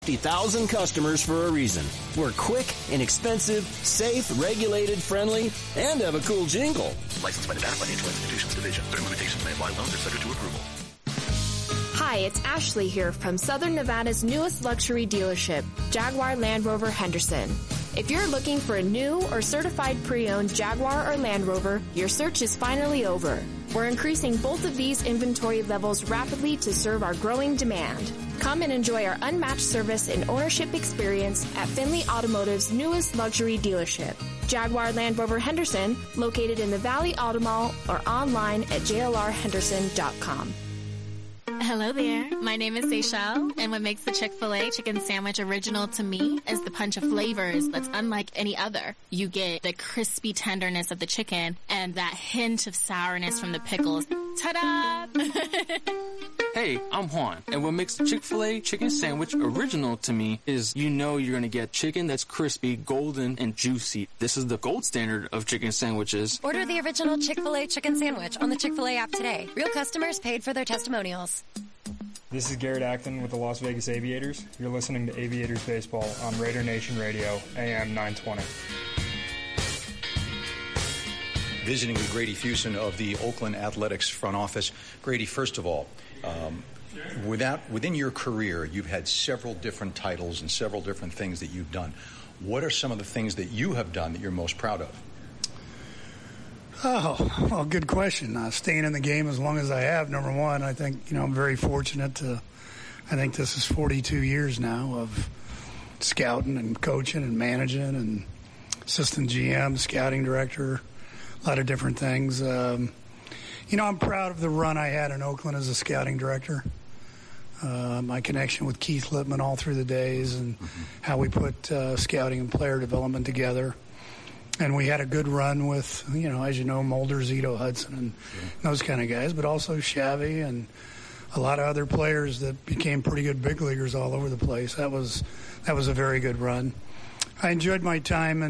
50,000 customers for a reason. We're quick, inexpensive, safe, regulated, friendly, and have a cool jingle. Licensed by Nevada Financial Institutions Division. Certain limitations may apply. Loans are subject to approval. Hi, it's Ashley here from Southern Nevada's newest luxury dealership, Jaguar Land Rover Henderson. If you're looking for a new or certified pre-owned Jaguar or Land Rover, your search is finally over. We're increasing both of these inventory levels rapidly to serve our growing demand. Come and enjoy our unmatched service and ownership experience at Finley Automotive's newest luxury dealership, Jaguar Land Rover Henderson, located in the Valley Auto Mall or online at jlrhenderson.com. Hello there. My name is Seychelle, and what makes the Chick-fil-A chicken sandwich original to me is the punch of flavors that's unlike any other. You get the crispy tenderness of the chicken and that hint of sourness from the pickles. Ta-da! Hey, I'm Juan, and what makes the Chick-fil-A chicken sandwich original to me is you know you're going to get chicken that's crispy, golden, and juicy. This is the gold standard of chicken sandwiches. Order the original Chick-fil-A chicken sandwich on the Chick-fil-A app today. Real customers paid for their testimonials. This is Garrett Acton with the Las Vegas Aviators. You're listening to Aviators Baseball on Raider Nation Radio, AM 920. Visiting with Grady Fuson of the Oakland Athletics front office. Grady, first of all, within your career, you've had several different titles and several different things that you've done. What are some of the things that you have done that you're most proud of? Oh, well, good question. Staying in the game as long as I have, number one, I think, I'm very fortunate to, I think this is 42 years now of scouting and coaching and managing and assistant GM, scouting director, a lot of different things. I'm proud of the run I had in Oakland as a scouting director. My connection with Keith Lippman all through the days and how we put scouting and player development together. And we had a good run with, as you know, Mulder, Zito, Hudson, and those kind of guys, but also Xavi and a lot of other players that became pretty good big leaguers all over the place. That was a very good run. I enjoyed my time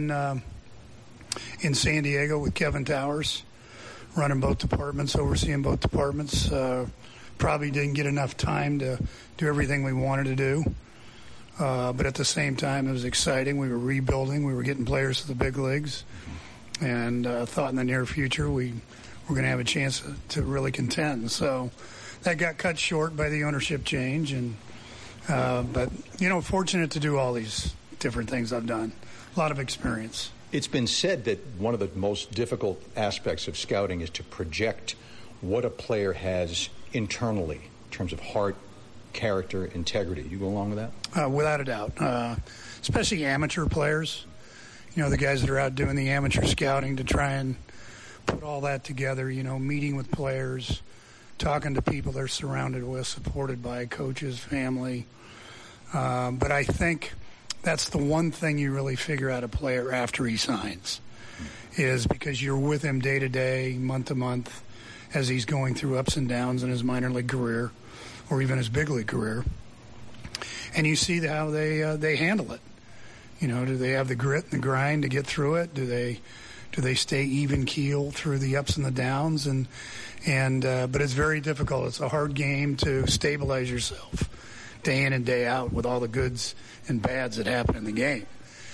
in San Diego with Kevin Towers, running both departments, overseeing both departments. Probably didn't get enough time to do everything we wanted to do. But at the same time, it was exciting. We were rebuilding. We were getting players to the big leagues. And thought in the near future we were going to have a chance to really contend. So that got cut short by the ownership change. But fortunate to do all these different things I've done. A lot of experience. It's been said that one of the most difficult aspects of scouting is to project what a player has internally in terms of heart, character, integrity. You go along with that? Without a doubt. Especially amateur players. The guys that are out doing the amateur scouting to try and put all that together, meeting with players, talking to people they're surrounded with, supported by coaches, family. But I think that's the one thing you really figure out a player after he signs, is because you're with him day to day, month to month, as he's going through ups and downs in his minor league career or even his big league career. And you see how they handle it. Do they have the grit and the grind to get through it? Do they stay even keel through the ups and the downs? But it's very difficult. It's a hard game to stabilize yourself day in and day out with all the goods and bads that happen in the game.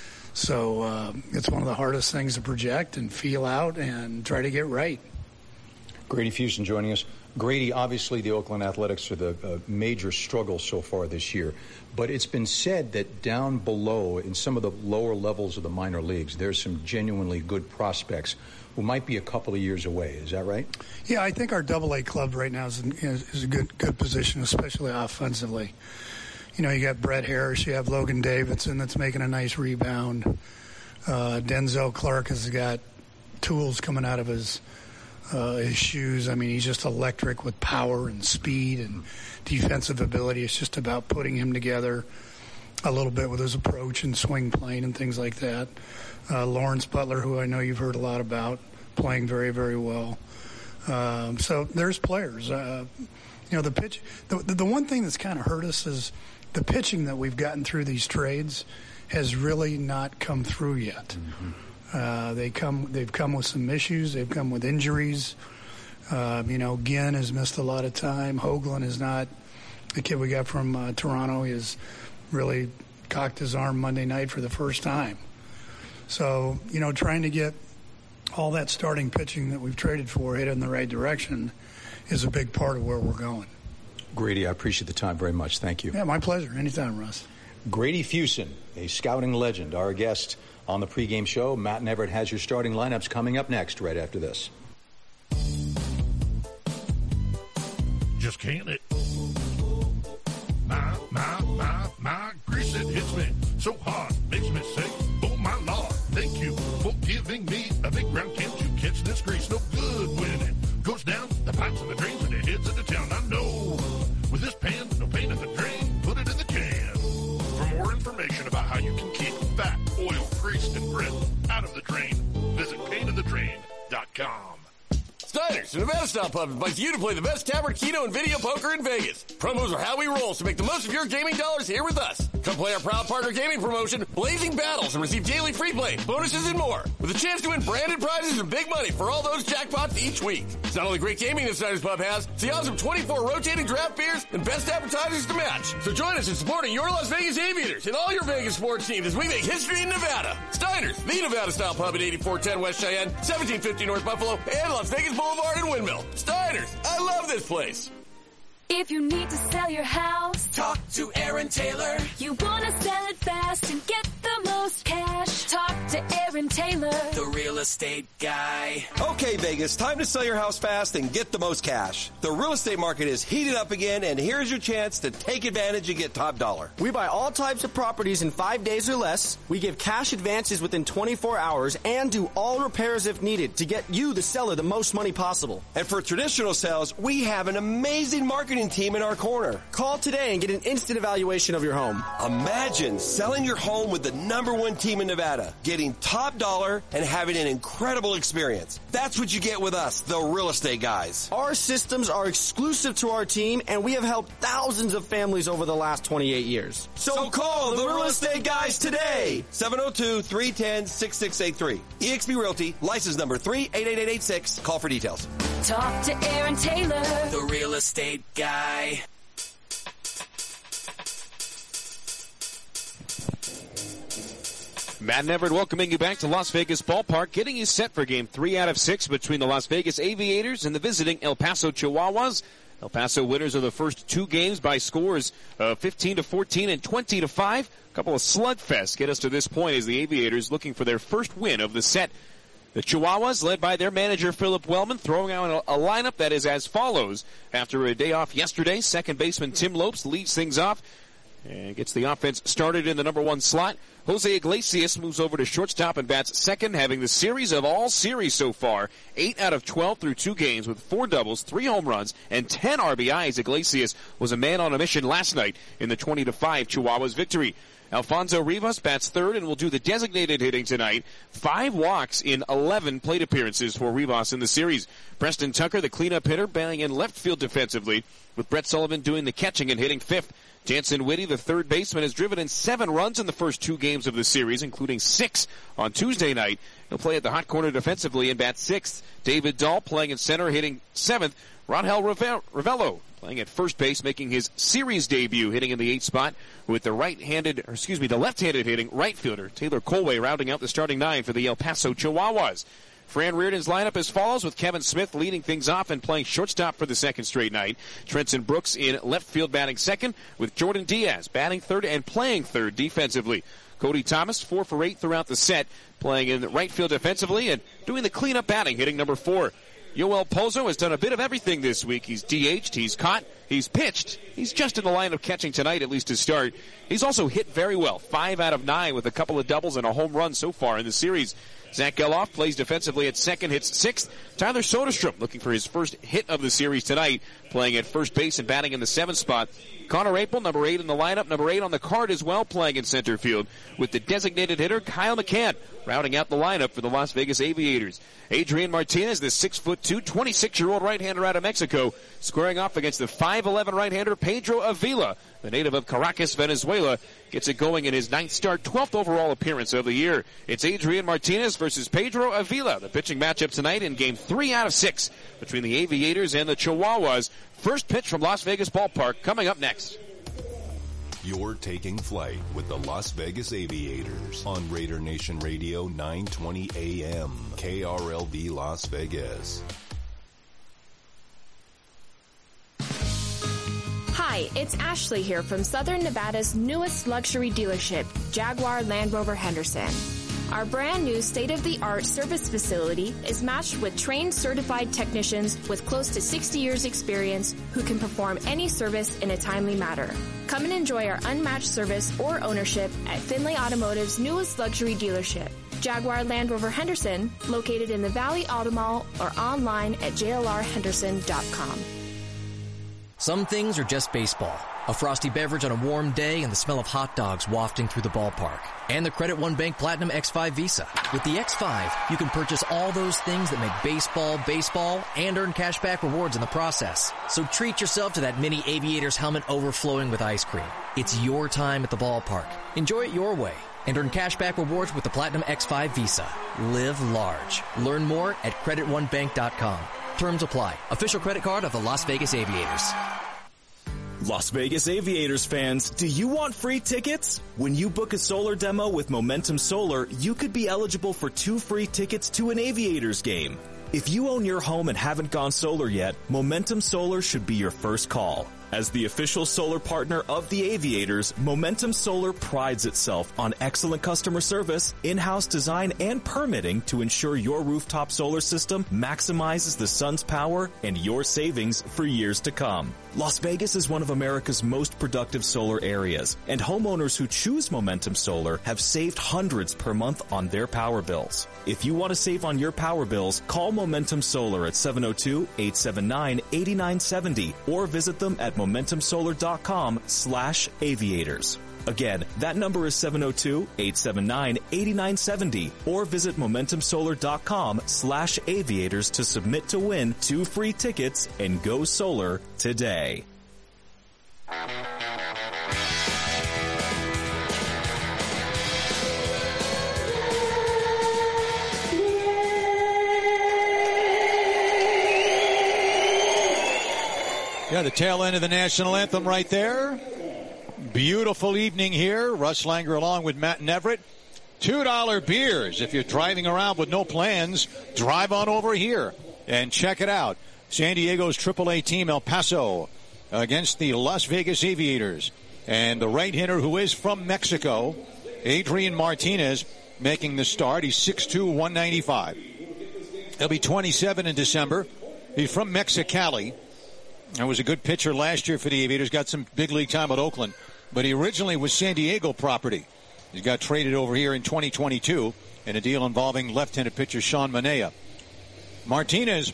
So it's one of the hardest things to project and feel out and try to get right. Grady Fuson joining us. Grady, obviously the Oakland Athletics are the major struggle so far this year, but it's been said that down below in some of the lower levels of the minor leagues, there's some genuinely good prospects who might be a couple of years away. Is that right? Yeah, I think our AA club right now is a good position, especially offensively. You got Brett Harris, you have Logan Davidson that's making a nice rebound. Denzel Clark has got tools coming out of his shoes. I mean, he's just electric with power and speed and defensive ability. It's just about putting him together a little bit with his approach and swing plane and things like that. Lawrence Butler, who I know you've heard a lot about, playing very, very well. So there's players. The pitch. The one thing that's kind of hurt us is the pitching that we've gotten through these trades has really not come through yet. They've come with some issues. They've come with injuries. Ginn has missed a lot of time. Hoagland is not the kid we got from Toronto. Is really cocked his arm Monday night for the first time. So, trying to get all that starting pitching that we've traded for headed in the right direction is a big part of where we're going. Grady, I appreciate the time very much. Thank you. Yeah, my pleasure. Anytime, Russ. Grady Fuson, a scouting legend, our guest on the pregame show. Matt and Everett has your starting lineups coming up next right after this. Just can't it. My grease, it hits me so hard, makes me sick. Oh, my Lord, thank you for giving me a big round can to catch this grease. No good when it goes down the pipes and the drains and it heads into town. I know with this pan, no pain in the drain, put it in the can. For more information about how you can keep fat, oil, grease, and grit out of the drain, visit painofthedrain.com. Steiner's, the Nevada Style Pub, invites you to play the best tavern, keno, and video poker in Vegas. Promos are how we roll, so make the most of your gaming dollars here with us. Come play our proud partner gaming promotion, Blazing Battles, and receive daily free play, bonuses, and more, with a chance to win branded prizes and big money for all those jackpots each week. It's not only great gaming that Steiner's Pub has, it's the awesome 24 rotating draft beers and best appetizers to match. So join us in supporting your Las Vegas Aviators and all your Vegas sports teams as we make history in Nevada. Steiner's, the Nevada Style Pub at 8410 West Cheyenne, 1750 North Buffalo, and Las Vegas Boulevard and Windmill. Steiner's, I love this place. If you need to sell your house, talk to Aaron Taylor. You want to sell it fast and get the most cash, talk to Aaron Taylor, the real estate guy. Okay, Vegas, time to sell your house fast and get the most cash. The real estate market is heated up again, and here's your chance to take advantage and get top dollar. We buy all types of properties in 5 days or less. We give cash advances within 24 hours and do all repairs if needed to get you, the seller, the most money possible. And for traditional sales, we have an amazing marketing team in our corner. Call today and get an instant evaluation of your home. Imagine selling your home with the #1 team in Nevada, getting top dollar and having an incredible experience. That's what you get with us, the real estate guys. Our systems are exclusive to our team, and we have helped thousands of families over the last 28 years. So call the real estate guys today. 702-310-6683. eXp Realty, license number 3888886. Call for details. Talk to Aaron Taylor, the real estate guy. Matt and Everett welcoming you back to Las Vegas Ballpark, getting you set for Game 3 out of 6 between the Las Vegas Aviators and the visiting El Paso Chihuahuas. El Paso winners of the first 2 games by scores of 15-14 and 20-5. A couple of slugfests get us to this point as the Aviators looking for their first win of the set. The Chihuahuas, led by their manager, Philip Wellman, throwing out a lineup that is as follows. After a day off yesterday, second baseman Tim Lopes leads things off and gets the offense started in the #1 slot. Jose Iglesias moves over to shortstop and bats second, having the series of all series so far. 8 out of 12 through 2 games with 4 doubles, 3 home runs, and 10 RBIs. Iglesias was a man on a mission last night in the 20-5 Chihuahuas victory. Alfonso Rivas bats third and will do the designated hitting tonight. 5 walks in 11 plate appearances for Rivas in the series. Preston Tucker, the cleanup hitter, batting in left field defensively, with Brett Sullivan doing the catching and hitting fifth. Jansen Whitty, the third baseman, has driven in 7 runs in the first 2 games of the series, including 6 on Tuesday night. He'll play at the hot corner defensively and bat 6th. David Dahl playing in center, hitting 7th. Rangel Ravello playing at first base, making his series debut, hitting in the 8th spot with the left-handed hitting right fielder Taylor Colway rounding out the starting 9 for the El Paso Chihuahuas. Fran Reardon's lineup as follows, with Kevin Smith leading things off and playing shortstop for the second straight night. Trenton Brooks in left field batting second, with Jordan Diaz batting third and playing third defensively. Cody Thomas 4 for 8 throughout the set, playing in right field defensively and doing the cleanup batting, hitting number 4. Yoel Pozo has done a bit of everything this week. He's DH'd, he's caught, he's pitched. He's just in the line of catching tonight, at least to start. He's also hit very well, 5 out of 9 with a couple of doubles and a home run so far in the series. Zach Geloff plays defensively at second, hits 6th. Tyler Soderstrom looking for his first hit of the series tonight, playing at first base and batting in the 7th spot. Connor April, number 8 in the lineup, number 8 on the card as well, playing in center field, with the designated hitter Kyle McCann rounding out the lineup for the Las Vegas Aviators. Adrian Martinez, the 6'2", 26-year-old right-hander out of Mexico, squaring off against the 5'11" right-hander Pedro Avila, the native of Caracas, Venezuela, gets it going in his 9th start, 12th overall appearance of the year. It's Adrian Martinez versus Pedro Avila, the pitching matchup tonight in Game 3 out of 6 between the Aviators and the Chihuahuas. First pitch from Las Vegas Ballpark coming up next. You're taking flight with the Las Vegas Aviators on Raider Nation Radio 920 AM, KRLV Las Vegas. Hi, it's Ashley here from Southern Nevada's newest luxury dealership, Jaguar Land Rover Henderson. Our brand new state-of-the-art service facility is matched with trained certified technicians with close to 60 years experience who can perform any service in a timely manner. Come and enjoy our unmatched service or ownership at Finlay Automotive's newest luxury dealership, Jaguar Land Rover Henderson, located in the Valley Auto Mall or online at jlrhenderson.com. Some things are just baseball. A frosty beverage on a warm day and the smell of hot dogs wafting through the ballpark. And the Credit One Bank Platinum X5 Visa. With the X5, you can purchase all those things that make baseball, baseball, and earn cashback rewards in the process. So treat yourself to that mini Aviators helmet overflowing with ice cream. It's your time at the ballpark. Enjoy it your way. And earn cashback rewards with the Platinum X5 Visa. Live large. Learn more at CreditOneBank.com. Terms apply. Official credit card of the Las Vegas Aviators. Las Vegas Aviators fans, do you want free tickets? When you book a solar demo with Momentum Solar, you could be eligible for 2 free tickets to an Aviators game. If you own your home and haven't gone solar yet, Momentum Solar should be your first call. As the official solar partner of the Aviators, Momentum Solar prides itself on excellent customer service, in-house design, and permitting to ensure your rooftop solar system maximizes the sun's power and your savings for years to come. Las Vegas is one of America's most productive solar areas, and homeowners who choose Momentum Solar have saved hundreds per month on their power bills. If you want to save on your power bills, call Momentum Solar at 702-879-8970 or visit them at MomentumSolar.com/aviators. Again, that number is 702-879-8970 or visit MomentumSolar.com/aviators to submit to win 2 free tickets and go solar today. Yeah, the tail end of the national anthem right there. Beautiful evening here. Russ Langer along with Matt Neverett. $2 beers. If you're driving around with no plans, drive on over here and check it out. San Diego's AAA team, El Paso, against the Las Vegas Aviators. And the right-hander who is from Mexico, Adrian Martinez, making the start. He's 6'2", 195. He'll be 27 in December. He's from Mexicali. He was a good pitcher last year for the Aviators. Got some big league time at Oakland. But he originally was San Diego property. He got traded over here in 2022 in a deal involving left-handed pitcher Sean Manaea. Martinez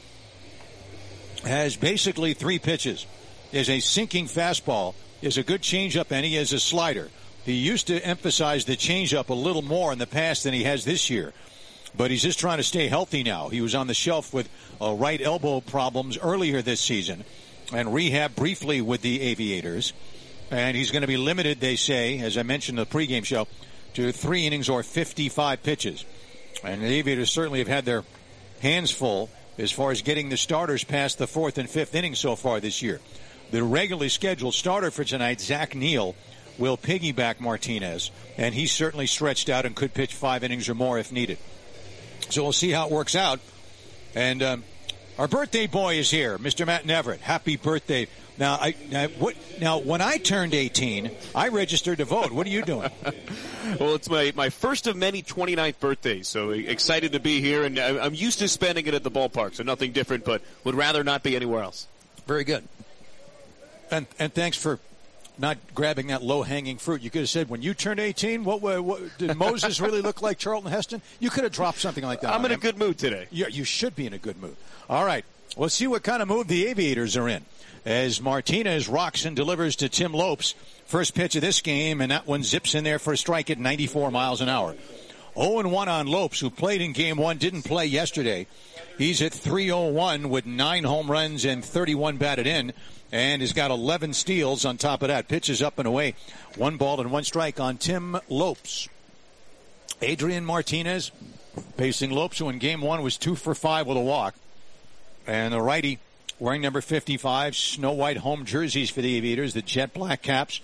has basically 3 pitches. He has a sinking fastball, he has a good changeup, and he has a slider. He used to emphasize the changeup a little more in the past than he has this year. But he's just trying to stay healthy now. He was on the shelf with right elbow problems earlier this season and rehab briefly with the Aviators. And he's going to be limited, they say, as I mentioned in the pregame show, to 3 innings or 55 pitches. And the Aviators certainly have had their hands full as far as getting the starters past the 4th and 5th innings so far this year. The regularly scheduled starter for tonight, Zach Neal, will piggyback Martinez, and he's certainly stretched out and could pitch 5 innings or more if needed. So we'll see how it works out. And our birthday boy is here, Mr. Matt Neverett. Happy birthday. Now, when I turned 18, I registered to vote. What are you doing? Well, it's my first of many 29th birthdays, so excited to be here. And I'm used to spending it at the ballpark, so nothing different, but would rather not be anywhere else. Very good. And thanks for not grabbing that low-hanging fruit. You could have said, when you turned 18, what did Moses really look like, Charlton Heston? You could have dropped something like that. I'm in a good mood today. You should be in a good mood. All right. Let's see what kind of mood the Aviators are in. As Martinez rocks and delivers to Tim Lopes. First pitch of this game, and that one zips in there for a strike at 94 miles an hour. 0-1 on Lopes, who played in Game 1, didn't play yesterday. He's at .301 with 9 home runs and 31 batted in, and has got 11 steals on top of that. Pitches up and away. 1 ball and 1 strike on Tim Lopes. Adrian Martinez facing Lopes, who in Game 1 was 2 for 5 with a walk. And the righty, wearing number 55, snow white home jerseys for the Aviators, the jet black caps,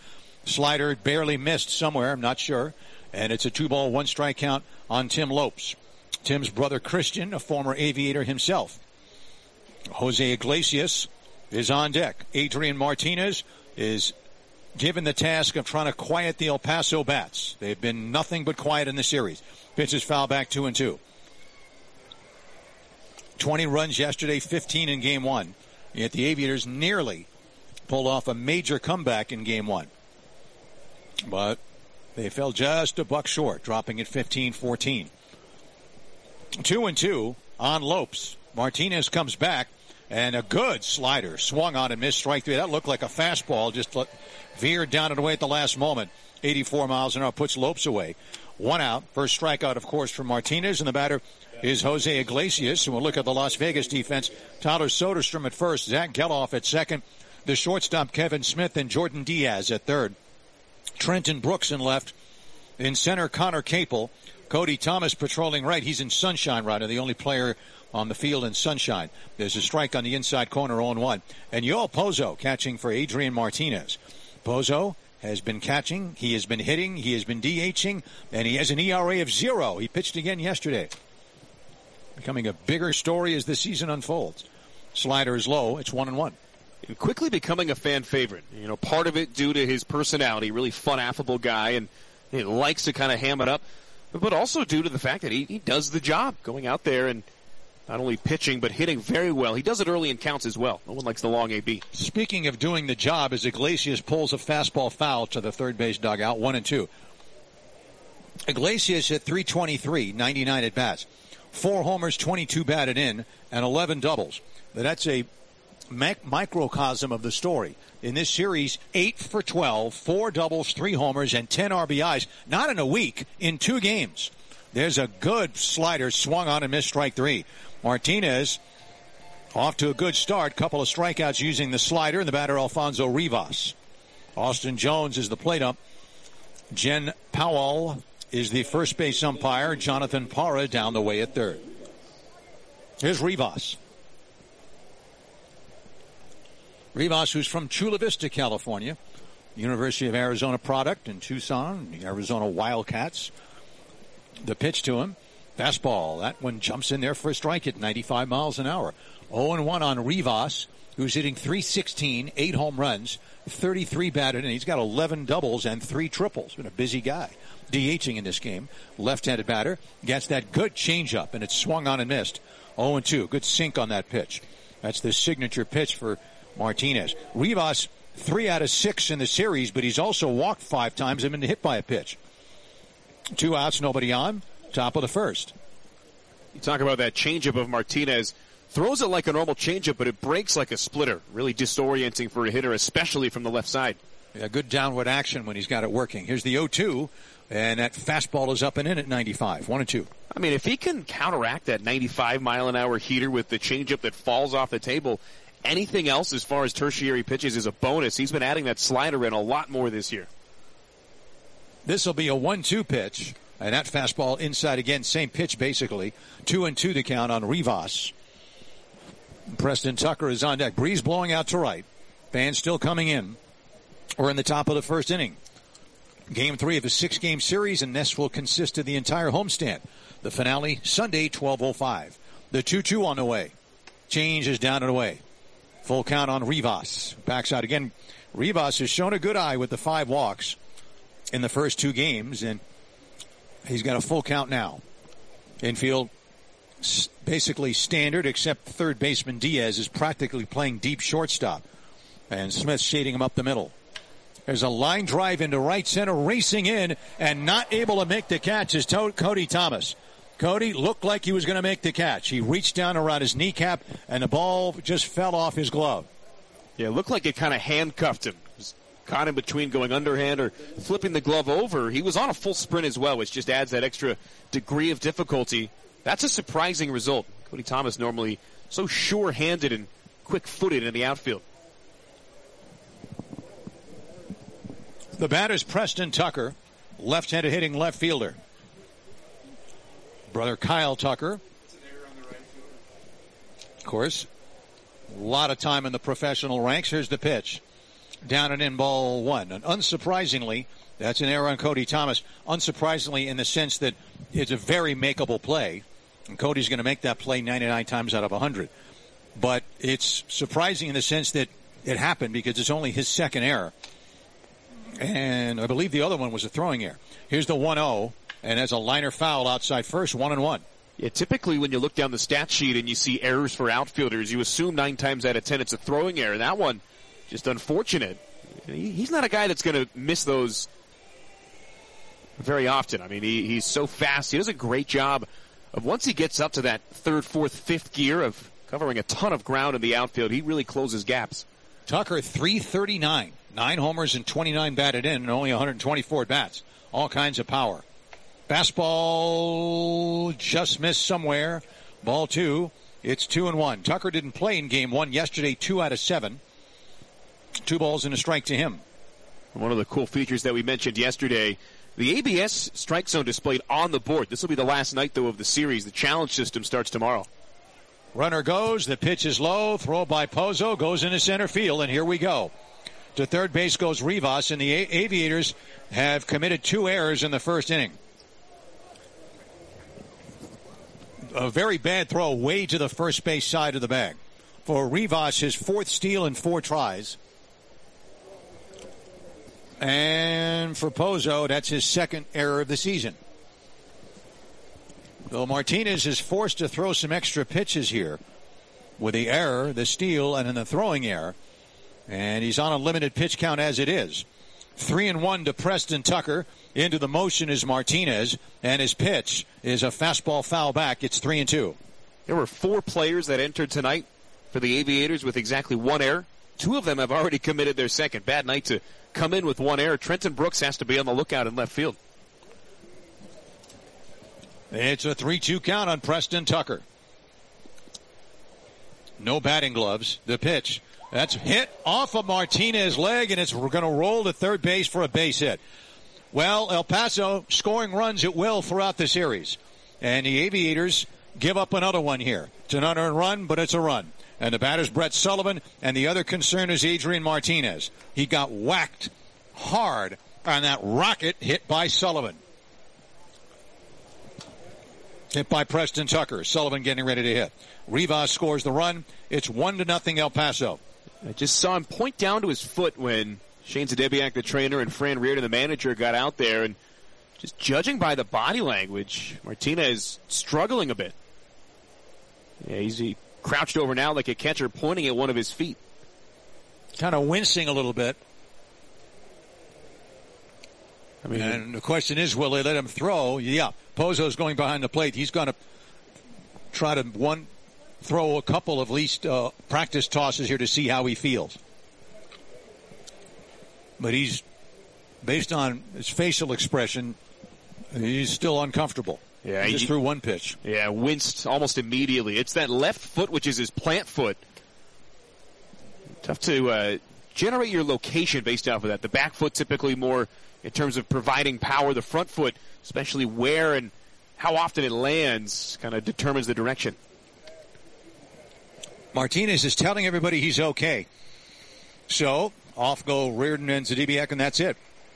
Slider barely missed somewhere, I'm not sure. And it's a 2-ball, 1-strike count on Tim Lopes. Tim's brother Christian, a former Aviator himself. Jose Iglesias is on deck. Adrian Martinez is given the task of trying to quiet the El Paso bats. They've been nothing but quiet in the series. Pitches foul back 2-2. 20 runs yesterday, 15 in Game 1. Yet the Aviators nearly pulled off a major comeback in Game 1. But they fell just a buck short, dropping at 15-14. 2-2 on Lopes. Martinez comes back, and a good slider swung on and missed strike three. That looked like a fastball, just veered down and away at the last moment. 84 miles an hour puts Lopes away. 1 out. First strikeout, of course, from Martinez, and the batter is Jose Iglesias. And we'll look at the Las Vegas defense. Tyler Soderstrom at first, Zach Geloff at second, the shortstop Kevin Smith, and Jordan Diaz at third. Trenton Brooks in left. In center, Connor Capel. Cody Thomas patrolling right. He's in sunshine right now, the only player on the field in sunshine. There's a strike on the inside corner, 0-1. And Yoel Pozo catching for Adrian Martinez. Pozo has been catching, he has been hitting, he has been DHing, and he has an ERA of 0. He pitched again yesterday. Becoming a bigger story as the season unfolds. Slider is low. It's 1-1. And quickly becoming a fan favorite. You know, part of it due to his personality, really fun, affable guy, and he likes to kind of ham it up. But also due to the fact that he does the job, going out there and not only pitching, but hitting very well. He does it early in counts as well. No one likes the long AB. Speaking of doing the job, as Iglesias pulls a fastball foul to the third base dugout, 1-2. Iglesias hit .323, 99 at bats. 4 homers, 22 batted in, and 11 doubles. That's a microcosm of the story. In this series, 8 for 12, 4 doubles, 3 homers, and 10 RBIs. Not in a week, in 2 games. There's a good slider swung on and missed strike 3. Martinez off to a good start. Couple of strikeouts using the slider, and the batter Alfonso Rivas. Austin Jones is the plate ump. Jen Powell is the first base umpire. Jonathan Parra down the way at third. Here's Rivas. Rivas, who's from Chula Vista, California. University of Arizona product in Tucson, the Arizona Wildcats. The pitch to him. Fastball. That one jumps in there for a strike at 95 miles an hour. 0-1 on Rivas, who's hitting .316, 8 home runs, 33 batted in. He's got 11 doubles and 3 triples. Been a busy guy. DHing in this game. Left-handed batter. Gets that good changeup, and it's swung on and missed. 0-2. Good sink on that pitch. That's the signature pitch for Martinez. Rivas, 3 out of 6 in the series, but he's also walked 5 times and been hit by a pitch. 2 outs, nobody on. Top of the first. You talk about that changeup of Martinez. Throws it like a normal changeup, but it breaks like a splitter. Really disorienting for a hitter, especially from the left side. Yeah, good downward action when he's got it working. Here's the 0-2, and that fastball is up and in at 95. 1-2. I mean, if he can counteract that 95-mile-an-hour heater with the changeup that falls off the table, anything else as far as tertiary pitches is a bonus. He's been adding that slider in a lot more this year. This will be a 1-2 pitch. And that fastball inside again, same pitch basically. 2-2 to count on Rivas. Preston Tucker is on deck. Breeze blowing out to right. Fans still coming in. We're in the top of the first inning. Game 3 of a 6-game series, and this will consist of the entire homestand. The finale Sunday, 12:05. The 2-2 on the way. Change is down and away. Full count on Rivas. Backs out again. Rivas has shown a good eye with the 5 walks in the first 2 games, and he's got a full count now. Infield basically standard, except third baseman Diaz is practically playing deep shortstop. And Smith shading him up the middle. There's a line drive into right center, racing in, and not able to make the catch is Cody Thomas. Cody looked like he was going to make the catch. He reached down around his kneecap, and the ball just fell off his glove. Yeah, it looked like it kind of handcuffed him. Caught in between going underhand or flipping the glove over. He was on a full sprint as well, which just adds that extra degree of difficulty. That's a surprising result. Cody Thomas normally so sure-handed and quick-footed in the outfield. The batter's Preston Tucker, left-handed hitting left fielder. Brother Kyle Tucker. Of course, a lot of time in the professional ranks. Here's the pitch. down and in ball one. And unsurprisingly, that's an error on Cody Thomas. Unsurprisingly, in the sense that it's a very makeable play, and Cody's going to make that play 99 times out of 100. But it's surprising in the sense that it happened because it's only his second error. And I believe the other one was a throwing error. Here's the 1-0, and that's a liner foul outside first, 1-1. Yeah, typically when you look down the stat sheet and you see errors for outfielders, you assume 9 times out of 10 it's a throwing error. That one, just unfortunate. He's not a guy that's going to miss those very often. I mean, he's so fast. He does a great job of once he gets up to that third, fourth, fifth gear of covering a ton of ground in the outfield, he really closes gaps. Tucker, 339. 9 homers and 29 batted in and only 124 bats. All kinds of power. Fastball just missed somewhere. Ball 2. It's 2-1. Tucker didn't play in game 1 yesterday, 2 out of 7. 2 balls and a strike to him. One of the cool features that we mentioned yesterday, the ABS strike zone displayed on the board. This will be the last night, though, of the series. The challenge system starts tomorrow. Runner goes. The pitch is low. Throw by Pozo. Goes into center field, and here we go. To third base goes Rivas, and the Aviators have committed 2 errors in the first inning. A very bad throw way to the first base side of the bag. For Rivas, his 4th steal in 4 tries. And for Pozo, that's his 2nd error of the season. Though Martinez is forced to throw some extra pitches here with the error, the steal, and then the throwing error. And he's on a limited pitch count as it is. 3-1 to Preston Tucker. Into the motion is Martinez, and his pitch is a fastball foul back. It's 3-2. There were 4 players that entered tonight for the Aviators with exactly 1 error. 2 of them have already committed their 2nd. Bad night to come in with 1 error. Trenton Brooks has to be on the lookout in left field. It's a 3-2 count on Preston Tucker. No batting gloves. The pitch. That's hit off of Martinez's leg, and it's going to roll to third base for a base hit. Well, El Paso scoring runs at will throughout the series. And the Aviators give up another one here. It's an unearned run, but it's a run. And the batter's Brett Sullivan, and the other concern is Adrian Martinez. He got whacked hard on that rocket hit by Sullivan. Hit by Preston Tucker. Sullivan getting ready to hit. Rivas scores the run. It's 1-0 El Paso. I just saw him point down to his foot when Shane Zadebiak, the trainer, and Fran Reardon, the manager, got out there. And just judging by the body language, Martinez struggling a bit. Yeah, he crouched over now like a catcher pointing at one of his feet. Kind of wincing a little bit. I mean, and the question is, will they let him throw? Yeah, Pozo's going behind the plate. He's going to try to throw a couple of least practice tosses here to see how he feels. But he's, based on his facial expression, he's still uncomfortable. Yeah, he just threw 1 pitch. Yeah, winced almost immediately. It's that left foot, which is his plant foot. Tough to generate your location based off of that. The back foot typically more in terms of providing power. The front foot, especially where and how often it lands, kind of determines the direction. Martinez is telling everybody he's okay. So, off go Reardon and Zadebiak, and that's it.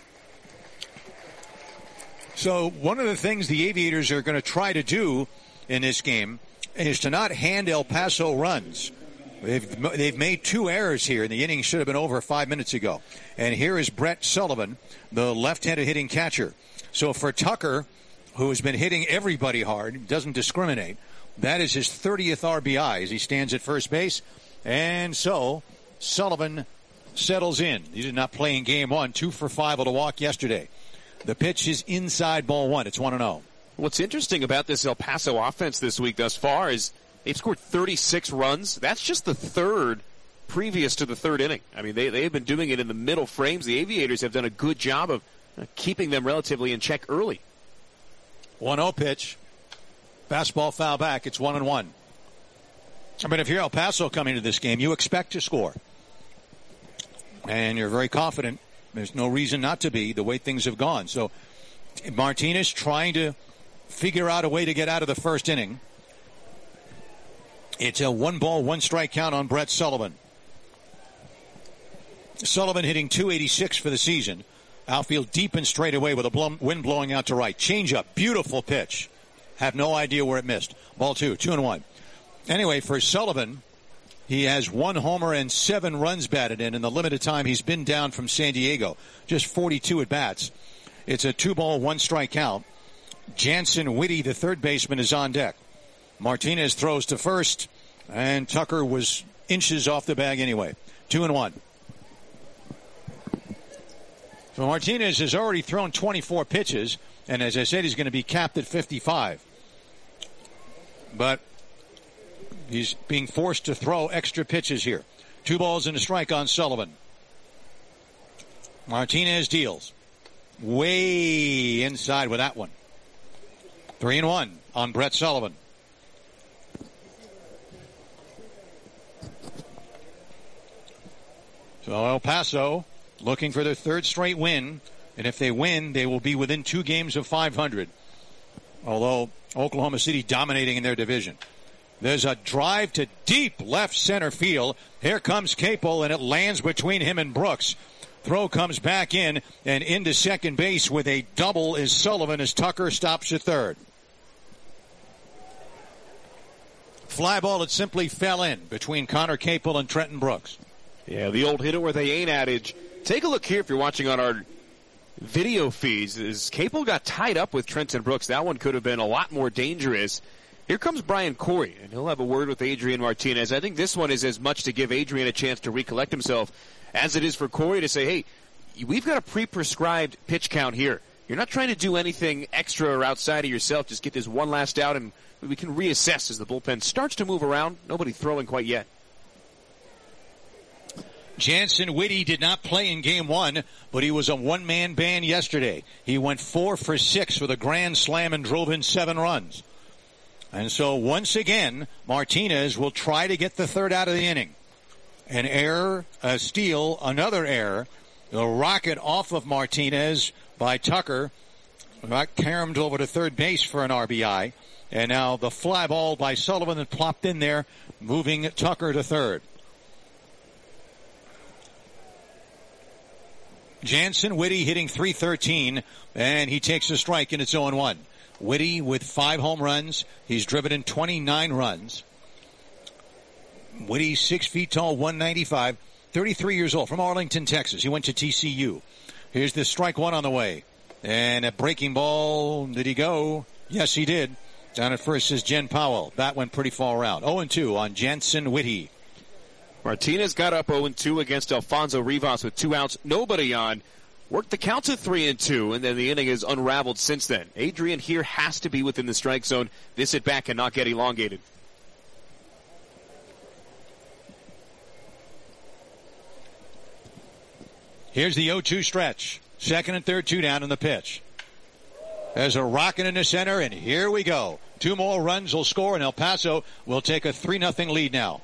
So, one of the things the Aviators are going to try to do in this game is to not hand El Paso runs. They've made 2 errors here, and the inning should have been over 5 minutes ago. And here is Brett Sullivan, the left-handed hitting catcher. So for Tucker, who has been hitting everybody hard, doesn't discriminate, that is his 30th RBI as he stands at first base. And so Sullivan settles in. He did not play in game 1, 2 for 5 on a walk yesterday. The pitch is inside ball 1. It's 1-0. What's interesting about this El Paso offense this week thus far is they've scored 36 runs. That's just the 3rd previous to the 3rd inning. I mean, they have been doing it in the middle frames. The Aviators have done a good job of keeping them relatively in check early. 1-0 pitch. Fastball foul back. It's 1-1. I mean, if you're El Paso coming to this game, you expect to score. And you're very confident. There's no reason not to be the way things have gone. So Martinez trying to figure out a way to get out of the first inning. It's a 1-ball, 1-strike count on Brett Sullivan. Sullivan hitting .286 for the season. Outfield deep and straight away with a wind blowing out to right. Changeup, beautiful pitch. Have no idea where it missed. Ball 2, 2-1. Anyway, for Sullivan, he has 1 homer and 7 runs batted in the limited time he's been down from San Diego. Just 42 at-bats. It's a 2-ball, 1-strike count. Jansen Whitty, the third baseman, is on deck. Martinez throws to first, and Tucker was inches off the bag anyway. 2-1. So Martinez has already thrown 24 pitches, and as I said, he's going to be capped at 55. But he's being forced to throw extra pitches here. 2 balls and a strike on Sullivan. Martinez deals. Way inside with that one. 3-1 on Brett Sullivan. So El Paso looking for their 3rd straight win, and if they win, they will be within 2 games of 500. Although Oklahoma City dominating in their division. There's a drive to deep left center field. Here comes Capel, and it lands between him and Brooks. Throw comes back in, and into second base with a double is Sullivan as Tucker stops at third. Fly ball that simply fell in between Connor Capel and Trenton Brooks. Yeah, the old hit it where they ain't adage. Take a look here if you're watching on our video feeds. As Capel got tied up with Trenton Brooks, that one could have been a lot more dangerous. Here comes Brian Corey, and he'll have a word with Adrian Martinez. I think this one is as much to give Adrian a chance to recollect himself as it is for Corey to say, hey, we've got a pre-prescribed pitch count here. You're not trying to do anything extra or outside of yourself. Just get this one last out, and we can reassess as the bullpen starts to move around. Nobody throwing quite yet. Jansen Whitty did not play in Game 1, but he was a one-man band yesterday. He went 4 for 6 with a grand slam and drove in 7 runs. And so once again, Martinez will try to get the third out of the inning. An error, a steal, another error. The rocket off of Martinez by Tucker. Got caromed over to third base for an RBI. And now the fly ball by Sullivan that plopped in there, moving Tucker to third. Jansen Whitty hitting .313, and he takes a strike, and it's 0-1. Whitty with 5 home runs. He's driven in 29 runs. Whitty, 6 feet tall, 195, 33 years old, from Arlington, Texas. He went to TCU. Here's the strike 1 on the way. And a breaking ball. Did he go? Yes, he did. Down at first is Jen Powell. That went pretty far out. 0-2 on Jansen Whitty. Martinez got up 0-2 against Alfonso Rivas with 2 outs, nobody on. Worked the count to 3-2, and then the inning has unraveled since then. Adrian here has to be within the strike zone. This at bat cannot get elongated. Here's the 0-2 stretch. Second and third, 2 down in the pitch. There's a rocket in the center, and here we go. 2 more runs will score, and El Paso will take a 3-0 lead now.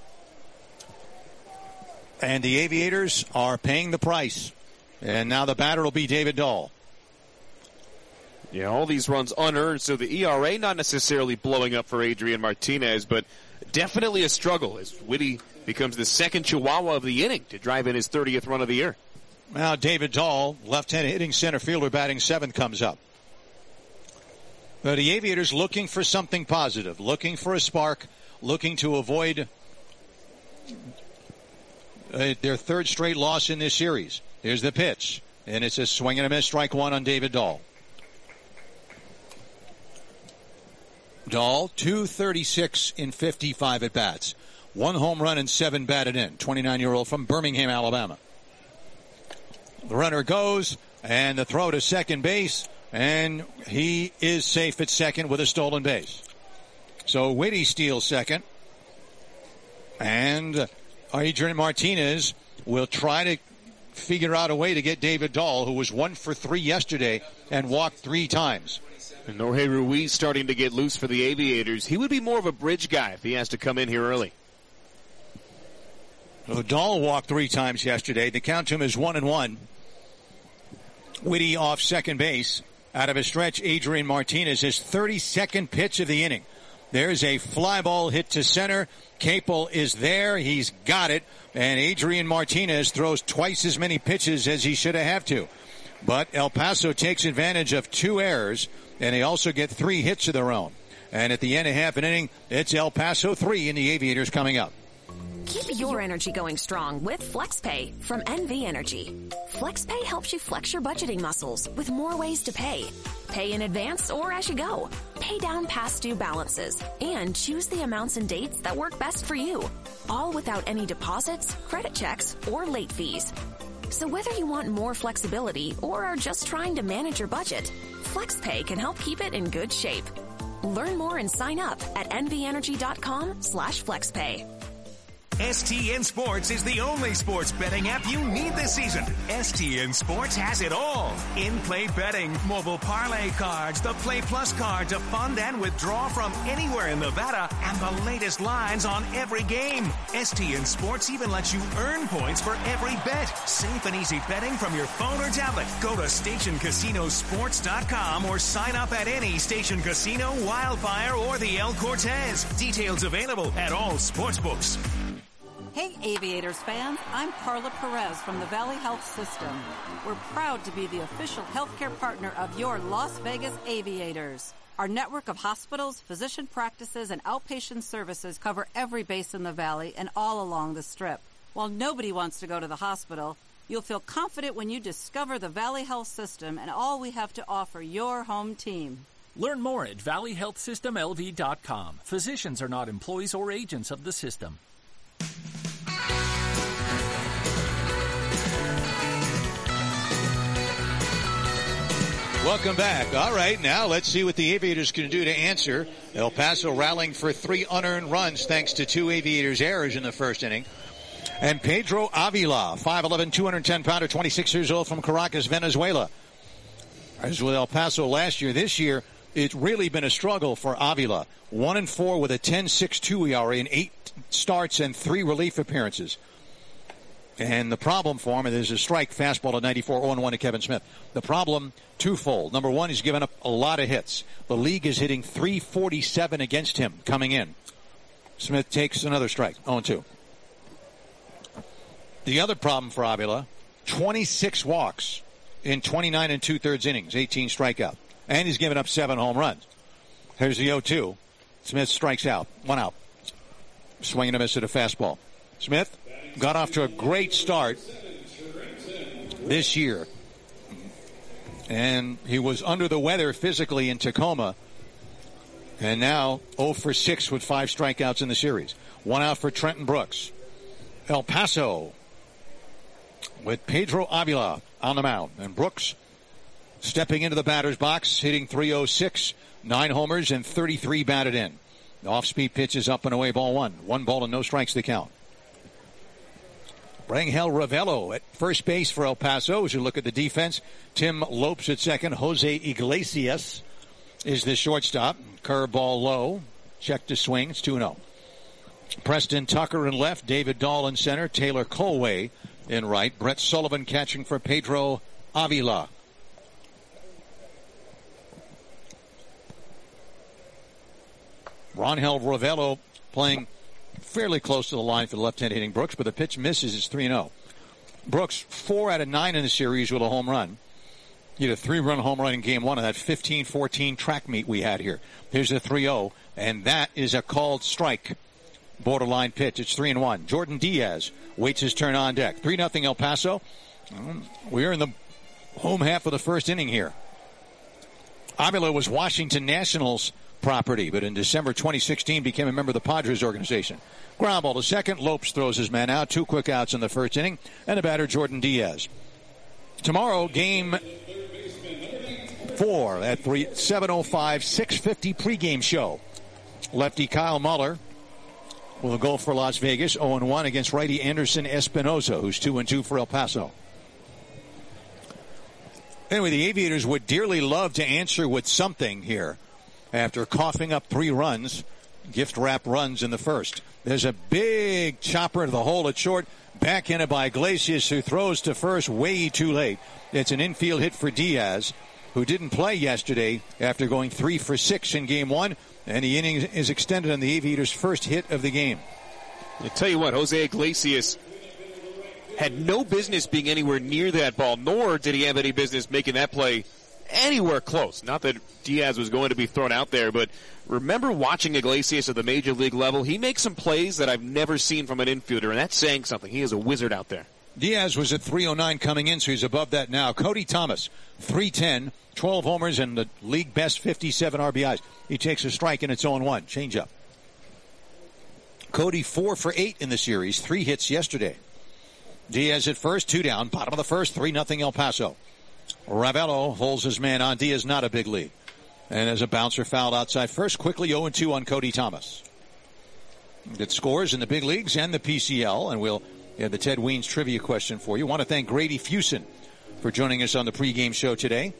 And the Aviators are paying the price. And now the batter will be David Dahl. Yeah, all these runs unearned, so the ERA not necessarily blowing up for Adrian Martinez, but definitely a struggle as Whitty becomes the second Chihuahua of the inning to drive in his 30th run of the year. Now David Dahl, left-handed hitting center fielder, batting 7th, comes up. But the Aviators looking for something positive, looking for a spark, looking to avoid their 3rd straight loss in this series. Here's the pitch, and it's a swing and a miss, strike 1 on David Dahl. Dahl, 236 in 55 at-bats. 1 home run and 7 batted in. 29-year-old from Birmingham, Alabama. The runner goes, and the throw to second base, and he is safe at second with a stolen base. So Whitty steals second, and Adrian Martinez will try to figure out a way to get David Dahl, who was 1 for 3 yesterday and walked 3 times. And Jorge Ruiz starting to get loose for the Aviators. He would be more of a bridge guy if he has to come in here early. So Dahl walked 3 times yesterday. The count to him is 1-1. Whitty off second base. Out of a stretch, Adrian Martinez, his 32nd pitch of the inning. There's a fly ball hit to center. Capel is there. He's got it. And Adrian Martinez throws twice as many pitches as he should have to. But El Paso takes advantage of 2 errors, and they also get 3 hits of their own. And at the end of half an inning, it's El Paso 3 and the Aviators coming up. Keep your energy going strong with FlexPay from NV Energy. FlexPay helps you flex your budgeting muscles with more ways to pay. Pay in advance or as you go. Pay down past due balances and choose the amounts and dates that work best for you. All without any deposits, credit checks, or late fees. So whether you want more flexibility or are just trying to manage your budget, FlexPay can help keep it in good shape. Learn more and sign up at nvenergy.com/flexpay. STN Sports is the only sports betting app you need this season. STN Sports has it all. In-play betting, mobile parlay cards, the Play Plus card to fund and withdraw from anywhere in Nevada, and the latest lines on every game. STN Sports even lets you earn points for every bet. Safe and easy betting from your phone or tablet. Go to StationCasinoSports.com or sign up at any Station Casino, Wildfire, or the El Cortez. Details available at all sportsbooks. Hey Aviators fans, I'm Carla Perez from the Valley Health System. We're proud to be the official healthcare partner of your Las Vegas Aviators. Our network of hospitals, physician practices, and outpatient services cover every base in the valley and all along the Strip. While nobody wants to go to the hospital, you'll feel confident when you discover the Valley Health System and all we have to offer your home team. Learn more at valleyhealthsystemlv.com. Physicians are not employees or agents of the system. Welcome back. All right, now let's see what the Aviators can do to answer. El Paso rallying for 3 unearned runs thanks to 2 Aviators errors in the first inning. And Pedro Avila, 5'11", 210-pounder, 26 years old from Caracas, Venezuela. As with El Paso last year, this year, it's really been a struggle for Avila. 1-4 with a 10.62 ERA in 8 starts and 3 relief appearances. And the problem for him, there's a strike fastball at 94, 0-1 to Kevin Smith. The problem, twofold. Number one, he's given up a lot of hits. The league is hitting .347 against him coming in. Smith takes another strike, 0-2. The other problem for Avila, 26 walks in 29 2/3 innings, 18 strikeout. And he's given up 7 home runs. Here's the 0-2. Smith strikes out, 1 out. Swing and a miss at a fastball. Smith got off to a great start this year. And he was under the weather physically in Tacoma. And now 0 for 6 with 5 strikeouts in the series. 1 out for Trenton Brooks. El Paso with Pedro Avila on the mound. And Brooks stepping into the batter's box, hitting .306, 9 homers and 33 batted in. The off-speed pitch is up and away, ball 1. 1 ball and no strikes to count. Rangel Ravello at first base for El Paso. As you look at the defense, Tim Lopes at second. Jose Iglesias is the shortstop. Curveball low. Check to swing. It's 2-0. Preston Tucker in left. David Dahl in center. Taylor Colway in right. Brett Sullivan catching for Pedro Avila. Rangel Ravello playing fairly close to the line for the left-hand hitting Brooks, but the pitch misses. It's 3-0. Brooks, 4 out of 9 in the series with a home run. He had a 3-run home run in game 1 of that 15-14 track meet we had here. Here's a 3-0, and that is a called strike. Borderline pitch. It's 3-1. Jordan Diaz waits his turn on deck. 3-0 El Paso. We're in the home half of the first inning here. Avila was Washington Nationals property, but in December 2016 became a member of the Padres organization. Ground ball to second. Lopes throws his man out. 2 quick outs in the first inning, and the batter Jordan Diaz. Tomorrow, game 4 at 7:05, 6:50 pregame show. Lefty Kyle Muller will go for Las Vegas, 0-1 against righty Anderson Espinoza, who's 2-2 for El Paso. Anyway, the Aviators would dearly love to answer with something here after coughing up 3 runs, gift wrap runs in the first. There's a big chopper to the hole at short, backhanded by Iglesias, who throws to first way too late. It's an infield hit for Diaz. who didn't play yesterday after going 3 for 6 in game 1, and the inning is extended on the Aviators' first hit of the game. I tell you what, Jose Iglesias had no business being anywhere near that ball, nor did he have any business making that play anywhere close. Not that Diaz was going to be thrown out there, but remember watching Iglesias at the major league level, he makes some plays that I've never seen from an infielder, and that's saying something. He is a wizard out there. Diaz was at 309 coming in, so he's above that now. Cody Thomas, 310, 12 homers, and the league best 57 RBIs. He takes a strike, and it's 0-1. Change up. Cody 4 for 8 in the series, 3 hits yesterday. Diaz at first, 2 down. Bottom of the first, 3-0 El Paso. Ravello holds his man on. Diaz not a big lead. And as a bouncer fouled outside first, quickly 0-2 on Cody Thomas. That scores in the big leagues and the PCL, and we'll have the Ted Weens trivia question for you. I want to thank Grady Fuson for joining us on the pregame show today.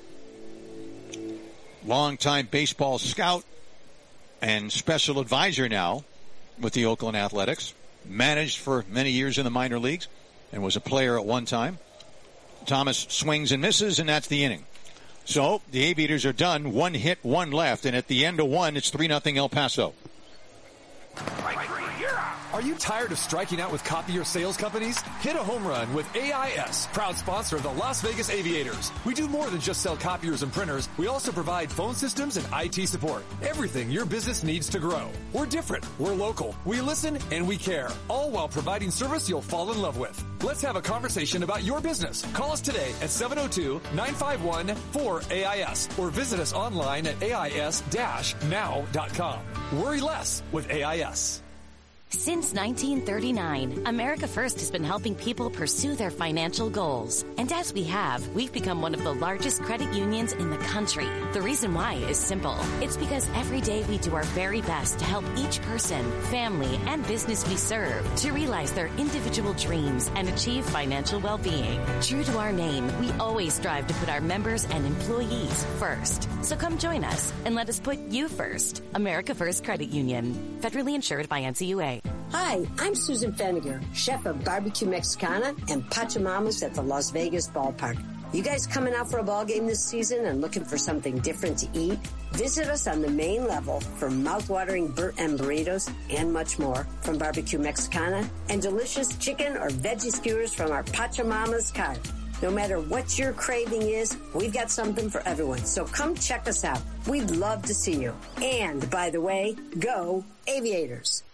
Longtime baseball scout and special advisor now with the Oakland Athletics. Managed for many years in the minor leagues and was a player at one time. Thomas swings and misses, and that's the inning. So the Aviators are done. 1 hit, 1 left, and at the end of 1, it's 3-0 El Paso. Are you tired of striking out with copier sales companies? Hit a home run with AIS, proud sponsor of the Las Vegas Aviators. We do more than just sell copiers and printers. We also provide phone systems and IT support. Everything your business needs to grow. We're different. We're local. We listen and we care, all while providing service you'll fall in love with. Let's have a conversation about your business. Call us today at 702-951-4AIS or visit us online at AIS-now.com. Worry less with AIS. Since 1939, America First has been helping people pursue their financial goals. And as we have, we've become one of the largest credit unions in the country. The reason why is simple. It's because every day we do our very best to help each person, family, and business we serve to realize their individual dreams and achieve financial well-being. True to our name, we always strive to put our members and employees first. So come join us and let us put you first. America First Credit Union. Federally insured by NCUA. Hi, I'm Susan Feniger, chef of Barbecue Mexicana and Pachamamas at the Las Vegas Ballpark. You guys coming out for a ball game this season and looking for something different to eat? Visit us on the main level for mouth-watering burnt end burritos and much more from Barbecue Mexicana and delicious chicken or veggie skewers from our Pachamamas cart. No matter what your craving is, we've got something for everyone. So come check us out. We'd love to see you. And, by the way, go Aviators.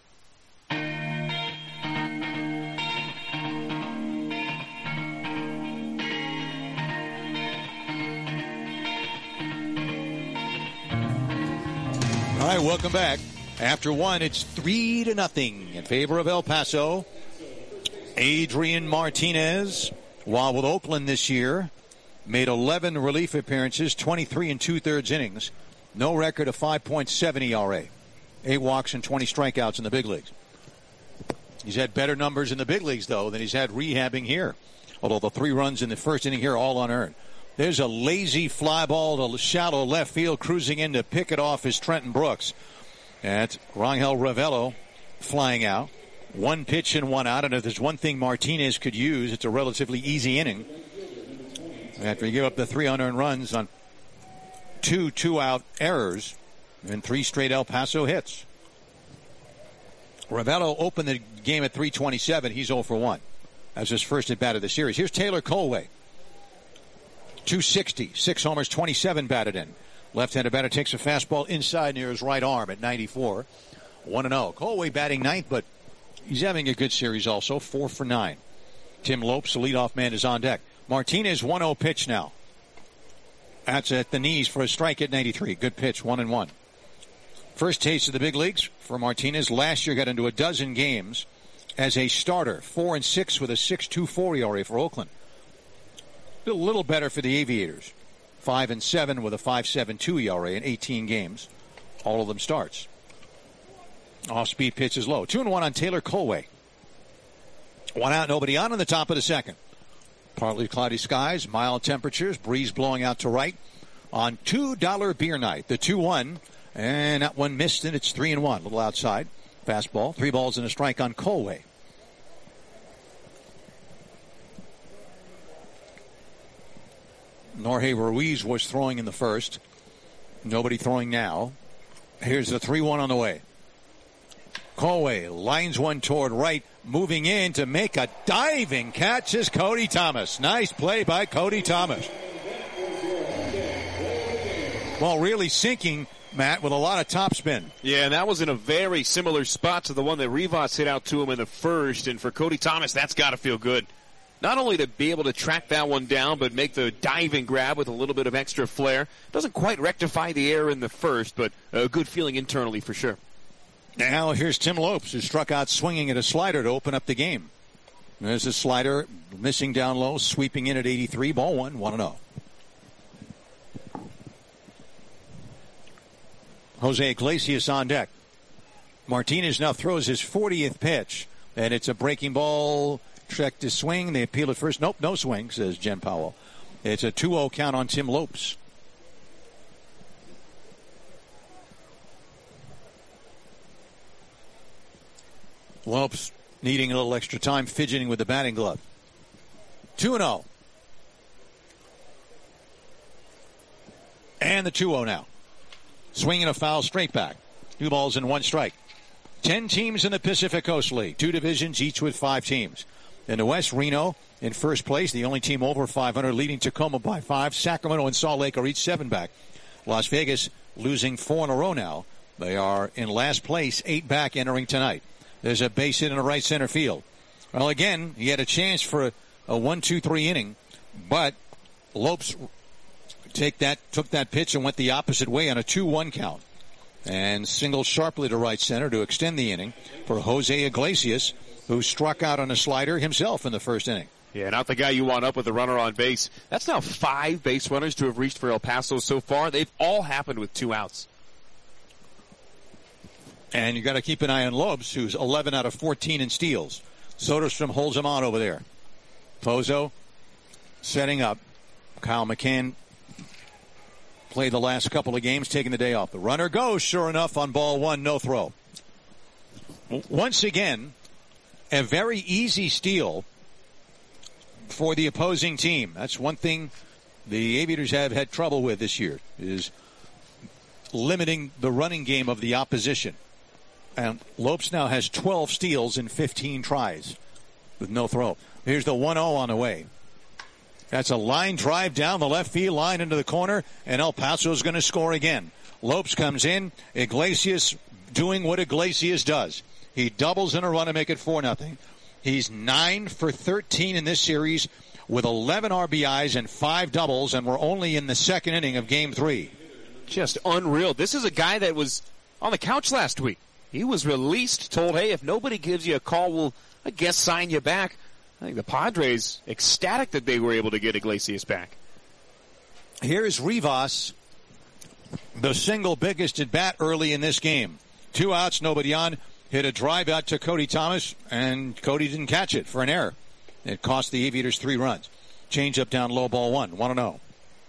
All right, welcome back. After 1, it's 3-0 in favor of El Paso. Adrian Martinez, while with Oakland this year, made 11 relief appearances, 23 2/3 innings. No record of 5.7 ERA. 8 walks and 20 strikeouts in the big leagues. He's had better numbers in the big leagues, though, than he's had rehabbing here. Although the 3 runs in the first inning here are all unearned. There's a lazy fly ball to shallow left field. Cruising in to pick it off is Trenton Brooks. That's Rangel Ravello flying out. 1 pitch and 1 out. And if there's one thing Martinez could use, it's a relatively easy inning. After he gave up the 3 unearned runs on 2 2-out errors and 3 straight El Paso hits. Ravello opened the game at 327. He's 0 for 1. As his first at bat of the series. Here's Taylor Colway. 260, 6 homers, 27 batted in. Left-handed batter takes a fastball inside near his right arm at 94. 1-0. Colway batting 9th, but he's having a good series also. 4 for 9. Tim Lopes, the leadoff man, is on deck. Martinez 1-0 pitch now. That's at the knees for a strike at 93. Good pitch, 1-1. First taste of the big leagues for Martinez. Last year got into a dozen games as a starter. 4-6 with a 6.24 ERA for Oakland. A little better for the Aviators. 5-7 with a 5.72 ERA in 18 games. All of them starts. Off-speed pitch is low. 2-1 on Taylor Colway. 1 out, nobody on in the top of the second. Partly cloudy skies, mild temperatures, breeze blowing out to right on $2 beer night. The 2-1, and that one missed, and it's 3-1. A little outside. Fastball, 3 balls and a strike on Colway. Jorge Ruiz was throwing in the first. Nobody throwing now. Here's the 3-1 on the way. Colway lines one toward right, moving in to make a diving catch is Cody Thomas. Nice play by Cody Thomas. Ball really sinking, Matt, with a lot of topspin. Yeah, and that was in a very similar spot to the one that Rivas hit out to him in the first. And for Cody Thomas, that's got to feel good. Not only to be able to track that one down, but make the diving grab with a little bit of extra flair. Doesn't quite rectify the error in the first, but a good feeling internally for sure. Now here's Tim Lopes, who struck out swinging at a slider to open up the game. There's a slider missing down low, sweeping in at 83. Ball 1-0. Jose Iglesias on deck. Martinez now throws his 40th pitch, and it's a breaking ball. Check to swing. They appeal it first. Nope, no swing, says Jen Powell. It's a 2-0 count on Tim Lopes. Lopes needing a little extra time, fidgeting with the batting glove. 2-0. And the 2-0 now. Swinging a foul straight back. 2 balls and 1 strike. 10 teams in the Pacific Coast League. 2 divisions, each with 5 teams. In the West, Reno in first place, the only team over 500, leading Tacoma by 5. Sacramento and Salt Lake are each 7 back. Las Vegas losing 4 in a row now. They are in last place, 8 back entering tonight. There's a base hit in the right center field. Well, again, he had a chance for a 1-2-3 inning, but Lopes took that pitch and went the opposite way on a 2-1 count. And singled sharply to right center to extend the inning for Jose Iglesias, who struck out on a slider himself in the first inning. Yeah, not the guy you want up with the runner on base. That's now 5 base runners to have reached for El Paso so far. They've all happened with 2 outs. And you got to keep an eye on Lopes, who's 11 out of 14 in steals. Soderstrom holds him on over there. Pozo setting up. Kyle McCann played the last couple of games, taking the day off. The runner goes, sure enough, on ball 1, no throw. Once again, a very easy steal for the opposing team. That's one thing the Aviators have had trouble with this year, is limiting the running game of the opposition. And Lopes now has 12 steals in 15 tries with no throw. Here's the 1-0 on the way. That's a line drive down the left field line into the corner, and El Paso's going to score again. Lopes comes in. Iglesias doing what Iglesias does. He doubles in a run to make it 4-0. He's 9 for 13 in this series with 11 RBIs and 5 doubles, and we're only in the second inning of Game 3. Just unreal. This is a guy that was on the couch last week. He was released, told, hey, if nobody gives you a call, we'll, I guess, sign you back. I think the Padres ecstatic that they were able to get Iglesias back. Here's Rivas, the single biggest at bat early in this game. 2 outs, nobody on. Hit a drive out to Cody Thomas, and Cody didn't catch it for an error. It cost the Aviators 3 runs. Change up down low, ball 1-0.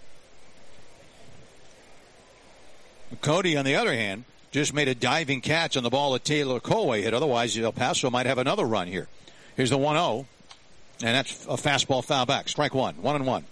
Cody, on the other hand, just made a diving catch on the ball that Taylor Colway hit. Otherwise, El Paso might have another run here. Here's the 1-0, and that's a fastball foul back. Strike 1, 1-1.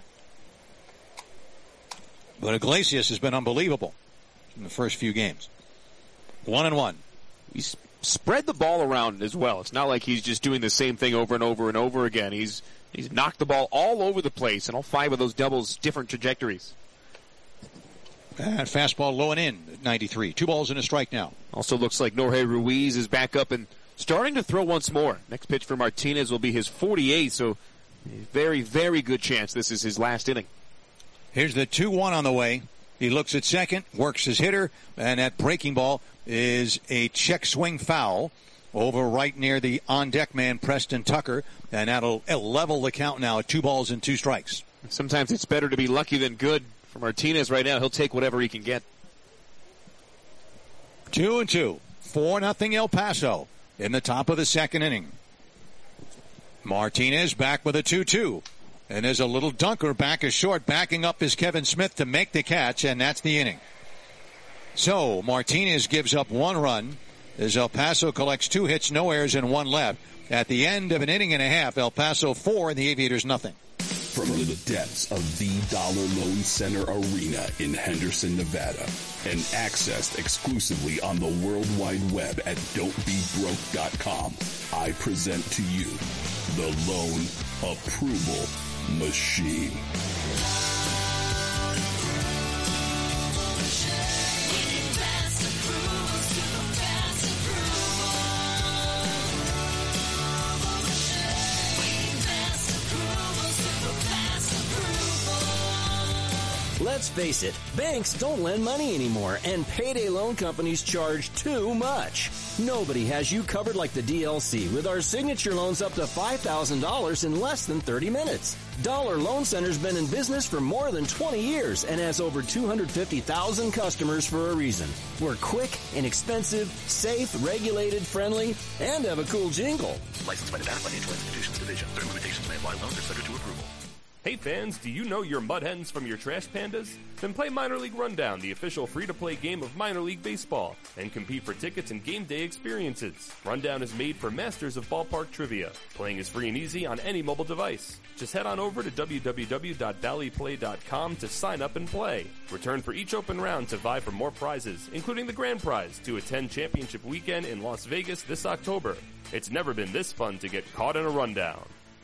But Iglesias has been unbelievable in the first few games. 1-1. He's spread the ball around as well. It's not like he's just doing the same thing over and over and over again. He's knocked the ball all over the place, and all 5 of those doubles, different trajectories. And fastball low and in at 93. 2 balls and a strike now. Also looks like Jorge Ruiz is back up and starting to throw once more. Next pitch for Martinez will be his 48th, so very, very good chance this is his last inning. Here's the 2-1 on the way. He looks at second, works his hitter, and that breaking ball is a check swing foul over right near the on-deck man, Preston Tucker, and that'll level the count now at 2 balls and 2 strikes. Sometimes it's better to be lucky than good. For Martinez right now, he'll take whatever he can get. 2-2. 4-0 El Paso in the top of the second inning. Martinez back with a 2-2. And there's a little dunker back as short. Backing up is Kevin Smith to make the catch, and that's the inning. So Martinez gives up 1 run as El Paso collects 2 hits, no errors, and 1 left. At the end of an inning and a half, El Paso 4 and the Aviators nothing. from the depths of the Dollar Loan Center Arena in Henderson, Nevada, and accessed exclusively on the World Wide Web at don'tbebroke.com, I present to you the Loan Approval Machine. Let's face it, banks don't lend money anymore, and payday loan companies charge too much. Nobody has you covered like the DLC with our signature loans up to $5,000 in less than 30 minutes. Dollar Loan Center's been in business for more than 20 years and has over 250,000 customers for a reason. We're quick, inexpensive, safe, regulated, friendly, and have a cool jingle. Licensed by Nevada Financial Institutions Division. Certain limitations may apply. Loans are subject to approval. Hey fans, do you know your mud hens from your trash pandas? Then play Minor League Rundown, the official free-to-play game of Minor League Baseball, and compete for tickets and game day experiences. Rundown is made for masters of ballpark trivia. Playing is free and easy on any mobile device. Just head on over to www.valleyplay.com to sign up and play. Return for each open round to vie for more prizes, including the grand prize to attend championship weekend in Las Vegas this October. It's never been this fun to get caught in a rundown.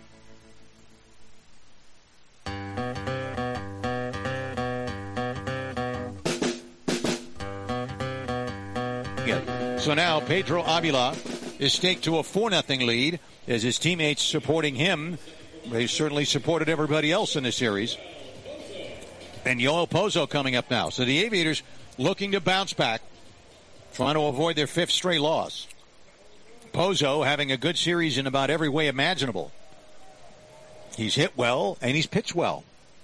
So now Pedro Avila is staked to a 4-0 lead as his teammates supporting him. They certainly supported everybody else in the series. And Yoel Pozo coming up now. So the Aviators looking to bounce back, trying to avoid their 5th straight loss. Pozo having a good series in about every way imaginable. He's hit well and he's pitched well.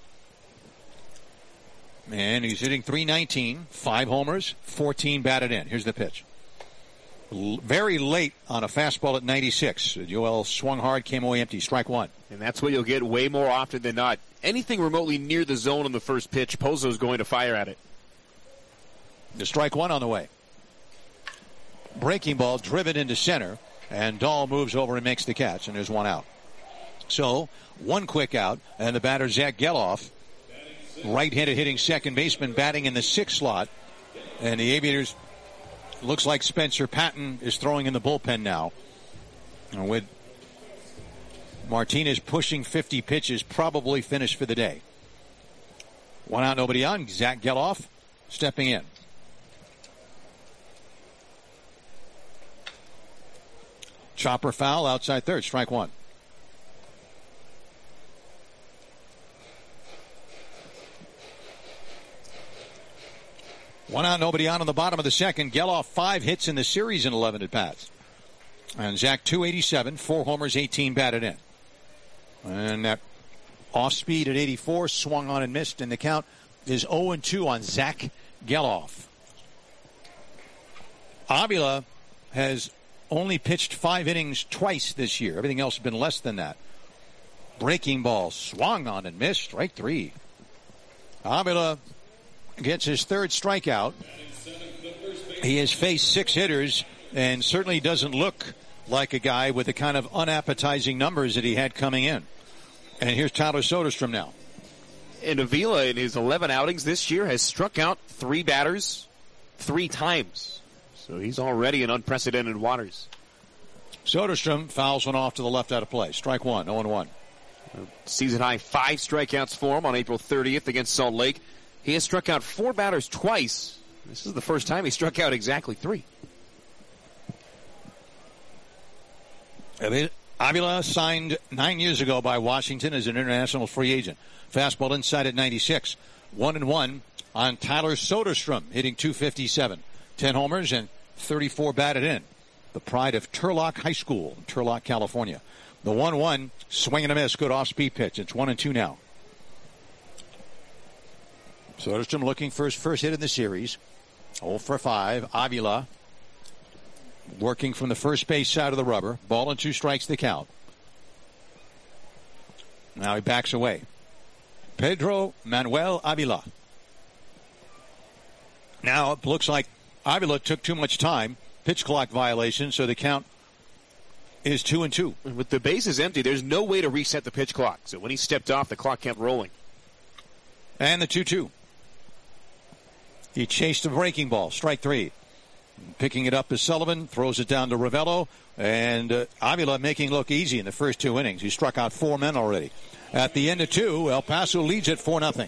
And he's hitting .319, 5 homers, 14 batted in. Here's the pitch. Very late on a fastball at 96. Yoel swung hard, came away empty. Strike one. And that's what you'll get way more often than not. Anything remotely near the zone on the first pitch, Pozo's going to fire at it. The strike one on the way. Breaking ball driven into center, and Dahl moves over and makes the catch, and there's one out. So, one quick out, and the batter, Zach Geloff, right-handed hitting second baseman, batting in the 6th slot. And the Aviators, looks like Spencer Patton is throwing in the bullpen now. And with Martinez pushing 50 pitches, probably finished for the day. One out, nobody on. Zach Geloff stepping in. Chopper foul outside third, strike one. One out, nobody on the bottom of the second. Geloff 5 hits in the series in 11 at-bats. And Zach 287, 4 homers, 18 batted in. And that off speed at 84, swung on and missed, and the count is 0-2 on Zach Geloff. Avila has only pitched 5 innings twice this year. Everything else has been less than that. Breaking ball, swung on and missed, strike 3. Avila gets his 3rd strikeout. He has faced 6 hitters and certainly doesn't look like a guy with the kind of unappetizing numbers that he had coming in. And here's Tyler Soderstrom now. And Avila, in his 11 outings this year, has struck out 3 batters 3 times. So he's already in unprecedented waters. Soderstrom fouls one off to the left out of play. Strike one, 0-1. Season high 5 strikeouts for him on April 30th against Salt Lake. He has struck out 4 batters twice. This is the first time he struck out exactly 3. Avila signed 9 years ago by Washington as an international free agent. Fastball inside at 96. 1-1 on Tyler Soderstrom, hitting .257. 10 homers and 34 batted in. The pride of Turlock High School in Turlock, California. The 1-1, swing and a miss, good off-speed pitch. It's 1-2 now. Soderstrom looking for his first hit in the series. 0 for 5. Avila working from the first base side of the rubber. Ball and 2 strikes the count. Now he backs away. Pedro Manuel Avila. Now it looks like Avila took too much time. Pitch clock violation, so the count is 2-2. With the bases empty, there's no way to reset the pitch clock. So when he stepped off, the clock kept rolling. And the 2-2. He chased a breaking ball, strike 3. Picking it up is Sullivan, throws it down to Ravello, and Avila making look easy in the first 2 innings. He struck out 4 men already. At the end of 2, El Paso leads it 4-0.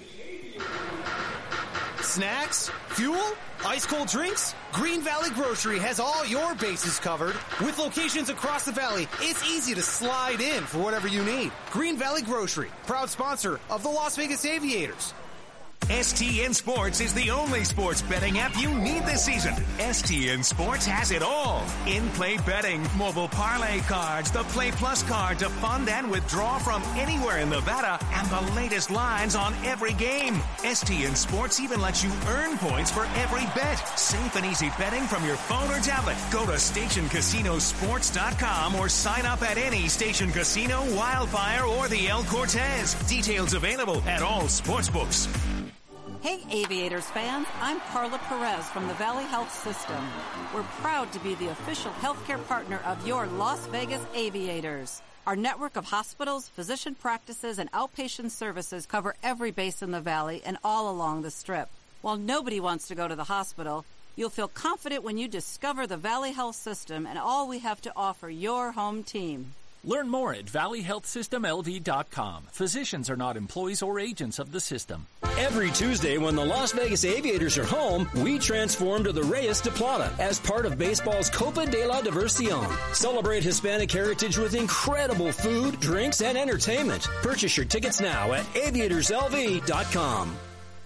Snacks? Fuel? Ice-cold drinks? Green Valley Grocery has all your bases covered. With locations across the valley, it's easy to slide in for whatever you need. Green Valley Grocery, proud sponsor of the Las Vegas Aviators. STN Sports is the only sports betting app you need this season. STN Sports has it all. In-play betting, mobile parlay cards, the Play Plus card to fund and withdraw from anywhere in Nevada, and the latest lines on every game. STN Sports even lets you earn points for every bet. Safe and easy betting from your phone or tablet. Go to StationCasinoSports.com or sign up at any Station Casino, Wildfire, or the El Cortez. Details available at all sportsbooks. Hey Aviators fans, I'm Carla Perez from the Valley Health System. We're proud to be the official healthcare partner of your Las Vegas Aviators. Our network of hospitals, physician practices, and outpatient services cover every base in the valley and all along the Strip. While nobody wants to go to the hospital, you'll feel confident when you discover the Valley Health System and all we have to offer your home team. Learn more at valleyhealthsystemlv.com. Physicians are not employees or agents of the system. Every Tuesday when the Las Vegas Aviators are home, we transform to the Reyes de Plata as part of baseball's Copa de la Diversión. Celebrate Hispanic heritage with incredible food, drinks, and entertainment. Purchase your tickets now at aviatorslv.com.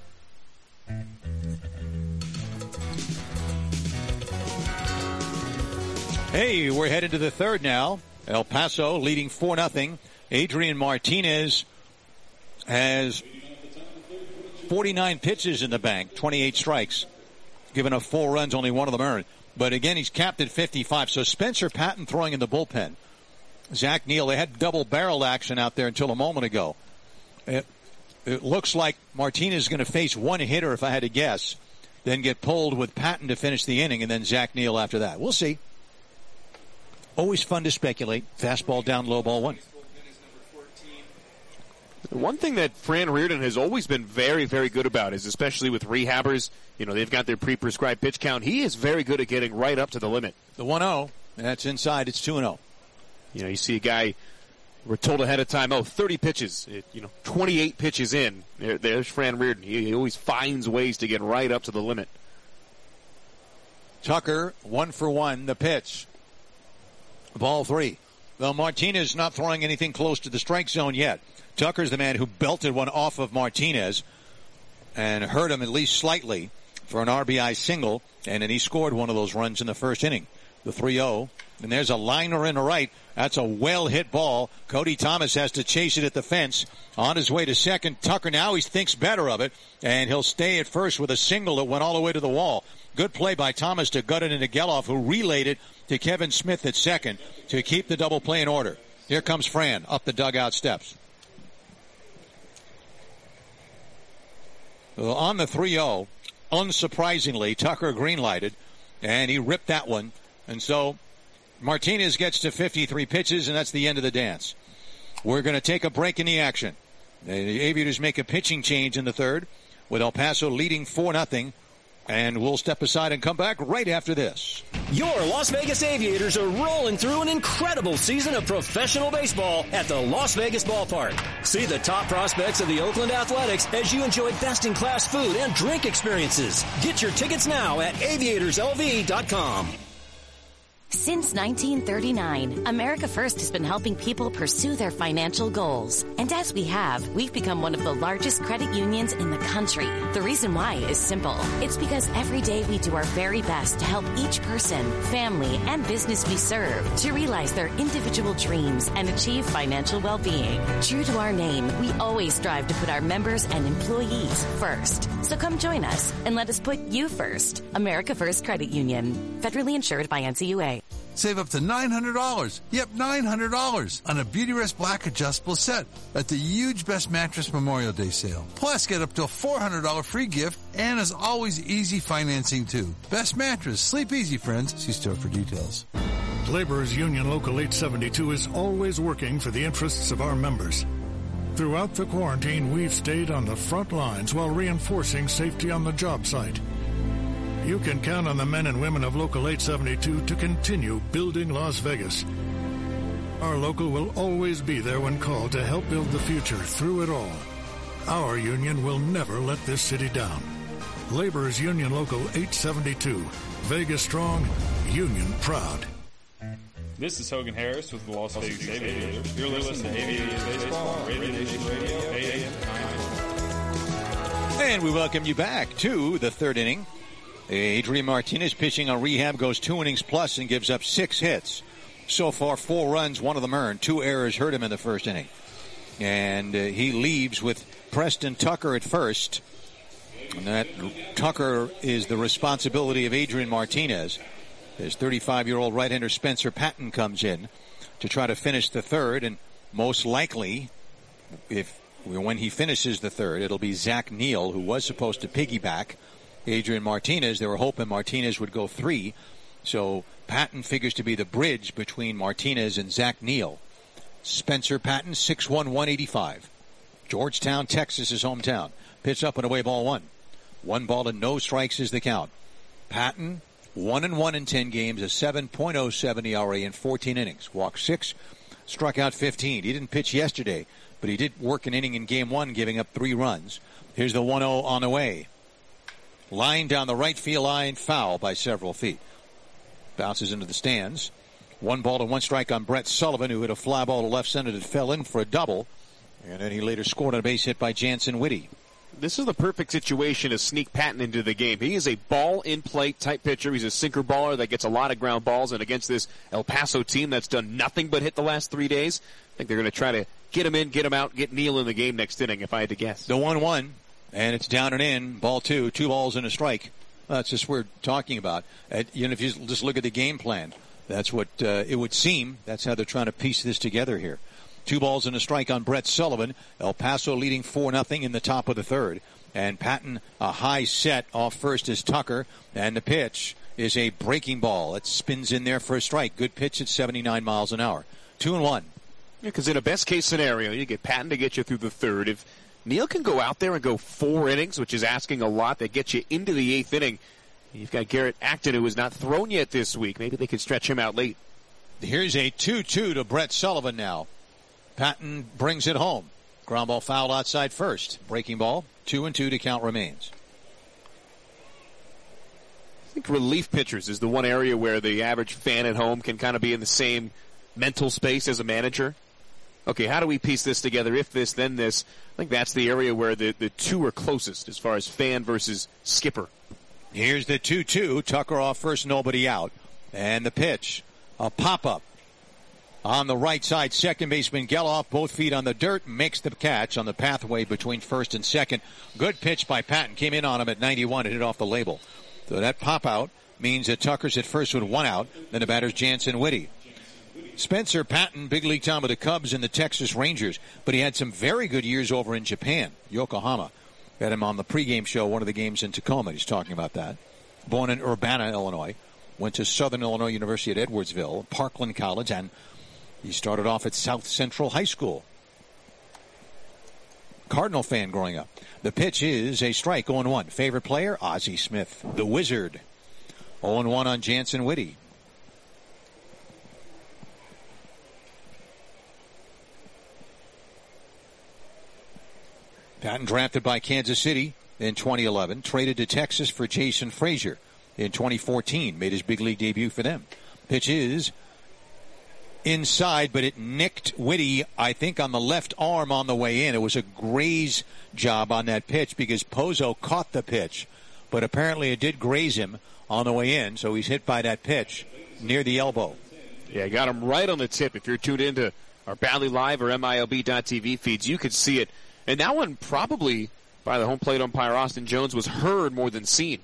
Hey, we're headed to the third now. El Paso leading 4-0. Adrian Martinez has 49 pitches in the bank, 28 strikes, given up 4 runs, only 1 of them earned. But again, he's capped at 55. So Spencer Patton throwing in the bullpen. Zach Neal, they had double barrel action out there until a moment ago. It looks like Martinez is going to face one hitter, if I had to guess, then get pulled with Patton to finish the inning, and then Zach Neal after that. We'll see. Always fun to speculate. Fastball down, low ball 1. One thing that Fran Reardon has always been very, very good about is, especially with rehabbers, they've got their pre-prescribed pitch count. He is very good at getting right up to the limit. The 1-0, that's inside. It's 2-0. You see a guy, we're told ahead of time, 30 pitches, 28 pitches in. There's Fran Reardon. He always finds ways to get right up to the limit. Tucker, 1 for 1, the pitch. Ball 3. Well, Martinez not throwing anything close to the strike zone yet. Tucker's the man who belted one off of Martinez and hurt him at least slightly for an RBI single, and then he scored one of those runs in the first inning. The 3-0, and there's a liner in the right. That's a well-hit ball. Cody Thomas has to chase it at the fence. On his way to second, Tucker now he thinks better of it, and he'll stay at first with a single that went all the way to the wall. Good play by Thomas to gut it into Geloff, who relayed it to Kevin Smith at second to keep the double play in order. Here comes Fran up the dugout steps. Well, on the 3-0, unsurprisingly, Tucker green-lighted, and he ripped that one. And so Martinez gets to 53 pitches, and that's the end of the dance. We're going to take a break in the action. The Aviators make a pitching change in the third with El Paso leading 4-0. And we'll step aside and come back right after this. Your Las Vegas Aviators are rolling through an incredible season of professional baseball at the Las Vegas Ballpark. See the top prospects of the Oakland Athletics as you enjoy best-in-class food and drink experiences. Get your tickets now at aviatorslv.com. Since 1939, America First has been helping people pursue their financial goals. And as we have, we've become one of the largest credit unions in the country. The reason why is simple. It's because every day we do our very best to help each person, family, and business we serve to realize their individual dreams and achieve financial well-being. True to our name, we always strive to put our members and employees first. So come join us and let us put you first. America First Credit Union. Federally insured by NCUA. Save up to $900. Yep, $900 on a Beautyrest Black adjustable set at the huge Best Mattress Memorial Day sale. Plus, get up to a $400 free gift, and as always, easy financing too. Best Mattress. Sleep easy, friends. See store for details. Laborers Union Local 872 is always working for the interests of our members. Throughout the quarantine, we've stayed on the front lines while reinforcing safety on the job site. You can count on the men and women of Local 872 to continue building Las Vegas. Our local will always be there when called to help build the future through it all. Our union will never let this city down. Laborers Union Local 872. Vegas strong, union proud. This is Hogan Harris with the Las Vegas Aviators. You're listening to Aviators Baseball on Raider Nation Radio, AM 920. And we welcome you back to the third inning. Adrian Martinez pitching on rehab, goes 2 innings plus and gives up 6 hits. So far, 4 runs, 1 of them earned. 2 errors hurt him in the first inning. And he leaves with Preston Tucker at first. And that Tucker is the responsibility of Adrian Martinez. His 35-year-old right-hander Spencer Patton comes in to try to finish the third. And most likely, when he finishes the third, it'll be Zach Neal, who was supposed to piggyback Adrian Martinez. They were hoping Martinez would go 3. So Patton figures to be the bridge between Martinez and Zach Neal. Spencer Patton, 6'1", 185. Georgetown, Texas, his hometown. Pitch up and away, ball 1. 1 ball and no strikes is the count. Patton, 1-1 in 10 games, a 7.07 ERA in 14 innings. Walked 6, struck out 15. He didn't pitch yesterday, but he did work an inning in game 1, giving up 3 runs. Here's the 1-0 on the way. Line down the right field line, foul by several feet. Bounces into the stands. 1 ball and 1 strike on Brett Sullivan, who hit a fly ball to left center that fell in for a double. And then he later scored on a base hit by Jansen Witte. This is the perfect situation to sneak Patton into the game. He is a ball-in-play type pitcher. He's a sinker baller that gets a lot of ground balls. And against this El Paso team that's done nothing but hit the last 3 days, I think they're going to try to get him in, get him out, get Neal in the game next inning, if I had to guess. The 1-1, and it's down and in. Ball 2, 2 balls and a strike. That's just what we're talking about. If you just look at the game plan, that's what it would seem. That's how they're trying to piece this together here. 2 balls and a strike on Brett Sullivan. El Paso leading 4-0 in the top of the third. And Patton, a high set off first is Tucker. And the pitch is a breaking ball. It spins in there for a strike. Good pitch at 79 miles an hour. 2-1. Because in a best-case scenario, you get Patton to get you through the third. If Neal can go out there and go 4 innings, which is asking a lot, that gets you into the 8th inning. You've got Garrett Acton, who has not thrown yet this week. Maybe they could stretch him out late. Here's a 2-2 to Brett Sullivan now. Patton brings it home. Ground ball fouled outside first. Breaking ball, 2-2 to count remains. I think relief pitchers is the one area where the average fan at home can kind of be in the same mental space as a manager. Okay, how do we piece this together? If this, then this. I think that's the area where the two are closest as far as fan versus skipper. Here's the 2-2. Tucker off first, nobody out. And the pitch, a pop-up. On the right side, second baseman Geloff, both feet on the dirt, makes the catch on the pathway between first and second. Good pitch by Patton. Came in on him at 91 and hit off the label. So that pop-out means that Tucker's at first with 1 out. Then the batter's Jansen Witte. Spencer Patton, big league time with the Cubs and the Texas Rangers, but he had some very good years over in Japan, Yokohama. Had him on the pregame show, one of the games in Tacoma. He's talking about that. Born in Urbana, Illinois. Went to Southern Illinois University at Edwardsville, Parkland College, and he started off at South Central High School. Cardinal fan growing up. The pitch is a strike, 0-1. Favorite player, Ozzie Smith, the Wizard. 0-1 on Jansen Witte. Patton drafted by Kansas City in 2011, traded to Texas for Jason Frazier in 2014, made his big league debut for them. Pitch is inside, but it nicked Witte, I think, on the left arm on the way in. It was a graze job on that pitch because Pozo caught the pitch, but apparently it did graze him on the way in, so he's hit by that pitch near the elbow. Yeah, got him right on the tip. If you're tuned into our Bally Live or MILB.TV feeds, you could see it. And that one probably, by the home plate umpire Austin Jones, was heard more than seen.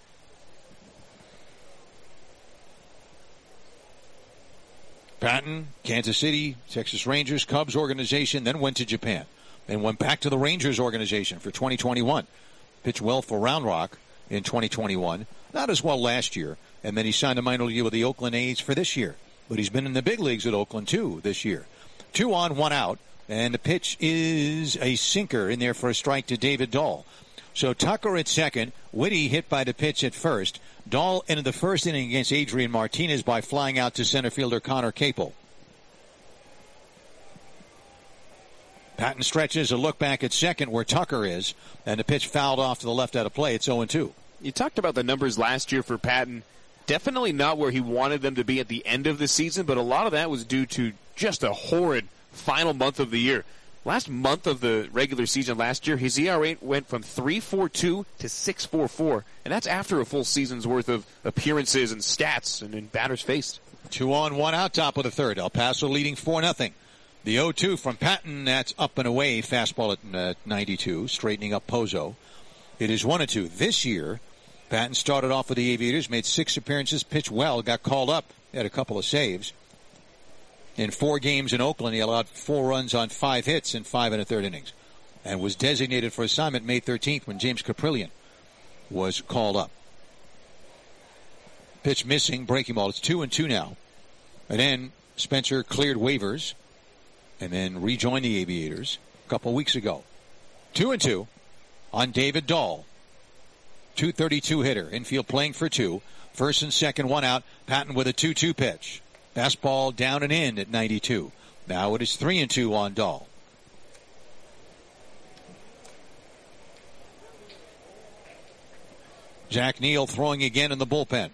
Patton, Kansas City, Texas Rangers, Cubs organization, then went to Japan. Then went back to the Rangers organization for 2021. Pitched well for Round Rock in 2021. Not as well last year. And then he signed a minor deal with the Oakland A's for this year. but he's been in the big leagues at Oakland, too, this year. 2 on, 1 out, and the pitch is a sinker in there for a strike to David Dahl. So Tucker at second, Whitty hit by the pitch at first. Dahl ended the first inning against Adrian Martinez by flying out to center fielder Connor Capel. Patton stretches a look back at second where Tucker is, and the pitch fouled off to the left out of play. It's 0-2. You talked about the numbers last year for Patton. Definitely not where he wanted them to be at the end of the season, but a lot of that was due to just a horrid final month of the year. Last month of the regular season last year, his ERA went from 3.42 to 6.44, and that's after a full season's worth of appearances and stats and in batters faced. 2 on, 1 out, top of the third. El Paso leading 4-0. The 0-2 from Patton, that's up and away, fastball at 92, straightening up Pozo. It is 1-2. This year, Patton started off with the Aviators, made 6 appearances, pitched well, got called up, had a couple of saves. In 4 games in Oakland, he allowed 4 runs on 5 hits in 5 1/3 innings, and was designated for assignment May 13th when James Caprillion was called up. Pitch missing, breaking ball. It's 2-2 now. And then Spencer cleared waivers and then rejoined the Aviators a couple weeks ago. 2-2 on David Dahl. 232 hitter. Infield playing for 2. First and second, 1 out. Patton with a 2-2 pitch. Fastball down and in at 92. Now it is 3-2 on Dahl. Jack Neal throwing again in the bullpen.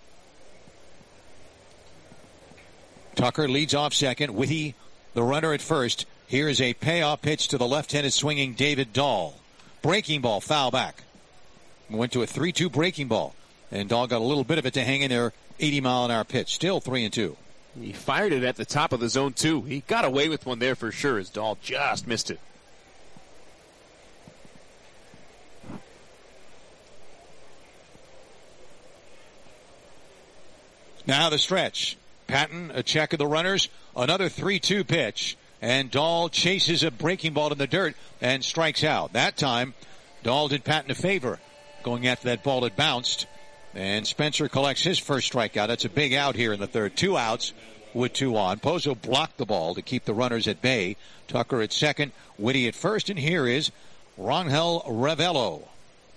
Tucker leads off second. Whitty, the runner at first. Here's a payoff pitch to the left-handed swinging David Dahl. Breaking ball, foul back. Went to a 3-2 breaking ball. And Dahl got a little bit of it to hang in there. 80-mile-an-hour pitch. Still 3-2. He fired it at the top of the zone, too. He got away with one there for sure as Dahl just missed it. Now the stretch. Patton, a check of the runners. Another 3-2 pitch. And Dahl chases a breaking ball in the dirt and strikes out. That time, Dahl did Patton a favor, going after that ball that bounced. And Spencer collects his first strikeout. That's a big out here in the third. 2 outs with 2 on. Pozo blocked the ball to keep the runners at bay. Tucker at second, Whitty at first, and here is Rangel Ravelo.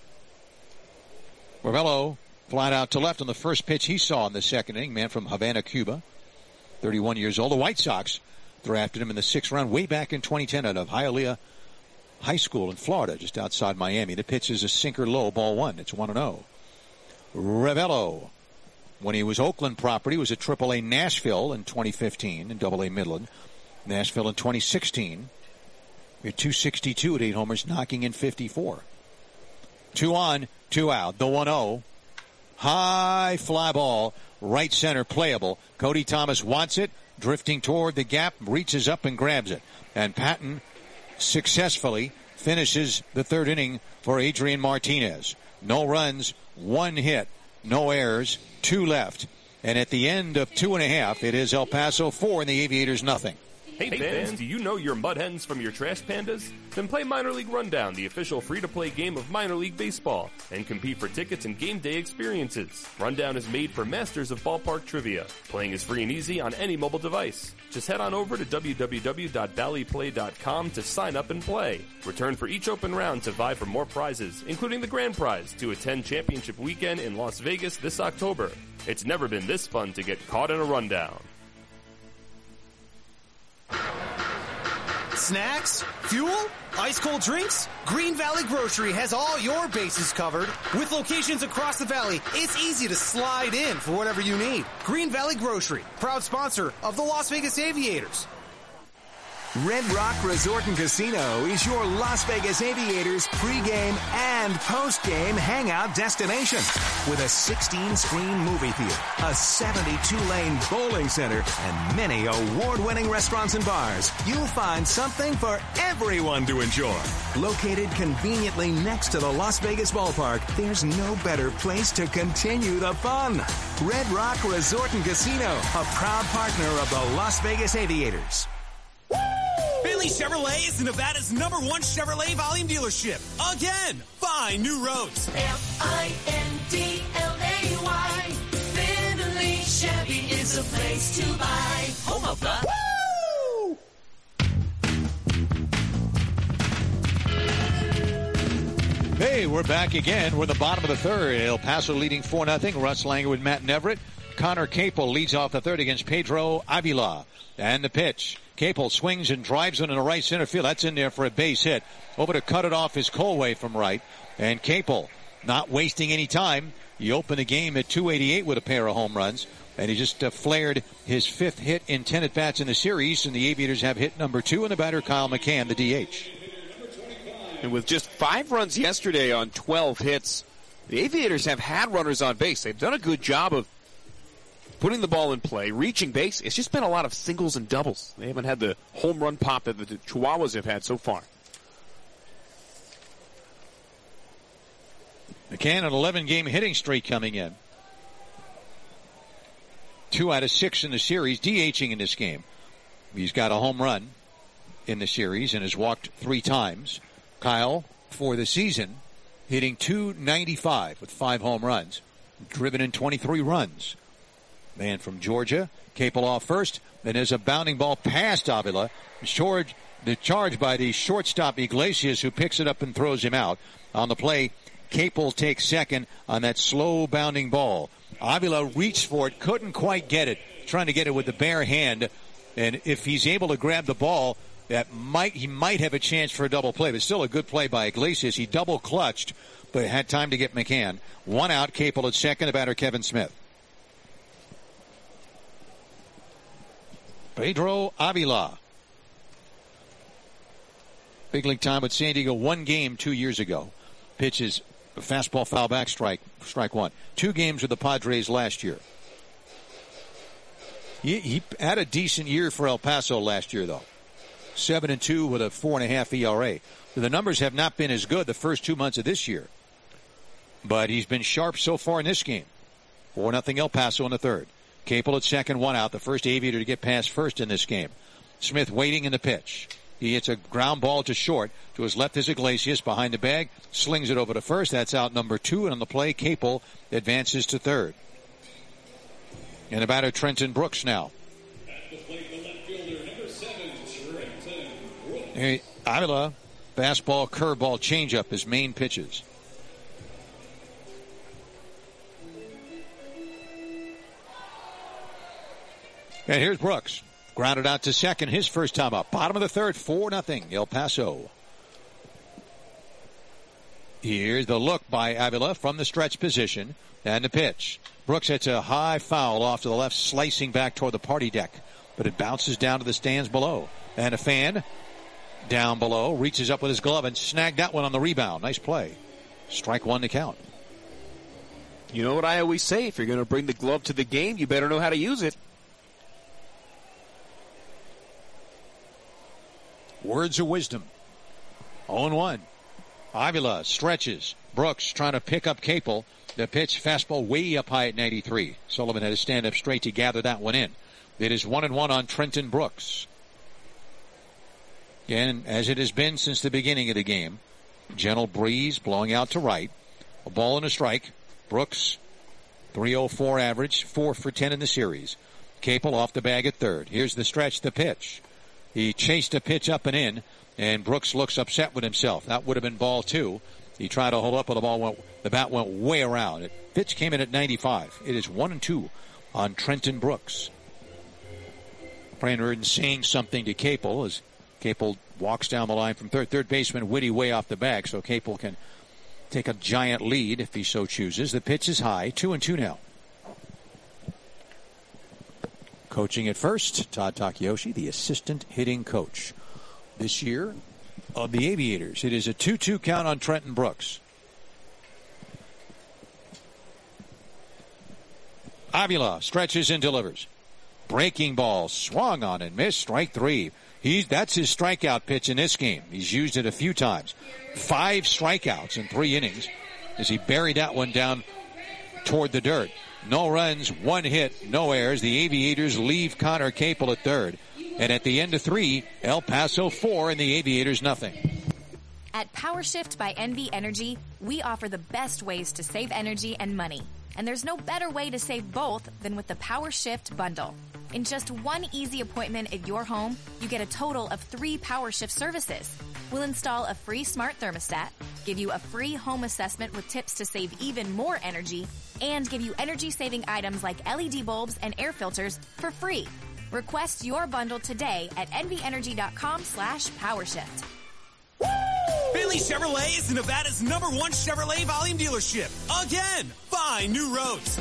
Ravelo flat out to left on the first pitch he saw in the second inning. Man from Havana, Cuba, 31 years old. The White Sox drafted him in the 6th round way back in 2010 out of Hialeah High School in Florida, just outside Miami. The pitch is a sinker low, ball 1. It's 1-0. Ravelo, when he was Oakland property, was at AAA Nashville in 2015 and AA Midland. Nashville in 2016. He had 262 at 8 homers, knocking in 54. 2 on, 2 out. The 1-0. High fly ball, right center, playable. Cody Thomas wants it, drifting toward the gap, reaches up and grabs it. And Patton successfully finishes the 3rd inning for Adrian Martinez. No runs, 1 hit, no errors, 2 left. And at the end of 2.5, it is El Paso 4 and the Aviators nothing. Hey fans, do you know your mud hens from your trash pandas? Then play Minor League Rundown, the official free-to-play game of minor league baseball, and compete for tickets and game day experiences. Rundown is made for masters of ballpark trivia. Playing is free and easy on any mobile device. Just head on over to www.valleyplay.com to sign up and play. Return for each open round to vie for more prizes, including the grand prize to attend championship weekend in Las Vegas this October. It's never been this fun to get caught in a rundown. Snacks? Fuel? Ice-cold drinks? Green Valley Grocery has all your bases covered. With locations across the valley, it's easy to slide in for whatever you need. Green Valley Grocery, proud sponsor of the Las Vegas Aviators. Red Rock Resort and Casino is your Las Vegas Aviators pregame and postgame hangout destination. With a 16-screen movie theater, a 72-lane bowling center, and many award-winning restaurants and bars, you'll find something for everyone to enjoy. Located conveniently next to the Las Vegas ballpark, there's no better place to continue the fun. Red Rock Resort and Casino, a proud partner of the Las Vegas Aviators. Finley Chevrolet is Nevada's #1 Chevrolet volume dealership. Again, find new roads. F-I-N-D-L-A-Y. Finley Chevy is the place to buy. Home of the... Hey, we're back again. We're in the bottom of the third. El Paso leading 4-0. Russ Langer with Matt Neverett. Connor Capel leads off the third against Pedro Avila. And the pitch. Capel swings and drives one in the right center field. That's in there for a base hit. Over to cut it off is Colway from right. And Capel not wasting any time. He opened the game at 288 with a pair of home runs. And he just flared his fifth hit in 10 at-bats in the series. And the Aviators have hit number 2 and the batter Kyle McCann, the DH. And with just 5 runs yesterday on 12 hits, the Aviators have had runners on base. They've done a good job of putting the ball in play, reaching base. It's just been a lot of singles and doubles. They haven't had the home run pop that the Chihuahuas have had so far. McCann, an 11-game hitting streak coming in. 2 out of 6 in the series, DHing in this game. He's got a home run in the series and has walked 3 times. Kyle, for the season, hitting .295 with 5 home runs, driven in 23 runs. Man from Georgia, Capel off first, then there's a bounding ball past Avila. The charge by the shortstop Iglesias, who picks it up and throws him out. On the play, Capel takes second on that slow bounding ball. Avila reached for it, couldn't quite get it, trying to get it with the bare hand. And if he's able to grab the ball, he might have a chance for a double play, but still a good play by Iglesias. He double clutched, but had time to get McCann. 1 out, Capel at second, the batter Kevin Smith. Pedro Avila. Big league time with San Diego, 1 game 2 years ago. Pitches a fastball foul back, strike 1. 2 games with the Padres last year. He had a decent year for El Paso last year, though. 7-2 with a 4.5 ERA. The numbers have not been as good the first 2 months of this year, but he's been sharp so far in this game. 4-0 El Paso in the third. Capel at second, 1 out. The first Aviator to get past first in this game. Smith waiting in the pitch. He hits a ground ball to short. To his left is Iglesias behind the bag. Slings it over to first. That's out number 2. And on the play, Capel advances to third. And the batter Trenton Brooks now. Avila, fastball, curveball, changeup, his main pitches. And here's Brooks. Grounded out to second, his first time up. Bottom of the third, 4-0, El Paso. Here's the look by Avila from the stretch position. And the pitch. Brooks hits a high foul off to the left, slicing back toward the party deck. But it bounces down to the stands below. And a fan down below reaches up with his glove and snagged that one on the rebound. Nice play. Strike 1 to count. You know what I always say, if you're going to bring the glove to the game, you better know how to use it. Words of wisdom. 0-1. Avila stretches. Brooks trying to pick up Capel. The pitch, fastball way up high at 93. Sullivan had to stand up straight to gather that one in. It is 1-1 on Trenton Brooks. Again, as it has been since the beginning of the game, gentle breeze blowing out to right. A ball and a strike. Brooks, 304 average, 4 for 10 in the series. Capel off the bag at third. Here's the stretch, the pitch. He chased a pitch up and in, and Brooks looks upset with himself. That would have been ball 2. He tried to hold up, but the bat went way around. The pitch came in at 95. It is 1-2 on Trenton Brooks. Brian Reardon saying something to Capel as Capel walks down the line from third. Third baseman Whitty way off the bag, so Capel can take a giant lead if he so chooses. The pitch is high, 2-2 now. Coaching at first, Todd Takayoshi, the assistant hitting coach this year of the Aviators. It is a 2-2 count on Trenton Brooks. Avila stretches and delivers. Breaking ball, swung on and missed, strike 3. That's his strikeout pitch in this game. He's used it a few times. 5 strikeouts in 3 innings as he buried that one down toward the dirt. No runs, 1 hit, no errors. The Aviators leave Connor Capel at third. And at the end of 3, El Paso 4 and the Aviators nothing. At PowerShift by NV Energy, we offer the best ways to save energy and money. And there's no better way to save both than with the PowerShift bundle. In just one easy appointment at your home, you get a total of 3 PowerShift services. We'll install a free smart thermostat, give you a free home assessment with tips to save even more energy, and give you energy-saving items like LED bulbs and air filters for free. Request your bundle today at nvenergy.com/PowerShift. Finley Chevrolet is Nevada's #1 Chevrolet volume dealership. Again, find new roads.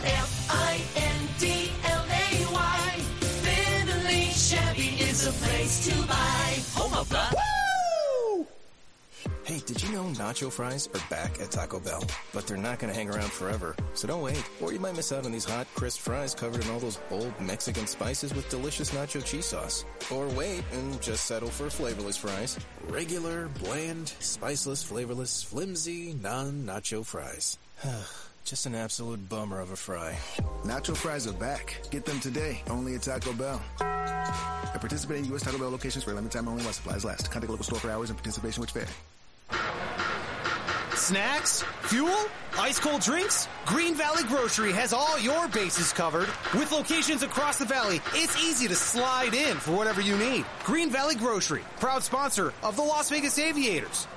Findlay. Finley Chevy is a place to buy. Home of the... Woo! Hey, did you know nacho fries are back at Taco Bell? But they're not going to hang around forever, so don't wait. Or you might miss out on these hot, crisp fries covered in all those bold Mexican spices with delicious nacho cheese sauce. Or wait and just settle for flavorless fries. Regular, bland, spiceless, flavorless, flimsy, non-nacho fries. Just an absolute bummer of a fry. Nacho fries are back. Get them today, only at Taco Bell. At participating U.S. Taco Bell locations for a limited time only while supplies last. Contact local store for hours and participation which vary. Snacks? Fuel? Ice cold drinks? Green Valley Grocery has all your bases covered. With locations across the valley, it's easy to slide in for whatever you need. Green Valley Grocery, proud sponsor of the Las Vegas Aviators.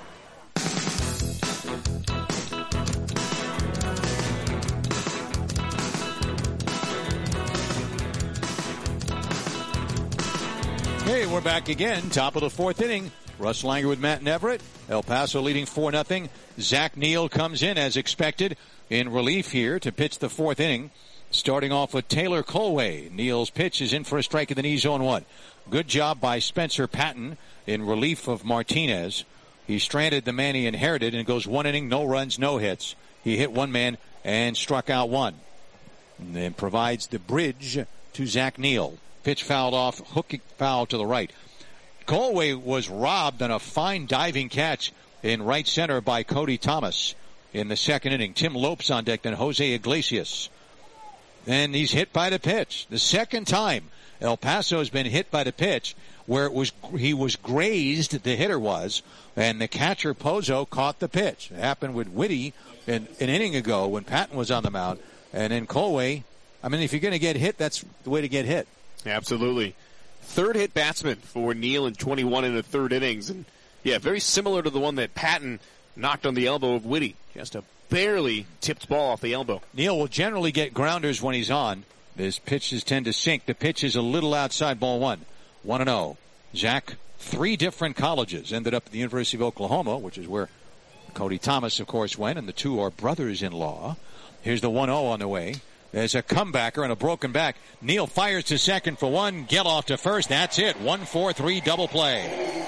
Hey, we're back again. Top of the 4th inning. Russ Langer with Matt Neverett. El Paso leading 4-0. Zach Neal comes in as expected in relief here to pitch the 4th inning. Starting off with Taylor Colway. Neal's pitch is in for a strike in the knee, 0-1. Good job by Spencer Patton in relief of Martinez. He stranded the man he inherited and goes 1 inning, no runs, no hits. He hit 1 man and struck out 1. And then provides the bridge to Zach Neal. Pitch fouled off, hooking foul to the right. Colway was robbed on a fine diving catch in right center by Cody Thomas in the 2nd inning. Tim Lopes on deck, then Jose Iglesias. Then he's hit by the pitch. The 2nd time El Paso has been hit by the pitch where he was grazed, the hitter was, and the catcher Pozo caught the pitch. It happened with Whitty an inning ago when Patton was on the mound. And then Colway, I mean, if you're going to get hit, that's the way to get hit. Absolutely. 3rd hit batsman for Neal in 21 in the 3rd innings. And, yeah, very similar to the one that Patton knocked on the elbow of Whitty. Just a barely tipped ball off the elbow. Neal will generally get grounders when he's on. His pitches tend to sink. The pitch is a little outside, ball 1. 1-0. Zach, 3 different colleges. Ended up at the University of Oklahoma, which is where Cody Thomas, of course, went, and the 2 are brothers-in-law. Here's the 1-0 on the way. There's a comebacker and a broken back. Neal fires to second for 1. Geloff to first. That's it. 1-4-3 double play.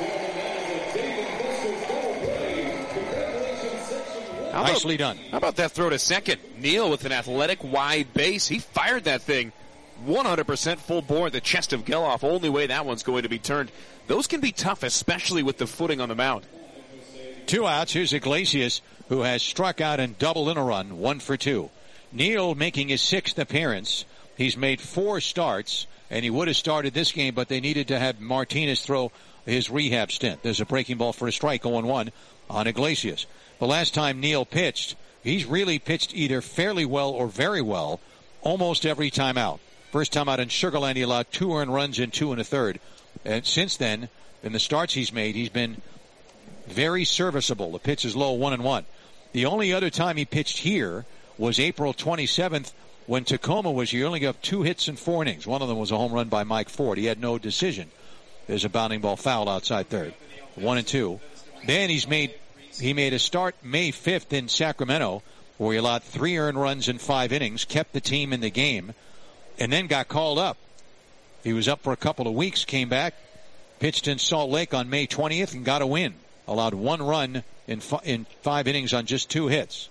Nicely done. How about that throw to second? Neal with an athletic wide base. He fired that thing 100% full bore at the chest of Geloff. Only way that one's going to be turned. Those can be tough, especially with the footing on the mound. 2 outs. Here's Iglesias, who has struck out and doubled in a run. 1 for 2. Neal making his 6th appearance. He's made 4 starts, and he would have started this game, but they needed to have Martinez throw his rehab stint. There's a breaking ball for a strike, 0-1 on Iglesias. The last time Neal pitched, he's really pitched either fairly well or very well almost every time out. First time out in Sugar Land, he allowed 2 earned runs in 2 1/3. And since then, in the starts he's made, he's been very serviceable. The pitch is low, 1-1. The only other time he pitched here was April 27th when Tacoma was here. He only got 2 hits in 4 innings. One of them was a home run by Mike Ford. He had no decision. There's a bounding ball foul outside third. 1-2. Then he made a start May 5th in Sacramento where he allowed 3 earned runs in 5 innings, kept the team in the game, and then got called up. He was up for a couple of weeks, came back, pitched in Salt Lake on May 20th and got a win. Allowed 1 run in 5 innings on just 2 hits.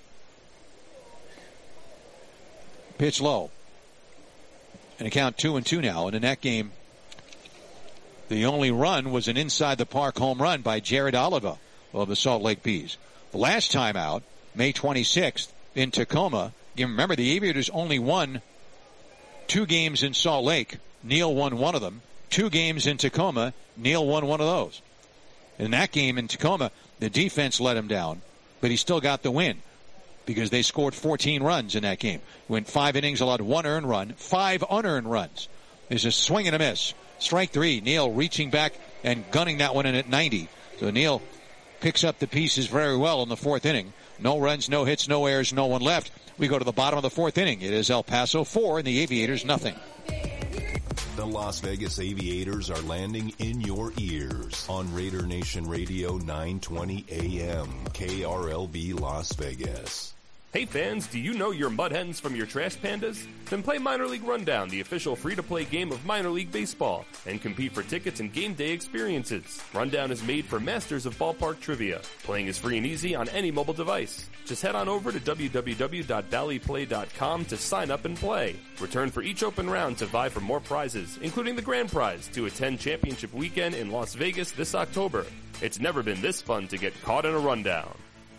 Pitch low. And a count 2-2 now. And in that game, the only run was an inside the park home run by Jared Oliva of the Salt Lake Bees. The last time out, May 26th in Tacoma, you remember the Aviators only won 2 games in Salt Lake. Neal won 1 of them. 2 games in Tacoma, Neal won 1 of those. In that game in Tacoma, the defense let him down, but he still got the win. because they scored 14 runs in that game. Went 5 innings, allowed 1 earned run, 5 unearned runs. There's a swing and a miss. Strike 3. Neal reaching back and gunning that one in at 90. So Neal picks up the pieces very well in the 4th inning. No runs, no hits, no errors, no one left. We go to the bottom of the 4th inning. It is El Paso 4 and the Aviators nothing. The Las Vegas Aviators are landing in your ears on Raider Nation Radio 920 AM, KRLB Las Vegas. Hey fans, do you know your mud hens from your trash pandas? Then play Minor League Rundown, the official free-to-play game of minor league baseball, and compete for tickets and game day experiences. Rundown is made for masters of ballpark trivia. Playing is free and easy on any mobile device. Just head on over to www.valleyplay.com to sign up and play. Return for each open round to vie for more prizes, including the grand prize to attend championship weekend in Las Vegas this October. It's never been this fun to get caught in a rundown.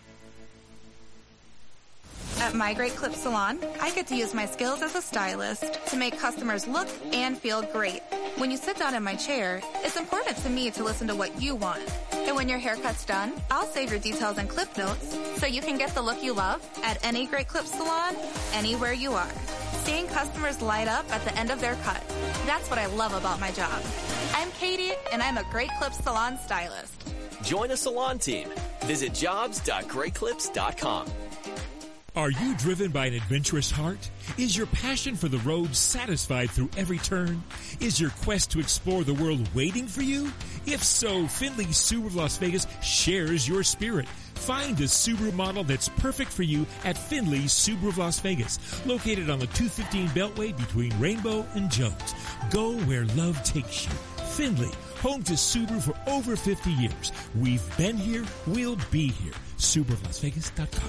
At My Great Clip Salon, I get to use my skills as a stylist to make customers look and feel great. When you sit down in my chair, it's important to me to listen to what you want. And when your haircut's done, I'll save your details and clip notes so you can get the look you love at any Great Clip Salon, anywhere you are. Seeing customers light up at the end of their cut. That's what I love about my job. I'm Katie, and I'm a Great Clip Salon stylist. Join a salon team. Visit jobs.greatclips.com. Are you driven by an adventurous heart? Is your passion for the road satisfied through every turn? Is your quest to explore the world waiting for you? If so, Findlay Subaru Las Vegas shares your spirit. Find a Subaru model that's perfect for you at Findlay Subaru Las Vegas, located on the 215 Beltway between Rainbow and Jones. Go where love takes you. Findlay, home to Subaru for over 50 years. We've been here, we'll be here. SubaruLasVegas.com.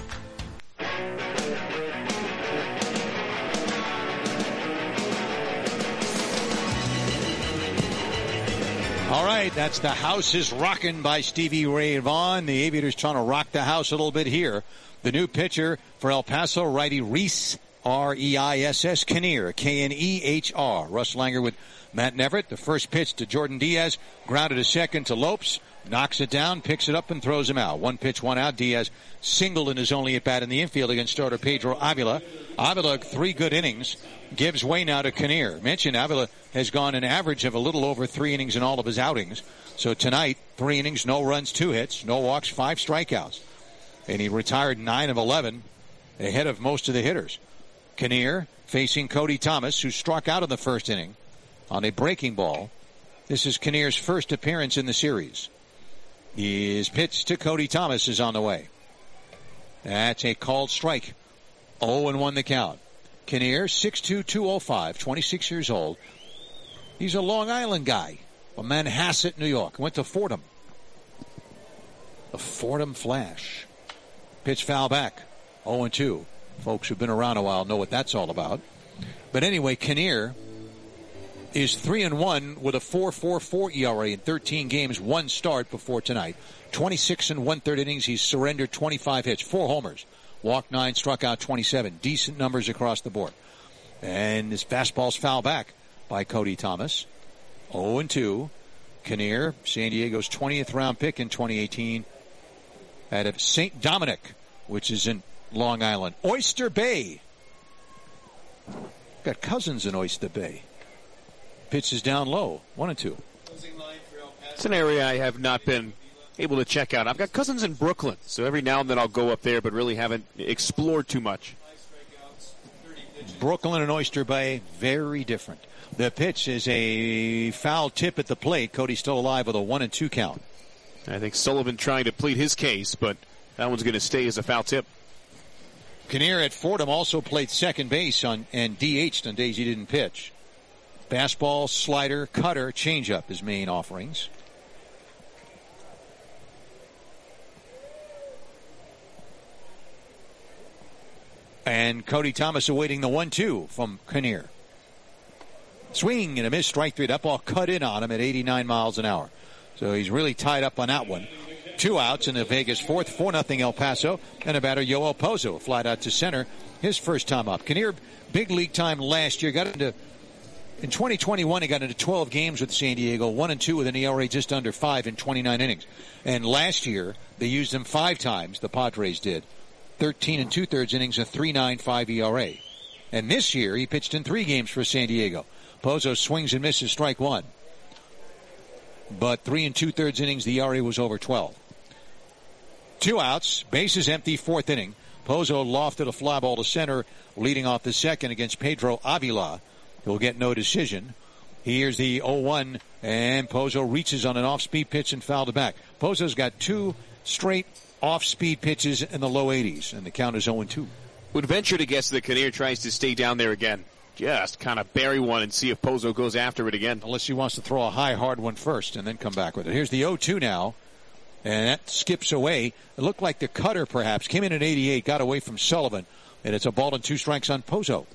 All right, that's The House is Rockin' by Stevie Ray Vaughan. The Aviators trying to rock the house a little bit here. The new pitcher for El Paso, righty Reis, R-E-I-S-S, Kinnear, K-N-E-H-R. Russ Langer with Matt Neverett. The first pitch to Jordan Diaz, grounded a second to Lopes, knocks it down, picks it up, and throws him out. 1 pitch, 1 out. Diaz singled in his only at-bat in the infield against starter Pedro Avila. Avila, 3 good innings, gives way now to Kinnear. Mentioned Avila has gone an average of a little over 3 innings in all of his outings. So tonight, 3 innings, no runs, 2 hits, no walks, 5 strikeouts. And he retired 9 of 11, ahead of most of the hitters. Kinnear facing Cody Thomas, who struck out in the first inning on a breaking ball. This is Kinnear's first appearance in the series. His pitch to Cody Thomas is on the way. That's a called strike. 0-1 the count. Kinnear, 6'2", 205, 26 years old. He's a Long Island guy, from Manhasset, New York. Went to Fordham. The Fordham Flash. Pitch foul back. 0-2. Folks who've been around a while know what that's all about. But anyway, Kinnear is 3-1 with a 4.44 ERA in 13 games, 1 start before tonight. 26 1/3 innings. He's surrendered 25 hits, 4 homers, walked 9, struck out 27. Decent numbers across the board. And his fastball's foul back by Cody Thomas. 0-2. Kinnear, San Diego's 20th round pick in 2018 out of St. Dominic, which is in Long Island. Oyster Bay. Got cousins in Oyster Bay. Pitch is down low. 1-2. It's an area I have not been able to check out. I've got cousins in Brooklyn, so every now and then I'll go up there, but really haven't explored too much. Brooklyn and Oyster Bay, very different. The pitch is a foul tip at the plate. Cody's still alive with a 1-2 count. I think Sullivan trying to plead his case, but that one's going to stay as a foul tip. Kinnear at Fordham also played second base and DH'd on days he didn't pitch. Fastball, slider, cutter, changeup his main offerings. And Cody Thomas awaiting the 1-2 from Kinnear. Swing and a miss, strike 3. That ball cut in on him at 89 miles an hour. So he's really tied up on that one. 2 outs in the Vegas 4th, 4-0 El Paso. And a batter, Yoel Pozo, flied out to center, his first time up. Kinnear, big league time last year, in 2021, he got into 12 games with San Diego, 1-2 with an ERA just under 5 in 29 innings. And last year, they used him 5 times, the Padres did, 13 and 2/3 innings, a 3.95 ERA. And this year, he pitched in 3 games for San Diego. Pozo swings and misses, strike 1. But 3 and 2/3 innings, the ERA was over 12. 2 outs, bases empty, 4th inning. Pozo lofted a fly ball to center, leading off the second against Pedro Avila. He'll get no decision. Here's the 0-1, and Pozo reaches on an off-speed pitch and fouled it back. Pozo's got 2 straight off-speed pitches in the low 80s, and the count is 0-2. Would venture to guess that Kinnear tries to stay down there again. Just kind of bury one and see if Pozo goes after it again. Unless he wants to throw a high, hard one first and then come back with it. Here's the 0-2 now. And that skips away. It looked like the cutter, perhaps. Came in at 88, got away from Sullivan. And it's a ball and 2 strikes on Pozo.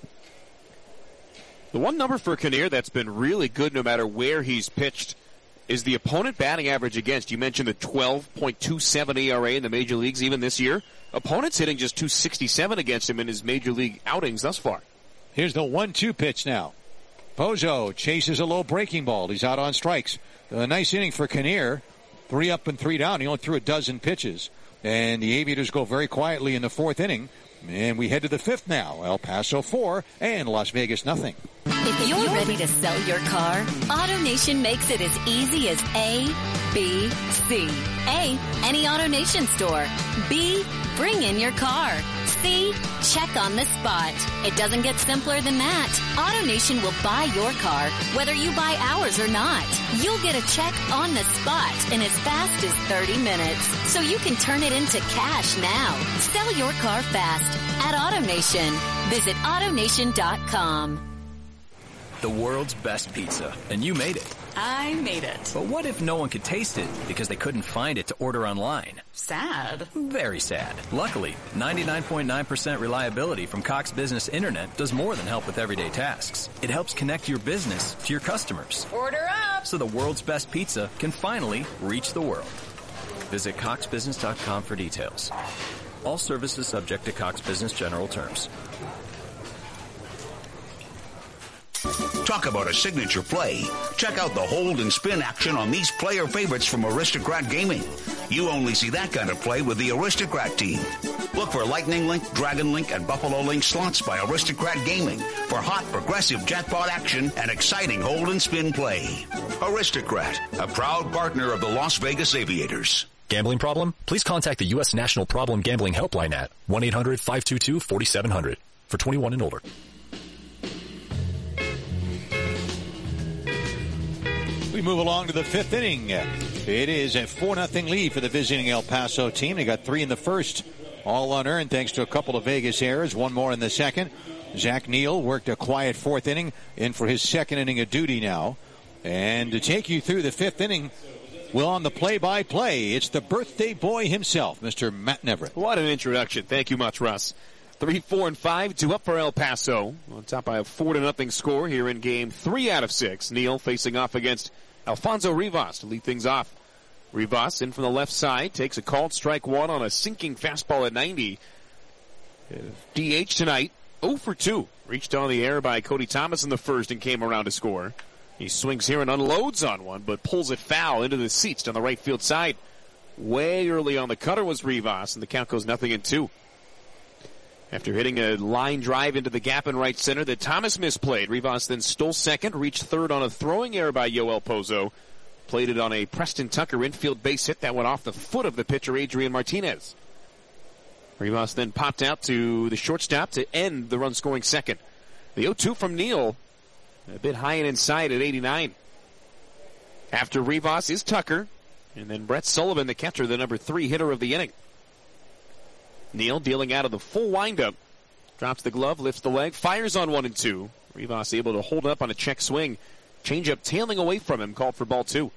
The one number for Kinnear that's been really good no matter where he's pitched is the opponent batting average against. You mentioned the 12.27 ERA in the major leagues even this year. Opponents hitting just 267 against him in his major league outings thus far. Here's the 1-2 pitch now. Pozo chases a low breaking ball. He's out on strikes. A nice inning for Kinnear. 3 up and 3 down. He only threw a dozen pitches. And the Aviators go very quietly in the 4th inning. And we head to the 5th now. El Paso 4 and Las Vegas nothing. If you're ready to sell your car, AutoNation makes it as easy as A, B, C. A, any AutoNation store. B, bring in your car. C, check on the spot. It doesn't get simpler than that. AutoNation will buy your car, whether you buy ours or not. You'll get a check on the spot in as fast as 30 minutes. So you can turn it into cash now. Sell your car fast at AutoNation. Visit AutoNation.com. The world's best pizza, and you made it. I made it. But what if no one could taste it because they couldn't find it to order online? Sad. Very sad. Luckily, 99.9% reliability from Cox Business Internet does more than help with everyday tasks. It helps connect your business to your customers. Order up! So the world's best pizza can finally reach the world. Visit coxbusiness.com for details. All services subject to Cox Business General terms. Talk about a signature play. Check out the hold and spin action on these player favorites from Aristocrat Gaming. You only see that kind of play with the Aristocrat team. Look for Lightning Link, Dragon Link, and Buffalo Link slots by Aristocrat Gaming for hot, progressive jackpot action and exciting hold and spin play. Aristocrat, a proud partner of the Las Vegas Aviators. Gambling problem? Please contact the U.S. National Problem Gambling Helpline at 1-800-522-4700 for 21 and older. We move along to the 5th inning. It is a 4-0 lead for the visiting El Paso team. They got 3 in the first, all unearned thanks to a couple of Vegas errors, 1 more in the second. Zach Neal worked a quiet 4th inning, in for his 2nd inning of duty now. And to take you through the 5th inning, well, on the play-by-play, it's the birthday boy himself, Mr. Matt Neverett. What an introduction. Thank you much, Russ. 3, 4, and 5, 2 up for El Paso. On top by a 4-0 score here in game 3 out of 6. Neal facing off against Alfonso Rivas to lead things off. Rivas in from the left side, takes a called strike 1 on a sinking fastball at 90. DH tonight, 0 for 2. Reached on the air by Cody Thomas in the first and came around to score. He swings here and unloads on one, but pulls it foul into the seats down the right field side. Way early on the cutter was Rivas, and the count goes 0-2. After hitting a line drive into the gap in right center that Thomas misplayed, Rivas then stole second, reached third on a throwing error by Yoel Pozo. Played it on a Preston Tucker infield base hit that went off the foot of the pitcher Adrian Martinez. Rivas then popped out to the shortstop to end the run-scoring second. The 0-2 from Neal, a bit high and inside at 89. After Rivas is Tucker, and then Brett Sullivan, the catcher, the number 3 hitter of the inning. Neal dealing out of the full windup. Drops the glove, lifts the leg, fires on 1 and 2. Rivas able to hold up on a check swing. Changeup tailing away from him, called for ball 2.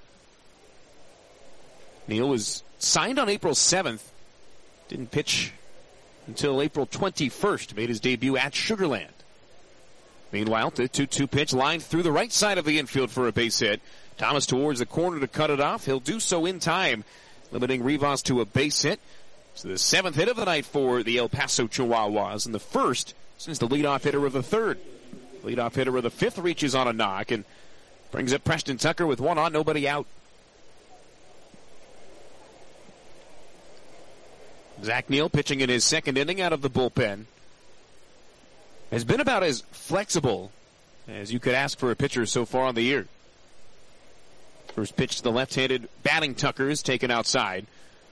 Neal was signed on April 7th. Didn't pitch until April 21st. Made his debut at Sugar Land. Meanwhile, the 2-2 pitch lined through the right side of the infield for a base hit. Thomas towards the corner to cut it off. He'll do so in time, limiting Rivas to a base hit. So the 7th hit of the night for the El Paso Chihuahuas, and the first since the leadoff hitter of the 3rd. Leadoff hitter of the 5th reaches on a knock and brings up Preston Tucker with 1 on, nobody out. Zach Neal pitching in his second inning out of the bullpen. Has been about as flexible as you could ask for a pitcher so far on the year. First pitch to the left-handed batting Tucker is taken outside.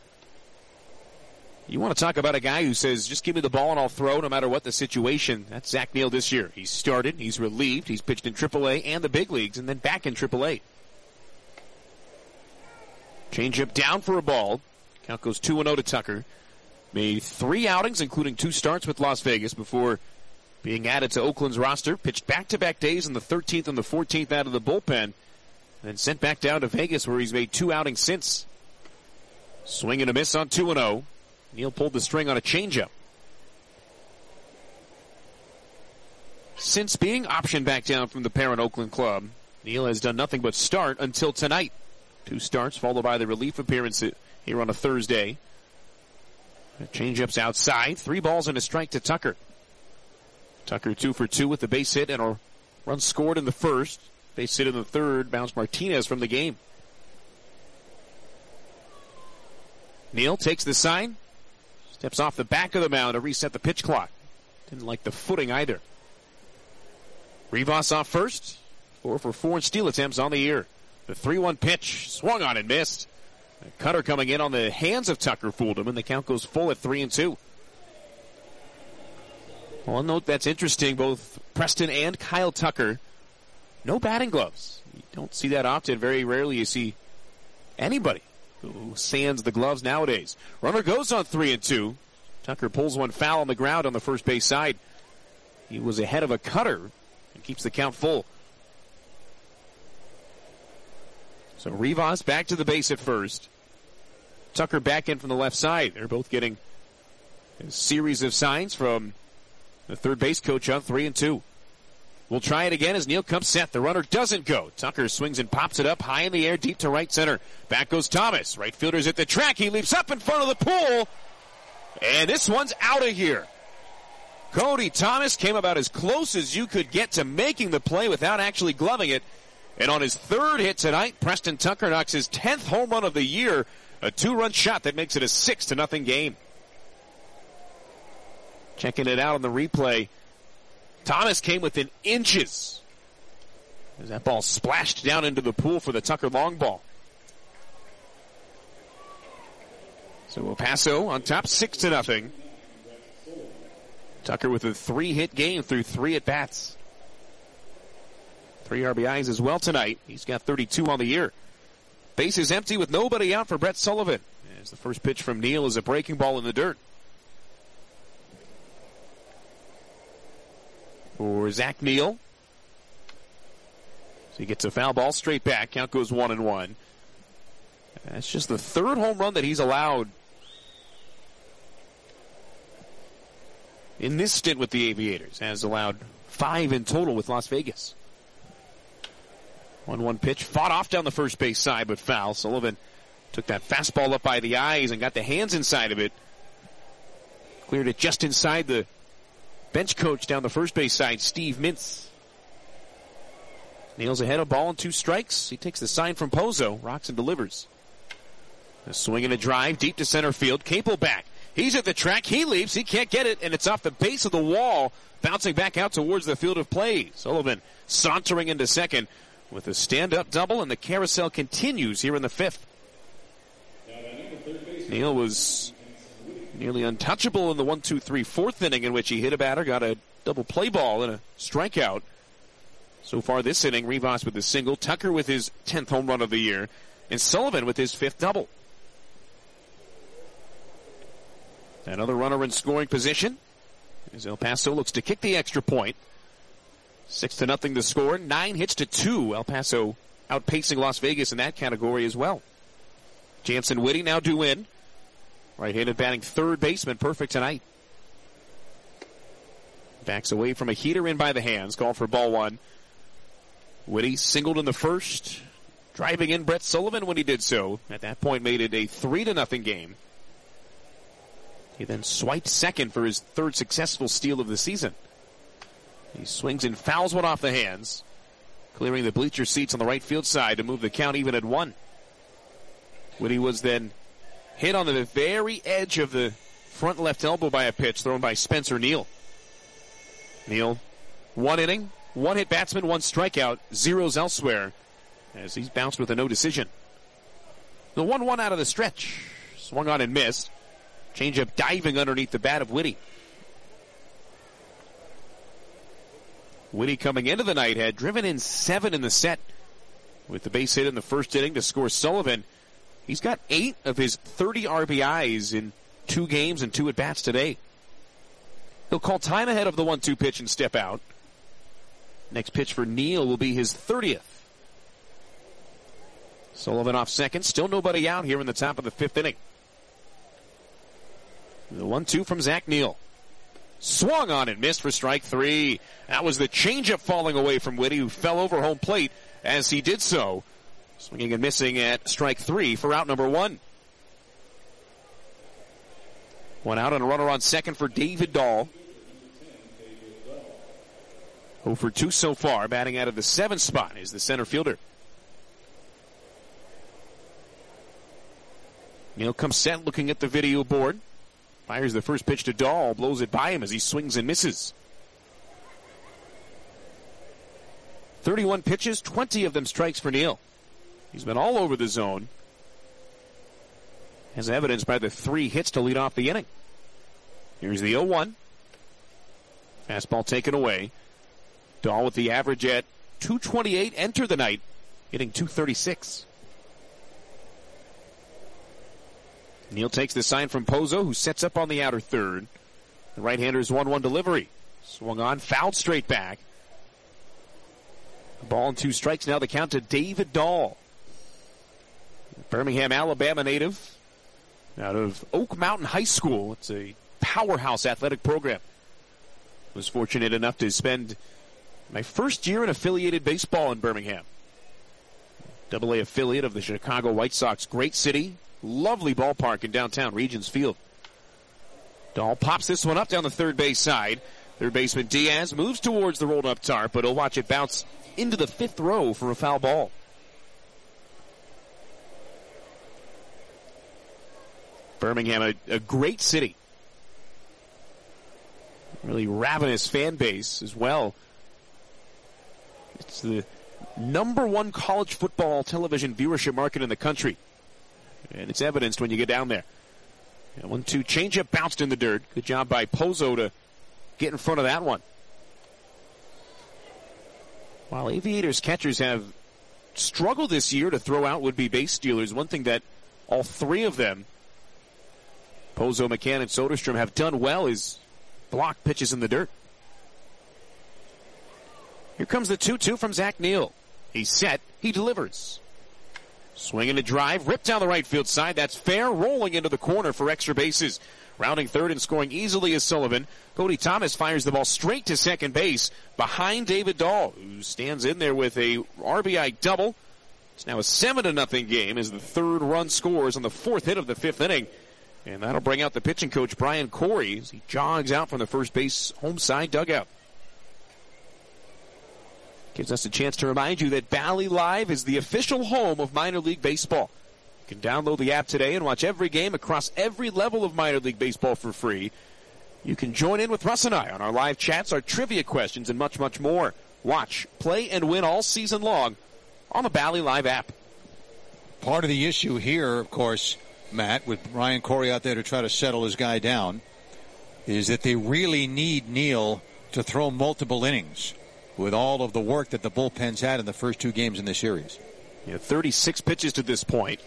You want to talk about a guy who says, just give me the ball and I'll throw no matter what the situation. That's Zach Neal this year. He's started, he's relieved, he's pitched in AAA and the big leagues, and then back in AAA. Changeup down for a ball. Count goes 2-0 to Tucker. Made 3 outings, including 2 starts with Las Vegas before being added to Oakland's roster. Pitched back-to-back days on the 13th and the 14th out of the bullpen. Then sent back down to Vegas where he's made 2 outings since. Swing and a miss on 2-0. Neal pulled the string on a changeup. Since being optioned back down from the parent Oakland club, Neal has done nothing but start until tonight. 2 starts followed by the relief appearance here on a Thursday. Changeup's outside. 3 balls and a strike to Tucker. Tucker 2 for 2 with the base hit and a run scored in the first. Base hit in the third. Bounced Martinez from the game. Neal takes the sign. Steps off the back of the mound to reset the pitch clock. Didn't like the footing either. Rivas off first. 4 for 4 in steal attempts on the year. The 3-1 pitch. Swung on and missed. The cutter coming in on the hands of Tucker fooled him, and the count goes full at 3-2. One note that's interesting, both Preston and Kyle Tucker, no batting gloves. You don't see that often. Very rarely you see anybody who sands the gloves nowadays. Runner goes on 3-2. Tucker pulls one foul on the ground on the first base side. He was ahead of a cutter and keeps the count full. So Rivas back to the base at first. Tucker back in from the left side. They're both getting a series of signs from the third base coach on 3-2. We'll try it again as Neal comes set. The runner doesn't go. Tucker swings and pops it up high in the air, deep to right center. Back goes Thomas. Right fielder's at the track. He leaps up in front of the pool. And this one's out of here. Cody Thomas came about as close as you could get to making the play without actually gloving it. And on his 3rd hit tonight, Preston Tucker knocks his 10th home run of the year. A 2-run shot that makes it a 6-0 game. Checking it out on the replay. Thomas came within inches as that ball splashed down into the pool for the Tucker long ball. So El Paso on top 6-0. Tucker with a 3-hit game through 3 at-bats. 3 RBIs as well tonight. He's got 32 on the year. Base is empty with nobody out for Brett Sullivan. As the first pitch from Neal is a breaking ball in the dirt. For Zach Neal. So he gets a foul ball straight back. Count goes 1-1. That's just the 3rd home run that he's allowed in this stint with the Aviators. Has allowed 5 in total with Las Vegas. 1-1 pitch. Fought off down the first base side, but foul. Sullivan took that fastball up by the eyes and got the hands inside of it. Cleared it just inside the bench coach down the first base side, Steve Mintz. Neal's ahead of ball and 2 strikes. He takes the sign from Pozo. Rocks and delivers. A swing and a drive deep to center field. Capel back. He's at the track. He leaps. He can't get it, and it's off the base of the wall, bouncing back out towards the field of play. Sullivan sauntering into second with a stand-up double, and the carousel continues here in the 5th. Neal was nearly untouchable in the 4th inning in which he hit a batter, got a double play ball and a strikeout. So far this inning, Rivas with a single, Tucker with his 10th home run of the year, and Sullivan with his 5th double. Another runner in scoring position as El Paso looks to kick the extra point. 6-0 to score, 9 hits to 2. El Paso outpacing Las Vegas in that category as well. Jansen Whitty now due in. Right-handed batting third baseman, perfect tonight. Backs away from a heater in by the hands, called for ball 1. Whitty singled in the first, driving in Brett Sullivan when he did so. At that point made it a 3-0 game. He then swiped second for his 3rd successful steal of the season. He swings and fouls one off the hands, clearing the bleacher seats on the right field side to move the count even at 1. Whitty was then hit on the very edge of the front left elbow by a pitch thrown by Spencer Neal. Neal, 1 inning, 1 hit batsman, 1 strikeout, zeros elsewhere as he's bounced with a no decision. The 1-1 out of the stretch. Swung on and missed. Changeup diving underneath the bat of Whitty. Whitty coming into the night had driven in 7 in the set with the base hit in the first inning to score Sullivan. He's got 8 of his 30 RBIs in 2 games and 2 at-bats today. He'll call time ahead of the 1-2 pitch and step out. Next pitch for Neal will be his 30th. Sullivan off second. Still nobody out here in the top of the 5th inning. The 1-2 from Zach Neal. Swung on and missed for strike 3. That was the changeup falling away from Whitty, who fell over home plate as he did so. Swinging and missing at strike 3 for out number 1. 1 out and a runner on second for David Dahl. 0 for 2 so far. Batting out of the 7th spot is the center fielder. Neal comes set looking at the video board. Fires the first pitch to Dahl. Blows it by him as he swings and misses. 31 pitches, 20 of them strikes for Neal. He's been all over the zone, as evidenced by the 3 hits to lead off the inning. Here's the 0-1. Fastball taken away. Dahl with the average at 228 enter the night, hitting 236. Neal takes the sign from Pozo, who sets up on the outer third. The right-hander's 1-1 delivery. Swung on, fouled straight back. Ball and 2 strikes, now the count to David Dahl. Birmingham, Alabama native, out of Oak Mountain High School. It's a powerhouse athletic program. Was fortunate enough to spend my first year in affiliated baseball in Birmingham. AA affiliate of the Chicago White Sox. Great city, lovely ballpark in downtown Regions Field. Dahl pops this one up down the third base side. Third baseman Diaz moves towards the rolled up tarp, but he'll watch it bounce into the 5th row for a foul ball. Birmingham, a great city. Really ravenous fan base as well. It's the number 1 college football television viewership market in the country. And it's evidenced when you get down there. 1-2 changeup bounced in the dirt. Good job by Pozo to get in front of that one. While Aviators catchers have struggled this year to throw out would-be base stealers, one thing that all 3 of them, Pozo, McCann, and Soderstrom, have done well is block pitches in the dirt. Here comes the 2-2 from Zach Neal. He's set. He delivers. Swinging a drive, ripped down the right field side. That's fair. Rolling into the corner for extra bases. Rounding third and scoring easily is Sullivan. Cody Thomas fires the ball straight to second base behind David Dahl, who stands in there with a RBI double. It's now a 7-0 game as the 3rd run scores on the 4th hit of the 5th inning. And that'll bring out the pitching coach, Brian Corey, as he jogs out from the first base home side dugout. Gives us a chance to remind you that Bally Live is the official home of minor league baseball. You can download the app today and watch every game across every level of minor league baseball for free. You can join in with Russ and I on our live chats, our trivia questions, and much, much more. Watch, play, and win all season long on the Bally Live app. Part of the issue here, of course, Matt, with Brian Corey out there to try to settle his guy down, is that they really need Neal to throw multiple innings with all of the work that the bullpen's had in the first 2 games in this series. 36 pitches to this point.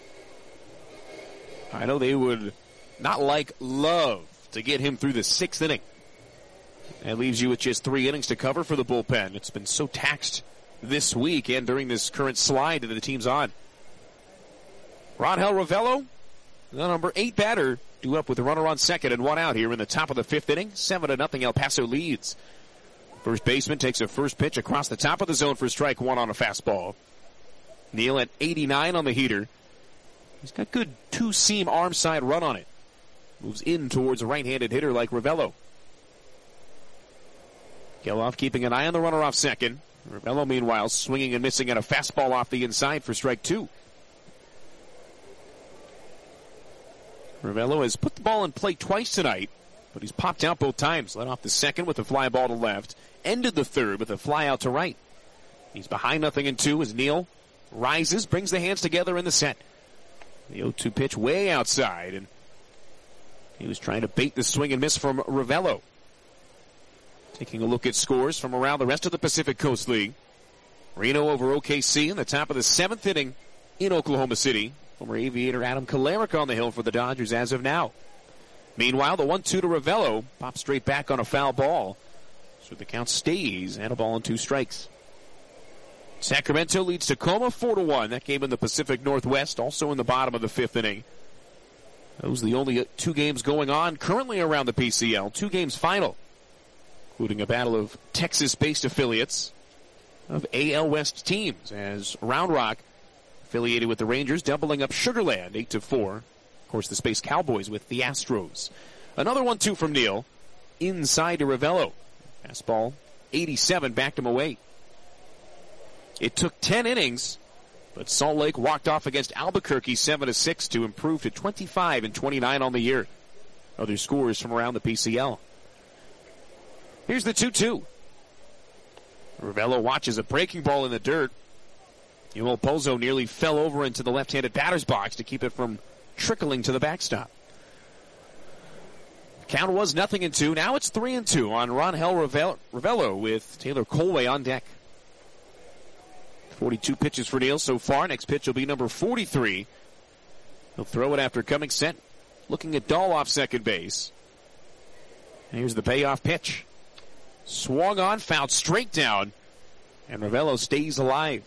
I know they would not love to get him through the 6th inning. That leaves you with just 3 innings to cover for the bullpen. It's been so taxed this week and during this current slide that the team's on. Rangel Ravelo, the number 8 batter, due up with a runner on second and 1 out here in the top of the 5th inning. 7-0 El Paso leads. First baseman takes a first pitch across the top of the zone for strike 1 on a fastball. Neal at 89 on the heater. He's got good 2-seam arm side run on it. Moves in towards a right-handed hitter like Ravelo. Geloff keeping an eye on the runner off second. Ravelo, meanwhile, swinging and missing at a fastball off the inside for strike 2. Ravello has put the ball in play twice tonight, but he's popped out both times. Led off the second with a fly ball to left. Ended the third with a fly out to right. He's behind 0-2 as Neal rises, brings the hands together in the set. The 0-2 pitch way outside, and he was trying to bait the swing and miss from Ravello. Taking a look at scores from around the rest of the Pacific Coast League. Reno over OKC in the top of the 7th inning in Oklahoma City. Former Aviator Adam Kolarek on the hill for the Dodgers as of now. Meanwhile, the 1-2 to Ravello pops straight back on a foul ball. So the count stays and a ball and 2 strikes. Sacramento leads Tacoma 4-1. That game in the Pacific Northwest, also in the bottom of the 5th inning. Those are the only 2 games going on currently around the PCL. 2 games final, including a battle of Texas-based affiliates of AL West teams, as Round Rock, affiliated with the Rangers, doubling up Sugar Land 8-4. Of course, the Space Cowboys with the Astros. Another 1-2 from Neal, inside to Ravello. Fastball, 87, backed him away. It took 10 innings, but Salt Lake walked off against Albuquerque 7-6 to improve to 25-29 on the year. Other scores from around the PCL. Here's the 2-2. Ravello watches a breaking ball in the dirt. Yoel Pozo nearly fell over into the left-handed batter's box to keep it from trickling to the backstop. Count was 0-2. Now it's 3-2 on Rangel Ravello with Taylor Colway on deck. 42 pitches for Neal so far. Next pitch will be number 43. He'll throw it after coming set. Looking at Dahl off second base. And here's the payoff pitch. Swung on, fouled straight down, and Ravello stays alive.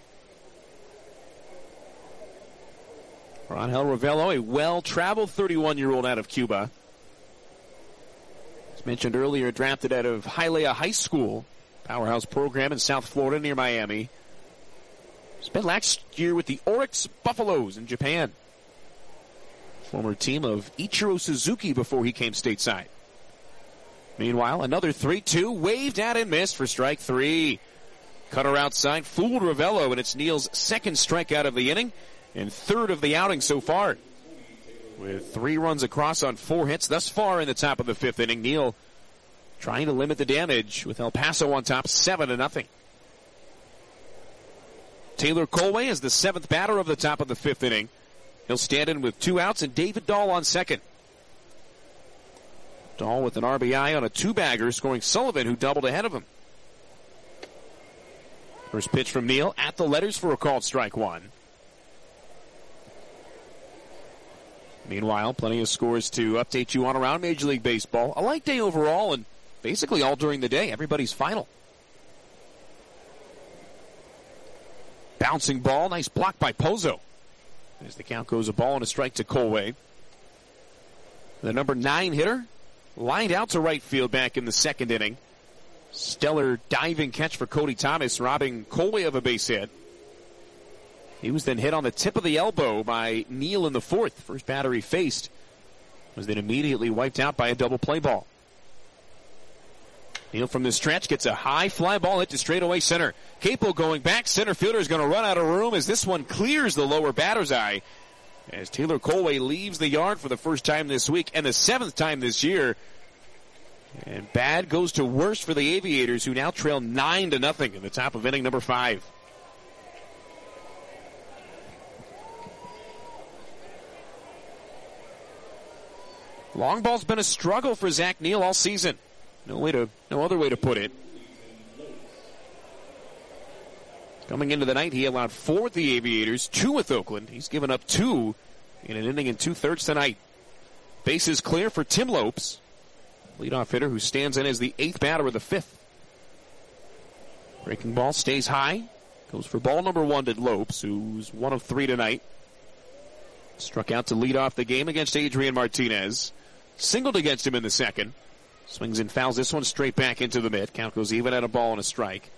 Rangel Ravello, a well-traveled 31-year-old out of Cuba. As mentioned earlier, drafted out of Hialeah High School, powerhouse program in South Florida near Miami. Spent last year with the Oryx Buffaloes in Japan. Former team of Ichiro Suzuki before he came stateside. Meanwhile, another 3-2, waved at and missed for strike 3. Cutter outside, fooled Ravello, and it's Neal's second strikeout of the inning and third of the outing so far. With 3 runs across on 4 hits thus far in the top of the 5th inning, Neal trying to limit the damage with El Paso on top 7-0. Taylor Colway is the 7th batter of the top of the 5th inning. He'll stand in with 2 outs and David Dahl on second. Dahl with an RBI on a 2-bagger, scoring Sullivan, who doubled ahead of him. First pitch from Neal at the letters for a called strike 1. Meanwhile, plenty of scores to update you on around Major League Baseball. A light day overall, and basically all during the day. Everybody's final. Bouncing ball, nice block by Pozo. As the count goes, a ball and a strike to Colway. The number 9 hitter lined out to right field back in the 2nd inning. Stellar diving catch for Cody Thomas, robbing Colway of a base hit. He was then hit on the tip of the elbow by Neal in the 4th. First batter he faced was then immediately wiped out by a double play ball. Neal from the stretch gets a high fly ball hit to straightaway center. Capo going back. Center fielder is going to run out of room as this one clears the lower batter's eye. As Taylor Colway leaves the yard for the first time this week and the 7th time this year. And bad goes to worse for the Aviators, who now trail 9-0 in the top of inning number 5. Long ball's been a struggle for Zach Neal all season. No other way to put it. Coming into the night, he allowed 4 with the Aviators, 2 with Oakland. He's given up 2 in an inning and 2/3 tonight. Bases clear for Tim Lopes, leadoff hitter who stands in as the 8th batter of the 5th. Breaking ball stays high. Goes for ball number 1 to Lopes, who's 1 of 3 tonight. Struck out to lead off the game against Adrian Martinez. Singled against him in the 2nd. Swings and fouls this one straight back into the mid. Count goes even at a ball and a strike.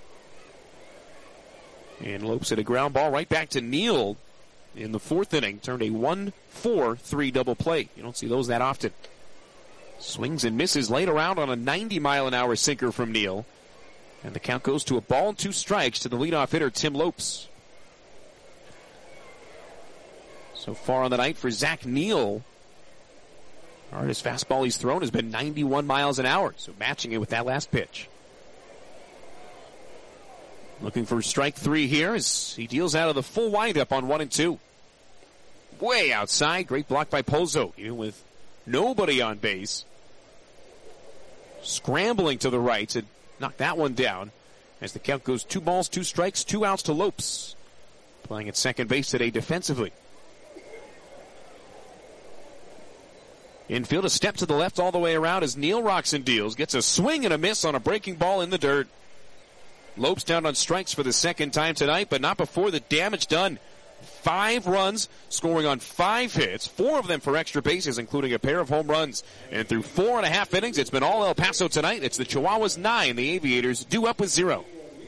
And Lopes hit a ground ball right back to Neal in the 4th inning. Turned a 1-4-3 double play. You don't see those that often. Swings and misses late around on a 90-mile-an-hour sinker from Neal. And the count goes to a ball and 2 strikes to the leadoff hitter, Tim Lopes. So far on the night for Zach Neal, Hardest fastball he's thrown has been 91 miles an hour, so matching it with that last pitch. Looking for strike 3 here as he deals out of the full windup on 1-2. Way outside. Great block by Pozo, even with nobody on base. Scrambling to the right to knock that one down as the count goes 2 balls, 2 strikes, 2 outs to Lopes. Playing at second base today defensively. Infield, a step to the left all the way around as Neil rocks and deals. Gets a swing and a miss on a breaking ball in the dirt. Lopes down on strikes for the second time tonight, but not before the damage done. 5 runs, scoring on 5 hits, 4 of them for extra bases, including a pair of home runs. And through 4.5 innings, it's been all El Paso tonight. It's the Chihuahuas 9, the Aviators due up with 0.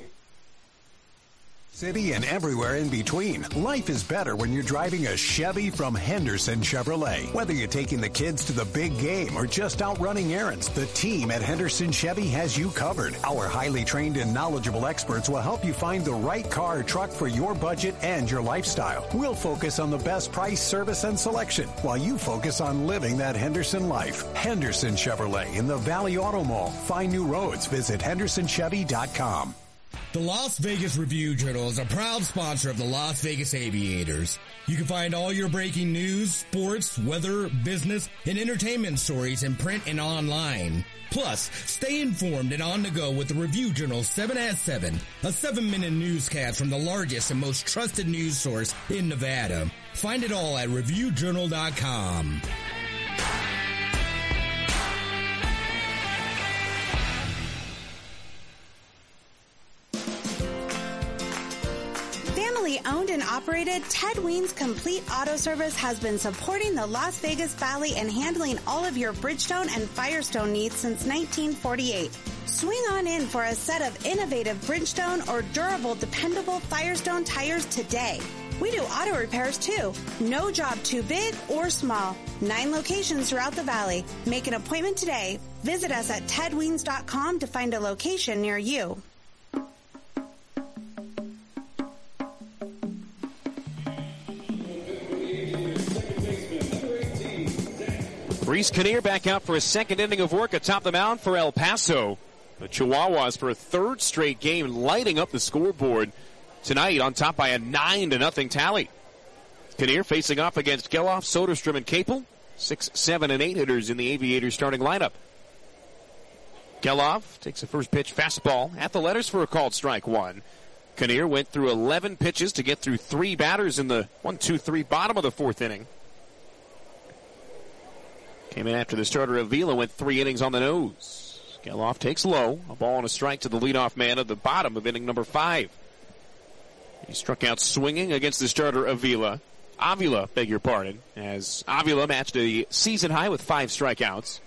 City and everywhere in between. Life is better when you're driving a Chevy from Henderson Chevrolet. Whether you're taking the kids to the big game or just out running errands, the team at Henderson Chevy has you covered. Our highly trained and knowledgeable experts will help you find the right car or truck for your budget and your lifestyle. We'll focus on the best price, service, and selection while you focus on living that Henderson life. Henderson Chevrolet in the Valley Auto Mall. Find new roads. Visit HendersonChevy.com. The Las Vegas Review-Journal is a proud sponsor of the Las Vegas Aviators. You can find all your breaking news, sports, weather, business, and entertainment stories in print and online. Plus, stay informed and on the go with the Review-Journal 7 at 7, a 7-minute newscast from the largest and most trusted news source in Nevada. Find it all at ReviewJournal.com. Owned and operated, Ted Weens Complete Auto Service has been supporting the Las Vegas Valley and handling all of your Bridgestone and Firestone needs since 1948. Swing on in for a set of innovative Bridgestone or durable, dependable Firestone tires today. We do auto repairs too. No job too big or small. 9 locations throughout the valley. Make an appointment today. Visit us at tedweens.com to find a location near you. Reese Kinnear back out for a second inning of work atop the mound for El Paso. The Chihuahuas for a 3rd straight game lighting up the scoreboard tonight on top by a 9-0 tally. Kinnear facing off against Geloff, Soderstrom, and Capel. 6, 7, and 8 hitters in the Aviators starting lineup. Geloff takes a first pitch fastball at the letters for a called strike 1. Kinnear went through 11 pitches to get through 3 batters in the 1-2-3 bottom of the 4th inning. Came in after the starter Avila went 3 innings on the nose. Geloff takes low. A ball and a strike to the leadoff man at the bottom of inning number 5. He struck out swinging against the starter Avila, beg your pardon, as Avila matched a season high with 5 strikeouts.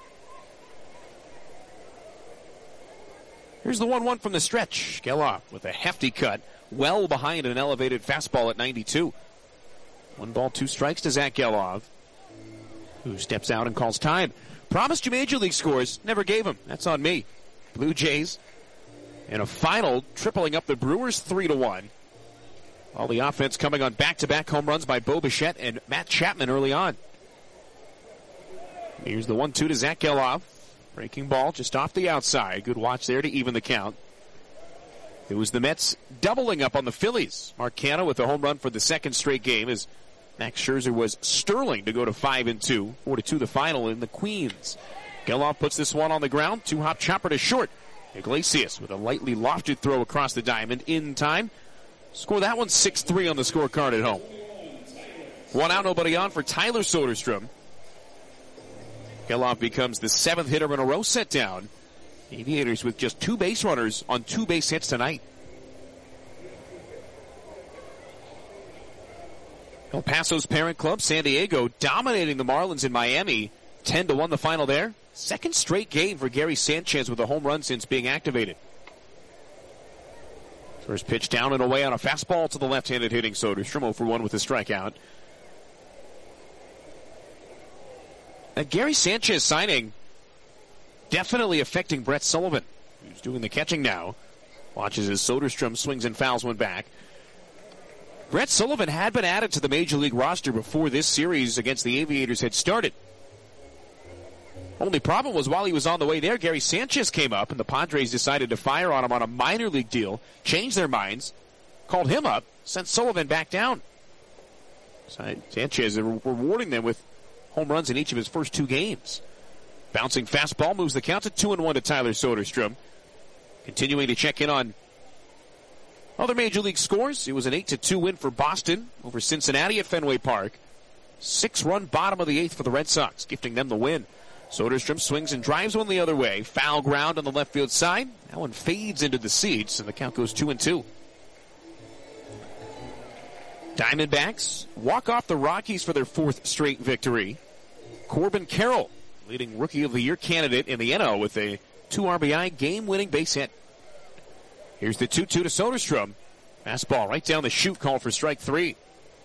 Here's the 1-1 from the stretch. Geloff with a hefty cut, well behind an elevated fastball at 92. 1 ball, 2 strikes to Zach Geloff, who steps out and calls time. Promised you Major League scores, never gave them. That's on me. Blue Jays in a final tripling up the Brewers 3-1. All the offense coming on back-to-back home runs by Bo Bichette and Matt Chapman early on. Here's the 1-2 to Zach Geloff. Breaking ball just off the outside. Good watch there to even the count. It was the Mets doubling up on the Phillies. Mark Canha with a home run for the 2nd straight game as Max Scherzer was sterling to go to 5-2. 4-2 the final in the Queens. Geloff puts this one on the ground. 2-hop chopper to short. Iglesias with a lightly lofted throw across the diamond in time. Score that one 6-3 on the scorecard at home. 1 out, nobody on for Tyler Soderstrom. Geloff becomes the 7th hitter in a row set down. Aviators with just 2 base runners on 2 base hits tonight. El Paso's parent club, San Diego, dominating the Marlins in Miami. 10-1 the final there. 2nd straight game for Gary Sanchez with a home run since being activated. First pitch down and away on a fastball to the left-handed hitting Soderstrom. 0-for-1 with a strikeout. Gary Sanchez signing definitely affecting Brett Sullivan, who's doing the catching now. Watches as Soderstrom swings and fouls one back. Brett Sullivan had been added to the Major League roster before this series against the Aviators had started. Only problem was while he was on the way there, Gary Sanchez came up, and the Padres decided to fire on him on a minor league deal, changed their minds, called him up, sent Sullivan back down. Sanchez rewarding them with home runs in each of his first 2 games. Bouncing fastball moves the count to 2-1 to Tyler Soderstrom. Continuing to check in on other Major League scores. It was an 8-2 win for Boston over Cincinnati at Fenway Park. 6-run bottom of the 8th for the Red Sox, gifting them the win. Soderstrom swings and drives one the other way. Foul ground on the left field side. That one fades into the seats, and the count goes 2-2. Diamondbacks walk off the Rockies for their 4th straight victory. Corbin Carroll, leading Rookie of the Year candidate in the NL with a 2 RBI game-winning base hit. Here's the 2-2 to Soderstrom. Fastball right down the chute, called for strike 3.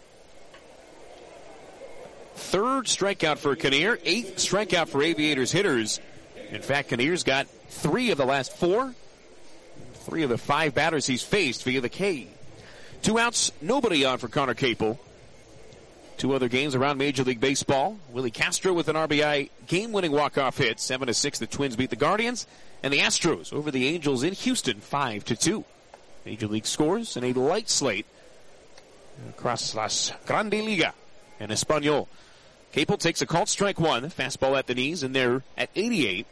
3rd strikeout for Kinnear, 8th strikeout for Aviators hitters. In fact, Kinnear's got 3 of the last 4. 3 of the 5 batters he's faced via the K. 2 outs, nobody on for Connor Capel. 2 other games around Major League Baseball. Willie Castro with an RBI game-winning walk-off hit. 7-6, the Twins beat the Guardians. And the Astros over the Angels in Houston, 5-2. Major League scores and a light slate across Las Grande Liga and Espanol. Capel takes a called strike 1. Fastball at the knees, and they're at 88.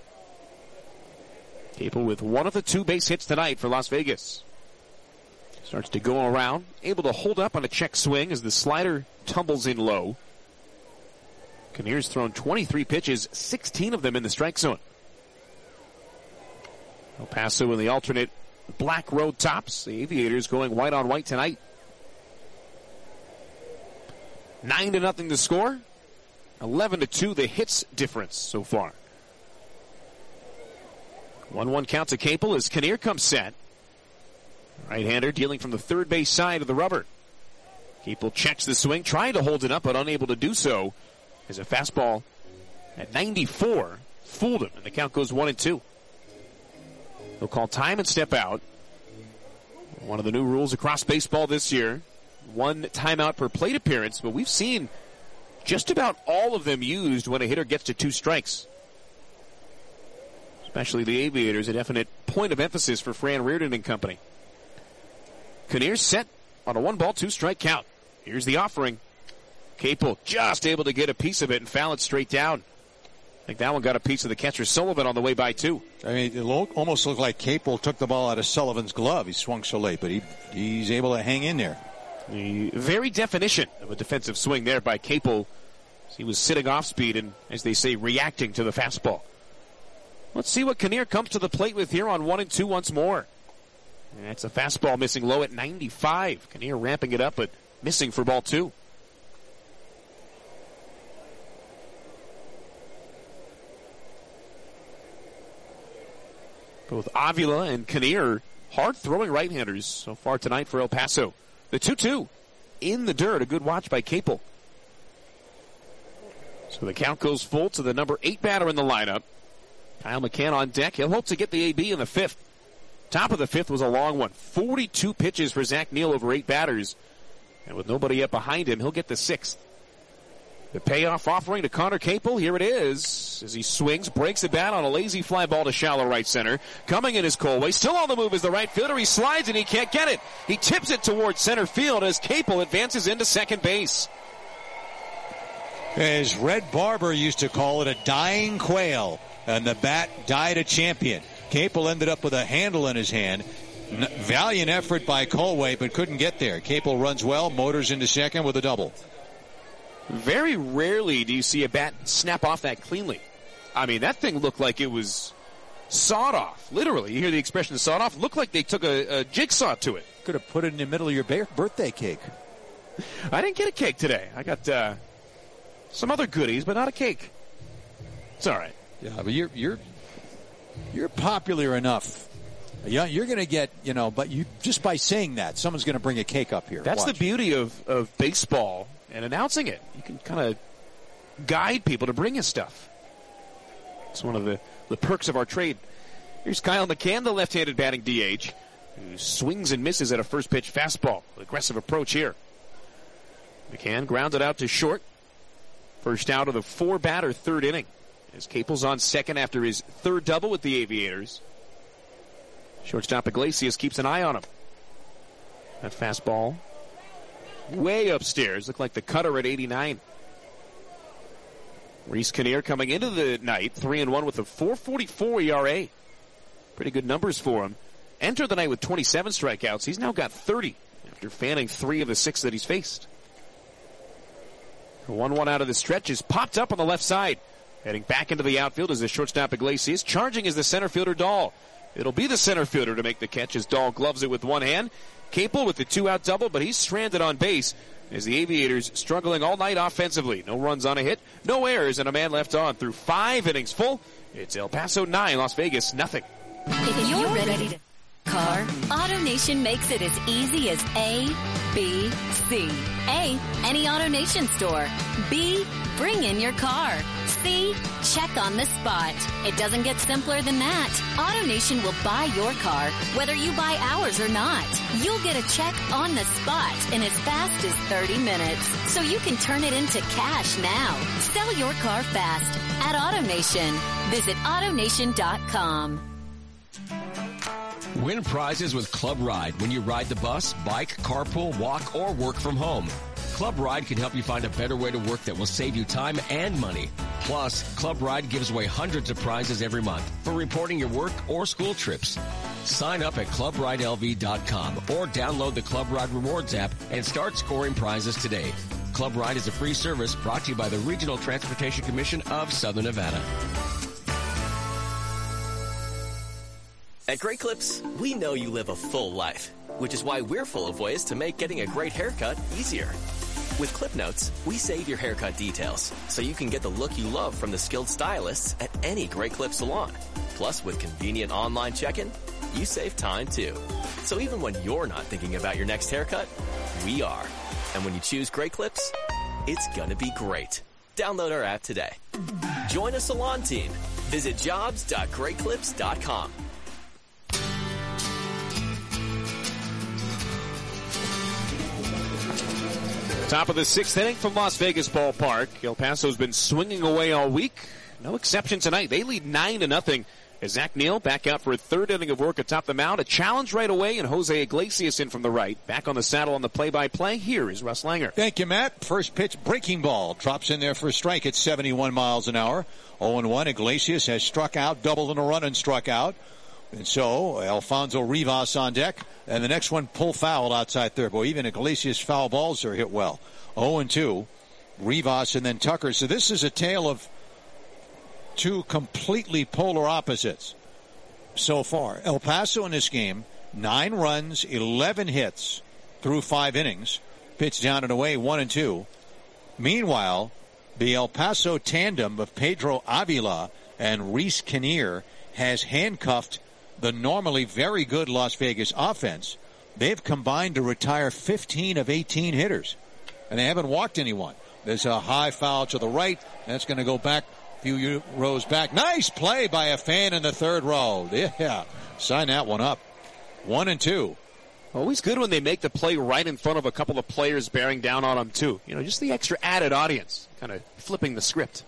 Capel with 1 of the 2 base hits tonight for Las Vegas. Starts to go around, able to hold up on a check swing as the slider tumbles in low. Kinnear's thrown 23 pitches, 16 of them in the strike zone. El Paso in the alternate black road tops. The Aviators going white on white tonight. 9-0 the score. 11-2 the hits difference so far. 1-1 count to Capel as Kinnear comes set. Right-hander dealing from the third base side of the rubber. Capel checks the swing, trying to hold it up, but unable to do so as a fastball at 94 fooled him, and the count goes 1-2. He'll call time and step out. One of the new rules across baseball this year. 1 timeout per plate appearance, but we've seen just about all of them used when a hitter gets to 2 strikes. Especially the Aviators, a definite point of emphasis for Fran Reardon and company. Kinnear set on a 1-ball, 2-strike count. Here's the offering. Capel just able to get a piece of it and foul it straight down. I think that one got a piece of the catcher Sullivan on the way by, too. I mean, it almost looked like Capel took the ball out of Sullivan's glove. He swung so late, but he's able to hang in there. The very definition of a defensive swing there by Capel. He was sitting off speed and, as they say, reacting to the fastball. Let's see what Kinnear comes to the plate with here on 1-2 once more. And that's a fastball missing low at 95. Kinnear ramping it up, but missing for ball 2. Both Avila and Kinnear hard-throwing right-handers so far tonight for El Paso. The 2-2 in the dirt. A good watch by Capel. So the count goes full to the number 8 batter in the lineup. Kyle McCann on deck. He'll hope to get the AB in the 5th. Top of the 5th was a long one. 42 pitches for Zach Neal over 8 batters. And with nobody up behind him, he'll get the 6th. The payoff offering to Connor Capel. Here it is. As he swings, breaks the bat on a lazy fly ball to shallow right center. Coming in is Colway. Still on the move is the right fielder. He slides and he can't get it. He tips it towards center field as Capel advances into second base. As Red Barber used to call it, a dying quail. And the bat died a champion. Capel ended up with a handle in his hand. Valiant effort by Colway, but couldn't get there. Capel runs well, motors into second with a double. Very rarely do you see a bat snap off that cleanly. I mean, that thing looked like it was sawed off. Literally, you hear the expression sawed off. Looked like they took a jigsaw to it. Could have put it in the middle of your birthday cake. I didn't get a cake today. I got some other goodies, but not a cake. It's all right. Yeah, but you're popular enough. You're going to get, but you just by saying that, someone's going to bring a cake up here. That's Watch. The beauty of baseball and announcing it. You can kind of guide people to bring you stuff. It's one of the perks of our trade. Here's Kyle McCann, the left-handed batting DH, who swings and misses at a first pitch fastball. Aggressive approach here. McCann grounded out to short. First out of the 4-batter third inning. as Capel's on second after his third double with the Aviators. Shortstop Iglesias keeps an eye on him. That fastball way upstairs. Looked like the cutter at 89. Reese Kinnear coming into the night 3-1 with a 4.44 ERA. Pretty good numbers for him. Entered the night with 27 strikeouts. He's now got 30 after fanning 3 of the 6 that he's faced. 1-1 out of the stretch is popped up on the left side. Heading back into the outfield is the shortstop Iglesias. Charging is the center fielder Dahl. It'll be the center fielder to make the catch as Dahl gloves it with one hand. Capel with the 2-out double, but he's stranded on base as the Aviators struggling all night offensively. No runs on a hit, no errors, and a man left on through 5 innings full. It's El Paso 9, Las Vegas nothing. If you're ready to car, AutoNation makes it as easy as A, B, C. A, any AutoNation store. B, bring in your car. C, check on the spot. It doesn't get simpler than that. AutoNation will buy your car, whether you buy ours or not. You'll get a check on the spot in as fast as 30 minutes, so you can turn it into cash now. Sell your car fast at AutoNation. Visit AutoNation.com. Win prizes with Club Ride when you ride the bus, bike, carpool, walk, or work from home. Club Ride can help you find a better way to work that will save you time and money. Plus, Club Ride gives away hundreds of prizes every month for reporting your work or school trips. Sign up at ClubRideLV.com or download the Club Ride Rewards app and start scoring prizes today. Club Ride is a free service brought to you by the Regional Transportation Commission of Southern Nevada. At Great Clips, we know you live a full life, which is why we're full of ways to make getting a great haircut easier. With Clip Notes, we save your haircut details, so you can get the look you love from the skilled stylists at any Great Clip salon. Plus, with convenient online check-in, you save time too. So even when you're not thinking about your next haircut, we are. And when you choose Great Clips, it's gonna be great. Download our app today. Join a salon team. Visit jobs.greatclips.com. Top of the 6th inning from Las Vegas Ballpark. El Paso's been swinging away all week. No exception tonight. They lead 9-0 as Zach Neal back out for a third inning of work atop the mound. A challenge right away, and Jose Iglesias in from the right. Back on the saddle on the play-by-play. Here is Russ Langer. Thank you, Matt. First pitch, breaking ball. Drops in there for a strike at 71 miles an hour. 0-1. Iglesias has struck out, doubled in a run and struck out. And so, Alfonso Rivas on deck. And the next one, pull foul outside third. Boy, even Iglesias' foul balls are hit well. 0-2. Rivas and then Tucker. So this is a tale of two completely polar opposites so far. El Paso in this game, 9 runs, 11 hits through 5 innings. Pitch down and away, 1-2. Meanwhile, the El Paso tandem of Pedro Avila and Reese Kinnear has handcuffed the normally very good Las Vegas offense. They've combined to retire 15 of 18 hitters, and they haven't walked anyone. There's a high foul to the right. That's going to go back a few rows back. Nice play by a fan in the third row. Yeah, sign that one up. 1-2. Always good when they make the play right in front of a couple of players bearing down on them, too. You know, just the extra added audience, kind of flipping the script.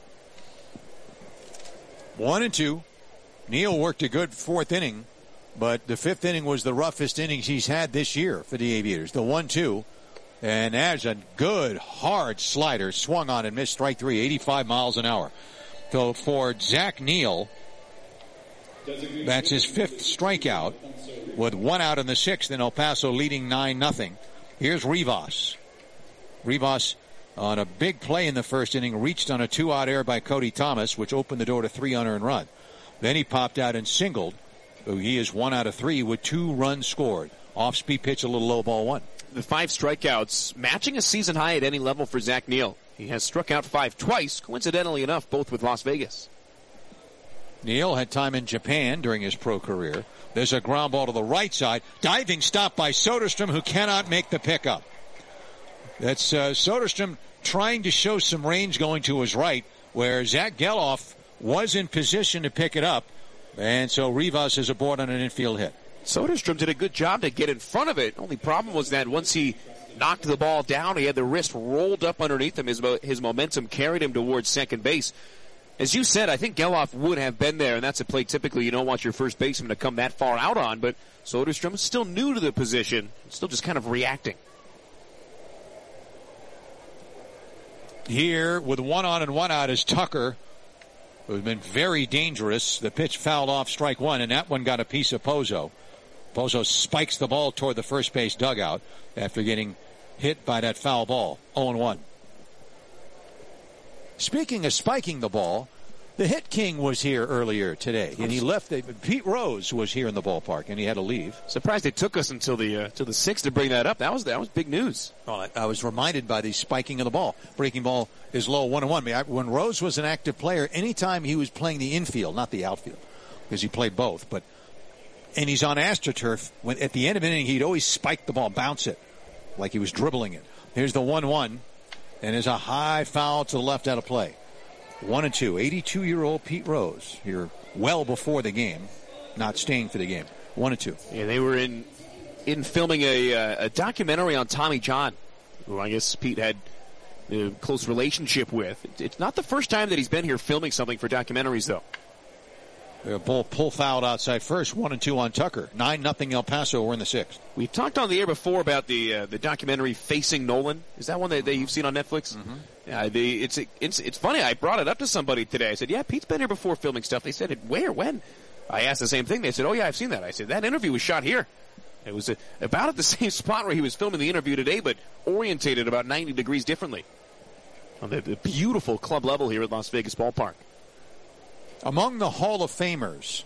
1-2. Neal worked a good 4th inning, but the 5th inning was the roughest innings he's had this year for the Aviators. The 1-2, and there's a good, hard slider swung on and missed strike 3, 85 miles an hour. So for Zach Neal, that's his 5th strikeout with 1 out in the 6th, and El Paso leading 9-0. Here's Rivas. Rivas on a big play in the 1st inning, reached on a 2-out error by Cody Thomas, which opened the door to 3 unearned run. Then he popped out and singled. He is 1 out of 3 with 2 runs scored. Off-speed pitch, a little low, ball 1. The 5 strikeouts, matching a season high at any level for Zach Neal. He has struck out 5 twice, coincidentally enough, both with Las Vegas. Neal had time in Japan during his pro career. There's a ground ball to the right side. Diving stop by Soderstrom, who cannot make the pickup. That's Soderstrom trying to show some range going to his right, where Zach Geloff was in position to pick it up. And so Rivas is aboard on an infield hit. Soderstrom did a good job to get in front of it. Only problem was that once he knocked the ball down, he had the wrist rolled up underneath him. His momentum carried him towards second base. as you said, I think Geloff would have been there, and that's a play typically you don't want your first baseman to come that far out on, but Soderstrom is still new to the position, still just kind of reacting. Here with 1 on and 1 out is Tucker, who's been very dangerous. The pitch fouled off strike one, and that one got a piece of Pozo. Pozo spikes the ball toward the first base dugout after getting hit by that foul ball. 0-1. Speaking of spiking the ball, the hit king was here earlier today, and he left. Pete Rose was here in the ballpark, and he had to leave. Surprised it took us until the 6th to bring that up. That was big news. Well, I was reminded by the spiking of the ball. Breaking ball is low 1-1. When Rose was an active player, anytime he was playing the infield, not the outfield, because he played both, and he's on AstroTurf, at the end of an inning, he'd always spike the ball, bounce it, like he was dribbling it. Here's the 1-1, and there's a high foul to the left out of play. 1-2. 82-year-old Pete Rose here well before the game, not staying for the game. 1-2. Yeah, they were in filming a documentary on Tommy John, who I guess Pete had a close relationship with. It's not the first time that he's been here filming something for documentaries, though. Pull fouled outside first. 1-2 on Tucker. 9-0 El Paso. We're in the 6th. We've talked on the air before about the documentary Facing Nolan. Is that one that you've seen on Netflix? Mm-hmm. Yeah, it's funny. I brought it up to somebody today. I said, "Yeah, Pete's been here before filming stuff." They said, "Where? When?" I asked the same thing. They said, "Oh yeah, I've seen that." I said, "That interview was shot here." It was about at the same spot where he was filming the interview today, but orientated about 90 degrees differently. On the beautiful club level here at Las Vegas Ballpark. Among the Hall of Famers,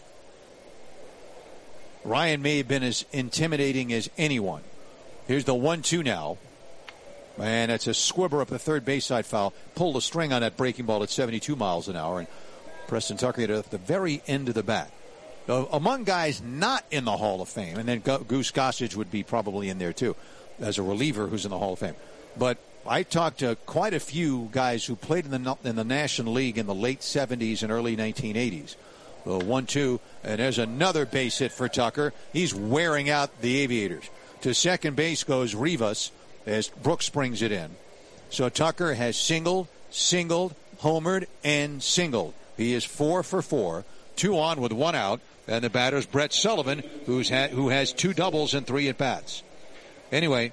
Ryan may have been as intimidating as anyone. Here's the 1-2 now. And it's a squibber up the third base side foul. Pulled the string on that breaking ball at 72 miles an hour. And Preston Tucker hit it at the very end of the bat. Among guys not in the Hall of Fame, and then Goose Gossage would be probably in there too, as a reliever who's in the Hall of Fame. But I talked to quite a few guys who played in the National League in the late 70s and early 1980s. 1-2, and there's another base hit for Tucker. He's wearing out the Aviators. To second base goes Rivas as Brooks brings it in. So Tucker has singled, homered, and singled. He is 4 for 4, 2 on with 1 out, and the batter's Brett Sullivan, who has 2 doubles and 3 at-bats. Anyway,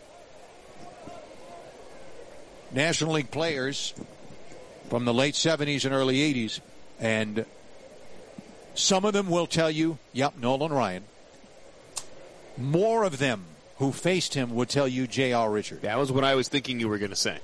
National League players from the late 70s and early 80s, and some of them will tell you, yep, Nolan Ryan. More of them who faced him would tell you J.R. Richard. That was what I was thinking you were going to say.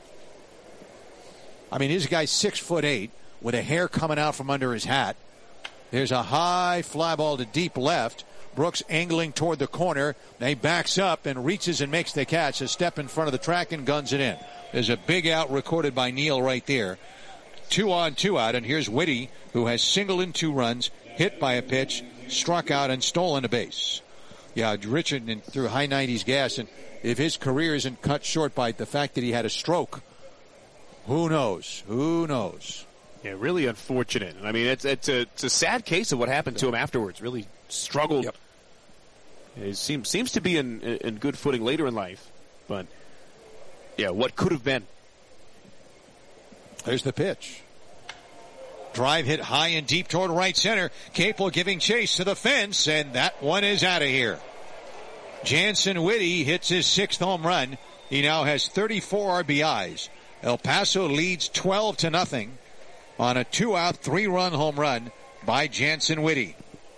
I mean, this guy's 6'8", with a hair coming out from under his hat. There's a high fly ball to deep left. Brooks angling toward the corner. He backs up and reaches and makes the catch. A step in front of the track and guns it in. There's a big out recorded by Neil right there. 2 on, 2 out, and here's Whitty, who has singled in 2 runs, hit by a pitch, struck out, and stolen a base. Yeah, Richard threw high 90s gas, and if his career isn't cut short by the fact that he had a stroke, who knows? Who knows? Yeah, really unfortunate. I mean, it's a sad case of what happened to him afterwards. Really struggled. Yep. He seems to be in good footing later in life, but yeah, what could have been. There's the pitch. Drive hit high and deep toward right center. Capel giving chase to the fence, and that one is out of here. Jansen Whitty hits his 6th home run. He now has 34 RBIs. El Paso leads 12-0 on a 2-out, 3-run home run by Jansen Whitty.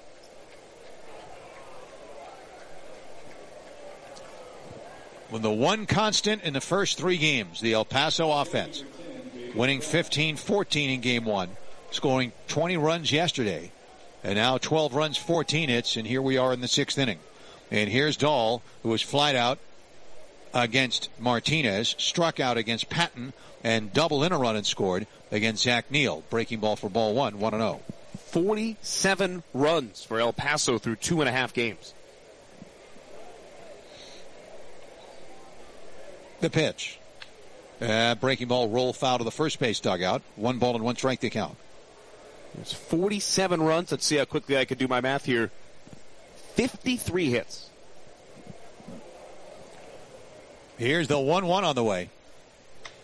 With the one constant in the first 3 games, the El Paso offense. Winning 15-14 in game 1. Scoring 20 runs yesterday. And now 12 runs, 14 hits, and here we are in the 6th inning. And here's Dahl, who was flied out against Martinez, struck out against Patton, and double in a run and scored against Zach Neal. Breaking ball for ball 1, 1-0. 47 runs for El Paso through 2.5 games. The pitch. Breaking ball roll foul to the first base dugout. 1 ball and 1 strike to count. It's 47 runs. Let's see how quickly I can do my math here. 53 hits. Here's the 1-1 on the way.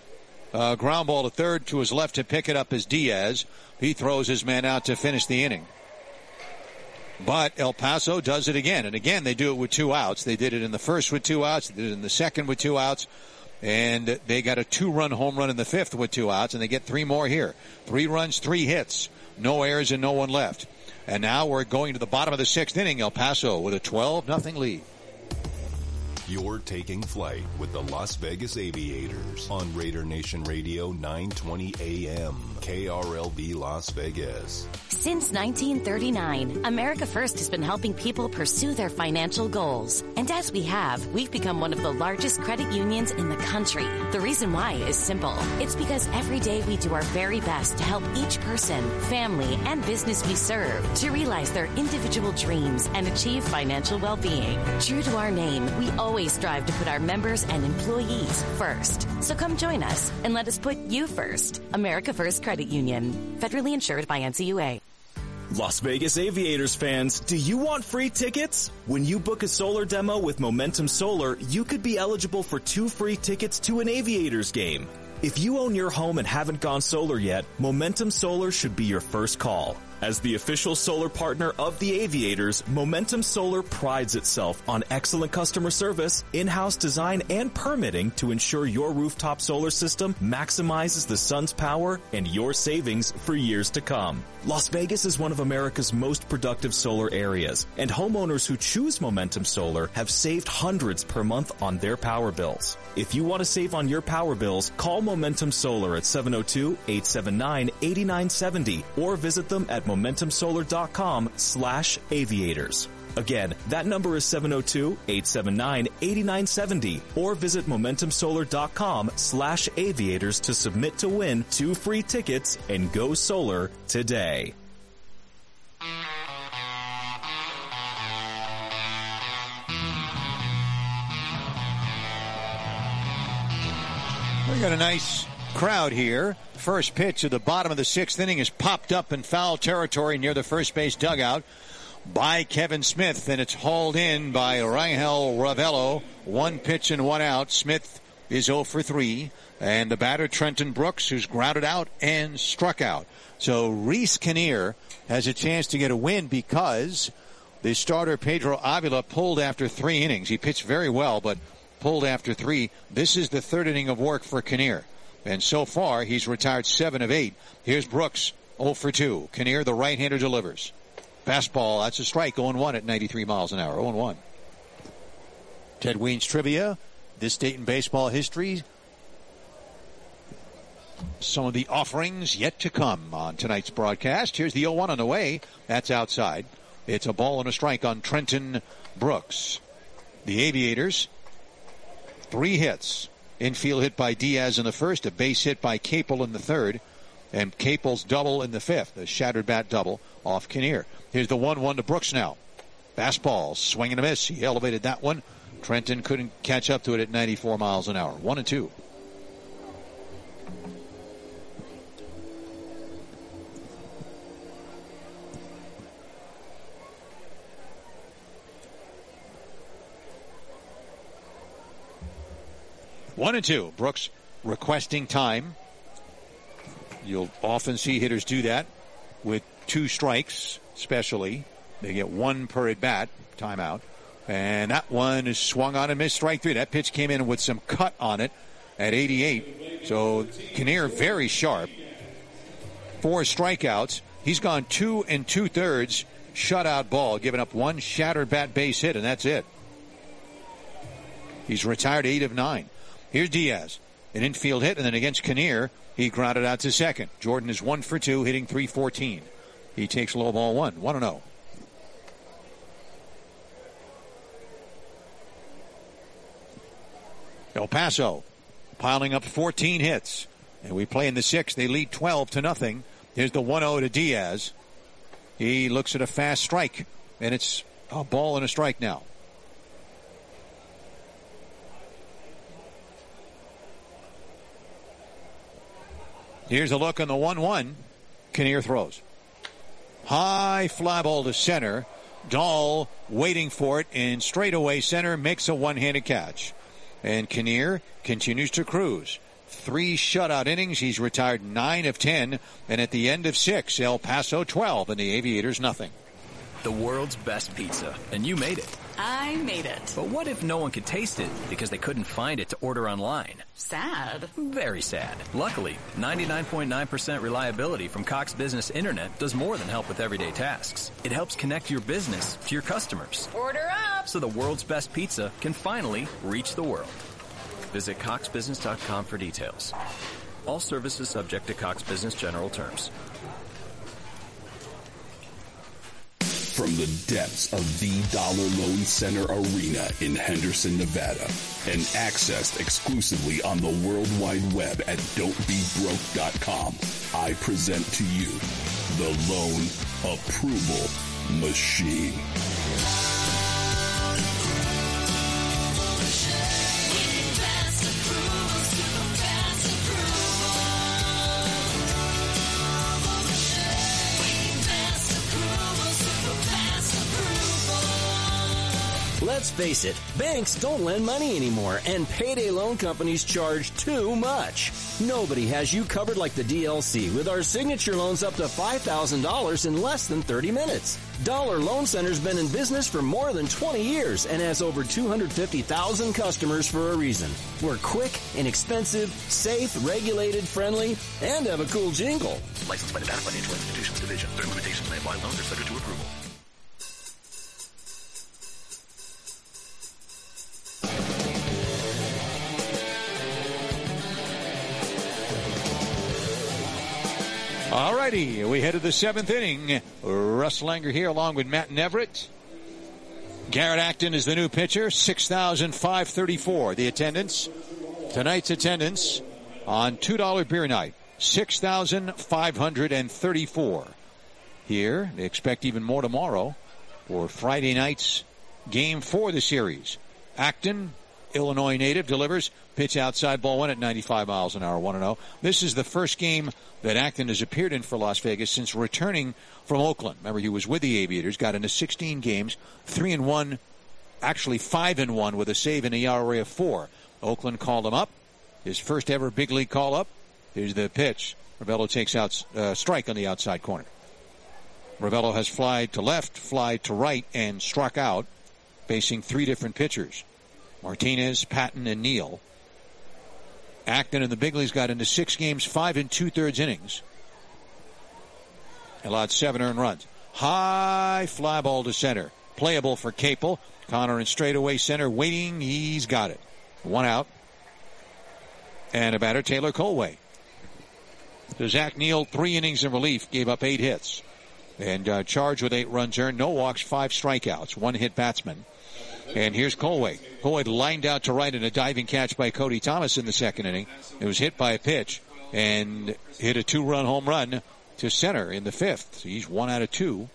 Ground ball to third. To his left to pick it up is Diaz. He throws his man out to finish the inning. But El Paso does it again. And again, they do it with 2 outs. They did it in the first with 2 outs. They did it in the second with 2 outs. And they got a 2-run home run in the fifth with 2 outs. And they get 3 more here. 3 runs, 3 hits. No errors and no one left. And now we're going to the bottom of the 6th inning. El Paso with a 12-0 lead. You're taking flight with the Las Vegas Aviators on Raider Nation Radio 920 AM, KRLV Las Vegas. Since 1939, America First has been helping people pursue their financial goals. And as we have, we've become one of the largest credit unions in the country. The reason why is simple. It's because every day we do our very best to help each person, family, and business we serve to realize their individual dreams and achieve financial well-being. True to our name, we always strive to put our members and employees first. So come join us and let us put you first. America First Credit Union. Federally insured by NCUA. Las Vegas Aviators fans, do you want free tickets? When you book a solar demo with Momentum Solar, you could be eligible for 2 free tickets to an Aviators game. If you own your home and haven't gone solar yet, Momentum Solar should be your first call. As the official solar partner of the Aviators, Momentum Solar prides itself on excellent customer service, in-house design, and permitting to ensure your rooftop solar system maximizes the sun's power and your savings for years to come. Las Vegas is one of America's most productive solar areas, and homeowners who choose Momentum Solar have saved hundreds per month on their power bills. If you want to save on your power bills, call Momentum Solar at 702-879-8970 or visit them at MomentumSolar.com/aviators. Again, that number is 702-879-8970 or visit MomentumSolar.com/aviators to submit to win 2 free tickets and go solar today. We got a nice crowd here. First pitch of the bottom of the 6th inning is popped up in foul territory near the first base dugout by Kevin Smith, and it's hauled in by Rangel Ravelo. 1 pitch and 1 out. Smith is 0 for 3, and the batter Trenton Brooks, who's grounded out and struck out. So Reese Kinnear has a chance to get a win because the starter Pedro Avila pulled after 3 innings. He pitched very well, but pulled after 3. This is the 3rd inning of work for Kinnear. And so far, he's retired 7 of 8. Here's Brooks, 0 for 2. Kinnear, the right-hander, delivers. Fastball, that's a strike, 0-1 at 93 miles an hour, 0-1. Ted Weens trivia, this date in baseball history. Some of the offerings yet to come on tonight's broadcast. Here's the 0-1 on the way. That's outside. It's a ball and a strike on Trenton Brooks. The Aviators, 3 hits. Infield hit by Diaz in the first, a base hit by Capel in the third, and Capel's double in the fifth, a shattered bat double off Kinnear. Here's the 1-1 to Brooks now. Fastball, swing and a miss. He elevated that one. Trenton couldn't catch up to it at 94 miles an hour. 1-2. One and two. Brooks requesting time. You'll often see hitters do that with 2 strikes, especially. They get 1 per at bat, timeout. And that one is swung on and missed, strike 3. That pitch came in with some cut on it at 88. So Kinnear very sharp. 4 strikeouts. He's gone 2 2/3 shutout ball, giving up 1 shattered bat base hit, and that's it. He's retired 8 of 9. Here's Diaz, an infield hit, and then against Kinnear, he grounded out to second. Jordan is 1 for 2, hitting .314. He takes low ball 1, 1-0. El Paso piling up 14 hits, and we play in the 6th. They lead 12-0. Here's the 1-0 to Diaz. He looks at a fast strike, and it's a ball and a strike now. Here's a look on the 1-1. Kinnear throws. High fly ball to center. Dahl waiting for it in straightaway center, makes a one-handed catch. And Kinnear continues to cruise. 3 shutout innings. He's retired 9 of 10. And at the end of 6, El Paso 12 and the Aviators nothing. The world's best pizza, and you made it. I made it. But what if no one could taste it because they couldn't find it to order online? Sad. Very sad. Luckily, 99.9% reliability from Cox Business Internet does more than help with everyday tasks. It helps connect your business to your customers. Order up! So the world's best pizza can finally reach the world. Visit coxbusiness.com for details. All services subject to Cox Business general terms. From the depths of the Dollar Loan Center Arena in Henderson, Nevada, and accessed exclusively on the World Wide Web at don'tbebroke.com, I present to you the Loan Approval Machine. Let's face it, banks don't lend money anymore, and payday loan companies charge too much. Nobody has you covered like the DLC with our signature loans up to $5,000 in less than 30 minutes. Dollar Loan Center's been in business for more than 20 years and has over 250,000 customers for a reason. We're quick, inexpensive, safe, regulated, friendly, and have a cool jingle. Licensed by Nevada Financial Institutions Division. Certain limitations may apply. Loans are subject to approval. Alrighty, we head to the 7th inning. Russ Langer here along with Matt Neverett. Garrett Acton is the new pitcher, 6,534. The attendance, tonight's attendance on $2 beer night, 6,534. Here, they expect even more tomorrow for Friday night's game 4 of the series. Acton, Illinois native, delivers. Pitch outside, ball 1 at 95 miles an hour, 1-0. This is the first game that Acton has appeared in for Las Vegas since returning from Oakland. Remember, he was with the Aviators, got into 16 games, 3-1, actually 5-1 with a save and an ERA of 4. Oakland called him up. His first ever big league call up. Here's the pitch. Ravello takes out strike on the outside corner. Ravello has flied to left, flied to right, and struck out, facing 3 different pitchers. Martinez, Patton, and Neal. Acton in the big leagues got into 6 games, 5 2/3 innings. Allowed 7 earned runs. High fly ball to center. Playable for Capel. Connor in straightaway center waiting. He's got it. 1 out. And a batter, Taylor Colway. So Zach Neal, 3 innings in relief, gave up 8 hits. And charged with 8 runs earned. No walks, 5 strikeouts. 1 hit batsman. And here's Colway. Colway lined out to right in a diving catch by Cody Thomas in the 2nd inning. It was hit by a pitch and hit a 2-run home run to center in the 5th. So he's 1 out of 2.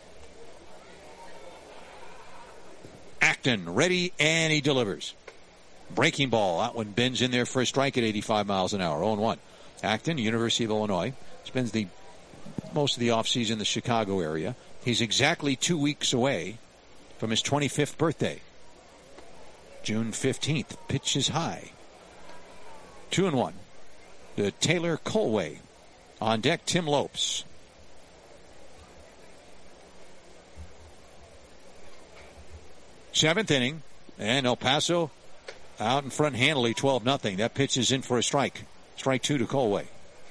Acton ready, and he delivers. Breaking ball. That one bends in there for a strike at 85 miles an hour. 0-1. Acton, University of Illinois, spends the most of the offseason in the Chicago area. He's exactly 2 weeks away from his 25th birthday. June 15th. Pitch is high. 2-1. To Taylor Colway. On deck, Tim Lopes. Seventh inning. And El Paso out in front handily, 12-0. That pitch is in for a strike. Strike 2 to Colway.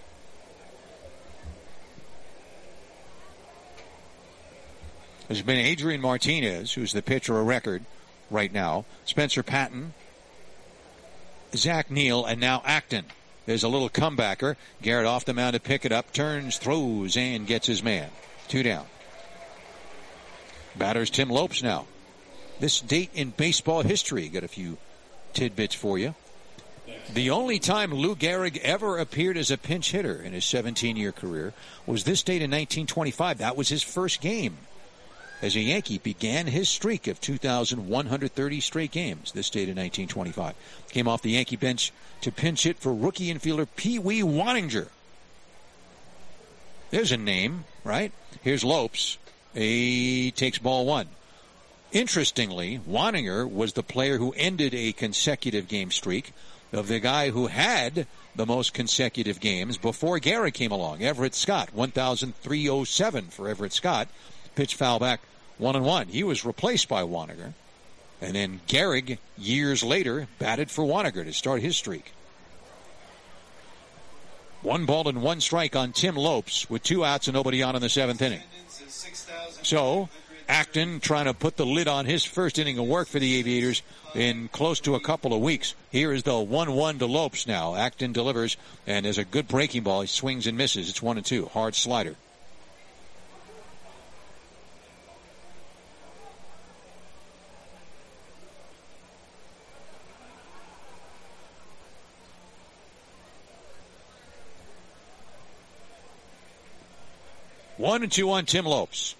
There's been Adrian Martinez, who's the pitcher of record right now. Spencer Patton, Zach Neal, and now Acton. There's a little comebacker. Garrett off the mound to pick it up. Turns, throws, and gets his man. 2 down. Batter's Tim Lopes now. This date in baseball history. Got a few tidbits for you. The only time Lou Gehrig ever appeared as a pinch hitter in his 17-year career was this date in 1925. That was his first game as a Yankee, began his streak of 2,130 straight games this date in 1925. Came off the Yankee bench to pinch hit for rookie infielder Pee Wee Waninger. There's a name, right? Here's Lopes. He takes ball 1. Interestingly, Waninger was the player who ended a consecutive game streak of the guy who had the most consecutive games before Gehrig came along, Everett Scott. 1,307 for Everett Scott. Pitch foul back 1-1. He was replaced by Wanneger. And then Gehrig, years later, batted for Wanneger to start his streak. 1 ball and 1 strike on Tim Lopes with 2 outs and nobody on in the 7th inning. So, Acton trying to put the lid on his first inning of work for the Aviators in close to a couple of weeks. Here is the 1-1 to Lopes now. Acton delivers, and there's a good breaking ball. He swings and misses. It's 1-2. Hard slider. One and 2 on Tim Lopes.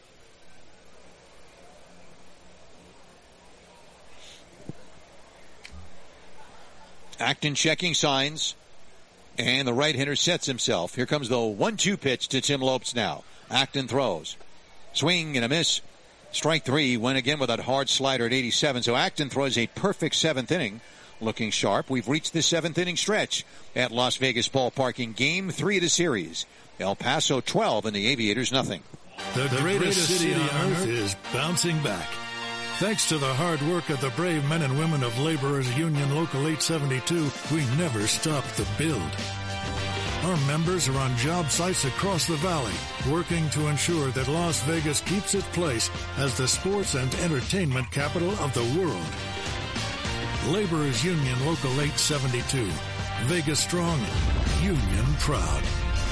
Acton checking signs, and the right-hander sets himself. Here comes the 1-2 pitch to Tim Lopes now. Acton throws. Swing and a miss. Strike 3. Went again with that hard slider at 87. So Acton throws a perfect 7th inning. Looking sharp. We've reached the 7th inning stretch at Las Vegas Ballpark in Game 3 of the series. El Paso 12 and the Aviators nothing. The greatest city on earth is bouncing back. Thanks to the hard work of the brave men and women of Laborers Union Local 872, we never stopped the build. Our members are on job sites across the valley, working to ensure that Las Vegas keeps its place as the sports and entertainment capital of the world. Laborers Union Local 872. Vegas strong, union proud.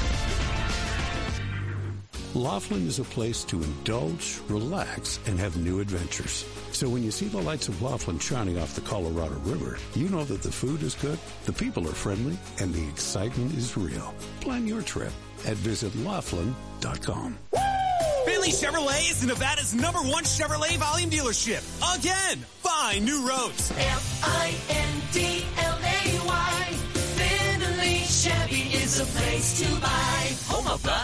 Laughlin is a place to indulge, relax, and have new adventures. So when you see the lights of Laughlin shining off the Colorado River, you know that the food is good, the people are friendly, and the excitement is real. Plan your trip at visitlaughlin.com. Finley Chevrolet is Nevada's #1 Chevrolet volume dealership. Again, find new roads. Findlay. Finley Chevy is a place to buy. Home of the...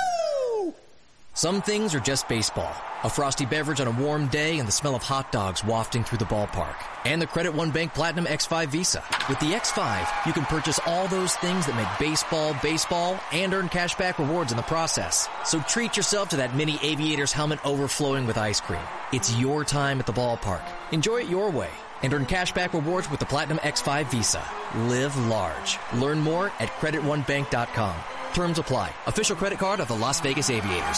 Some things are just baseball. A frosty beverage on a warm day and the smell of hot dogs wafting through the ballpark. And the Credit One Bank Platinum X5 Visa. With the X5, you can purchase all those things that make baseball, baseball, and earn cashback rewards in the process. So treat yourself to that mini Aviators helmet overflowing with ice cream. It's your time at the ballpark. Enjoy it your way. And earn cashback rewards with the Platinum X5 Visa. Live large. Learn more at CreditOneBank.com. Terms apply. Official credit card of the Las Vegas Aviators.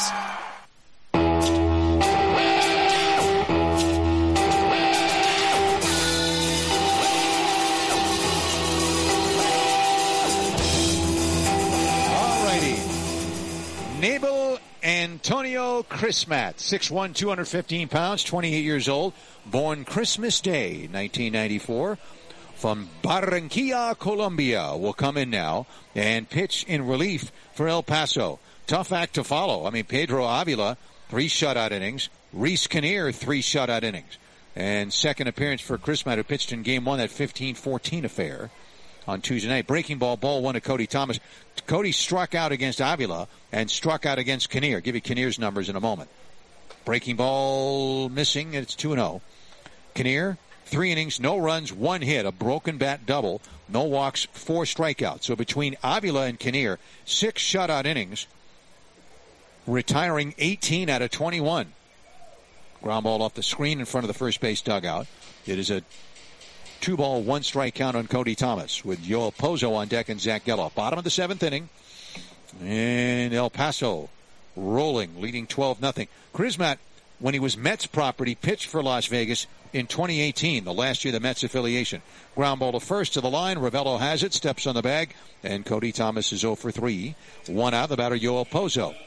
Alrighty. Nabel Antonio Crismat, 6'1", 215 pounds, 28 years old, born Christmas Day, 1994. From Barranquilla, Colombia, will come in now and pitch in relief for El Paso. Tough act to follow. I mean, Pedro Avila, 3 shutout innings. Reese Kinnear, 3 shutout innings. And second appearance for Crismat, who pitched in Game 1, that 15-14 affair on Tuesday night. Breaking ball, ball 1 to Cody Thomas. Cody struck out against Avila and struck out against Kinnear. Give you Kinnear's numbers in a moment. Breaking ball missing, and it's 2-0. Kinnear, 3 innings, no runs, 1 hit, a broken bat double, no walks, 4 strikeouts. So between Avila and Kinnear, 6 shutout innings, retiring 18 out of 21. Ground ball off the screen in front of the first base dugout. It is a 2-ball, 1-strike count on Cody Thomas with Yoel Pozo on deck and Zach Geloff. Bottom of the 7th inning. And El Paso rolling, leading 12-0. Crismat, when he was Mets property, pitched for Las Vegas in 2018, the last year of the Mets affiliation. Ground ball to first to the line. Ravello has it, steps on the bag, and Cody Thomas is 0 for 3. 1 out, the batter Yoel Pozo.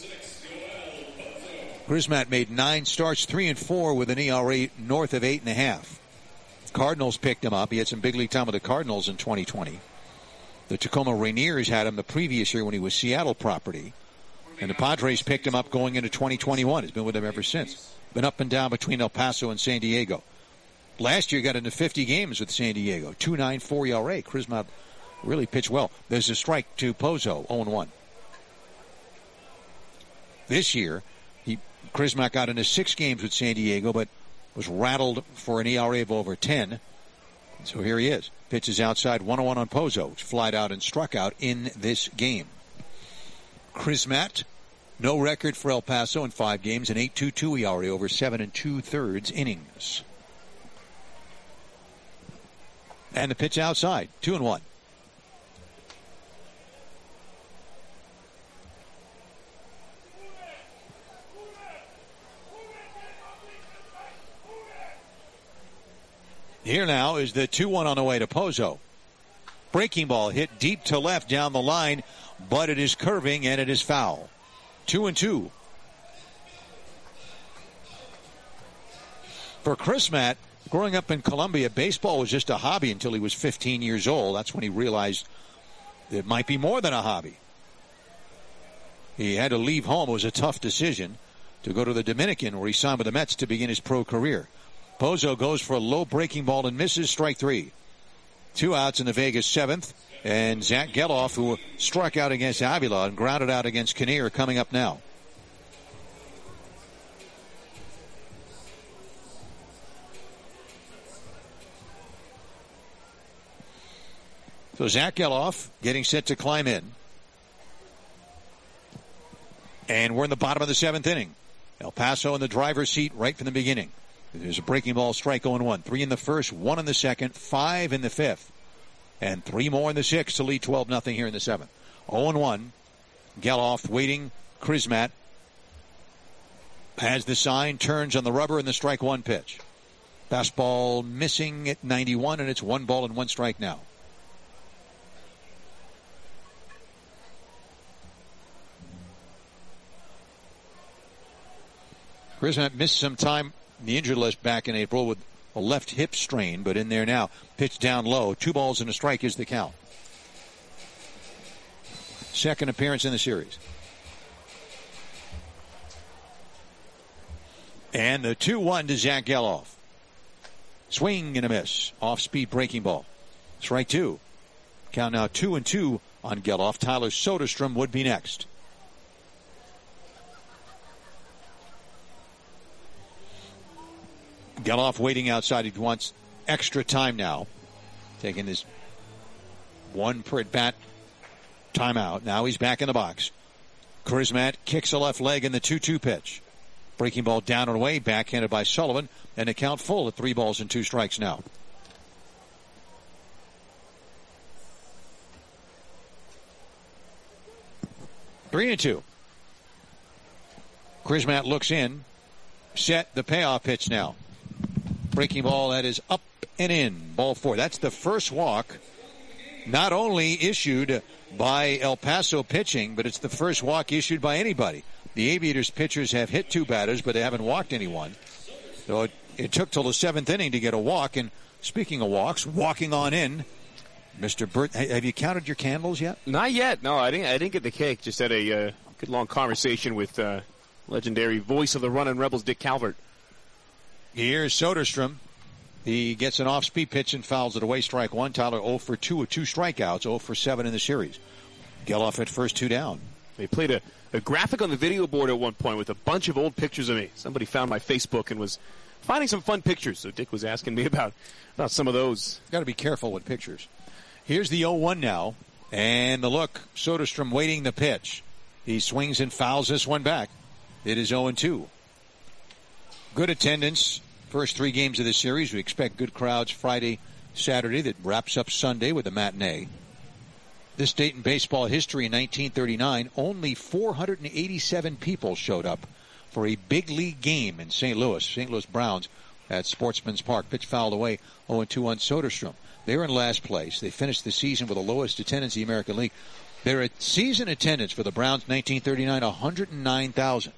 Crismat made 9 starts, 3 and 4 with an ERA north of 8.5. Cardinals picked him up. He had some big league time with the Cardinals in 2020. The Tacoma Rainiers had him the previous year when he was Seattle property. And the Padres picked him up going into 2021. He's been with them ever since. Been up and down between El Paso and San Diego. Last year got into 50 games with San Diego. 2.94 ERA. Crismat really pitched well. There's a strike to Pozo, 0-1. This year, Crismat got into 6 games with San Diego, but was rattled for an ERA of over 10. So here he is. Pitches outside, 1-1 on Pozo, which flied out and struck out in this game. Crismatt, no record for El Paso in 5 games, an 8.22 ERA over 7 2/3 innings. And the pitch outside, 2-1. Here now is the 2-1 on the way to Pozo. Breaking ball hit deep to left down the line, but it is curving and it is foul. 2-2. For Crismatt, growing up in Colombia, baseball was just a hobby until he was 15 years old. That's when he realized it might be more than a hobby. He had to leave home. It was a tough decision to go to the Dominican, where he signed with the Mets to begin his pro career. Pozo goes for a low breaking ball and misses, strike 3. 2 outs in the Vegas 7th. And Zach Geloff, who struck out against Avila and grounded out against Kinnear, coming up now. So Zach Geloff getting set to climb in. And we're in the bottom of the 7th inning. El Paso in the driver's seat right from the beginning. There's a breaking ball, strike 0-1. 3 in the first, 1 in the second, 5 in the 5th. And 3 more in the 6th to lead 12-0 here in the 7th. 0-1. Geloff waiting. Crismatt has the sign, turns on the rubber, and the strike 1 pitch. Fastball missing at 91, and it's 1 ball and 1 strike now. Crismatt missed some time in the injured list back in April with a left hip strain, but in there now. Pitch down low. 2 balls and a strike is the count. Second appearance in the series. And the 2-1 to Zach Geloff. Swing and a miss. Off-speed breaking ball. Strike 2. Count now 2-2 on Geloff. Tyler Soderstrom would be next. Geloff waiting outside. He wants extra time now. Taking his 1 per at bat timeout. Now he's back in the box. Crismatt kicks a left leg in the 2-2 pitch. Breaking ball down and away. Backhanded by Sullivan. And the count full at 3 balls and 2 strikes now. Three and 2. Crismatt looks in. Set the payoff pitch now. Breaking ball that is up and in. Ball 4. That's the first walk not only issued by El Paso pitching, but it's the first walk issued by anybody. The Aviators pitchers have hit 2 batters, but they haven't walked anyone. So it took till the 7th inning to get a walk. And speaking of walks, walking on in, Mr. Burt, have you counted your candles yet? Not yet. No, I didn't get the cake. Just had a good long conversation with legendary voice of the Runnin' Rebels, Dick Calvert. Here's Soderstrom. He gets an off-speed pitch and fouls it away. Strike 1. Tyler 0 for 2 with 2 strikeouts. 0 for 7 in the series. Geloff at first, 2 down. They played a graphic on the video board at one point with a bunch of old pictures of me. Somebody found my Facebook and was finding some fun pictures. So Dick was asking me about some of those. Got to be careful with pictures. Here's the 0-1 now. And the look. Soderstrom waiting the pitch. He swings and fouls this one back. It is 0-2. Good attendance. First 3 games of the series. We expect good crowds Friday, Saturday. That wraps up Sunday with a matinee. This date in baseball history in 1939, only 487 people showed up for a big league game in St. Louis. St. Louis Browns at Sportsman's Park. Pitch fouled away, 0-2 on Soderstrom. They're in last place. They finished the season with the lowest attendance in the American League. Their season attendance for the Browns 1939, 109,000.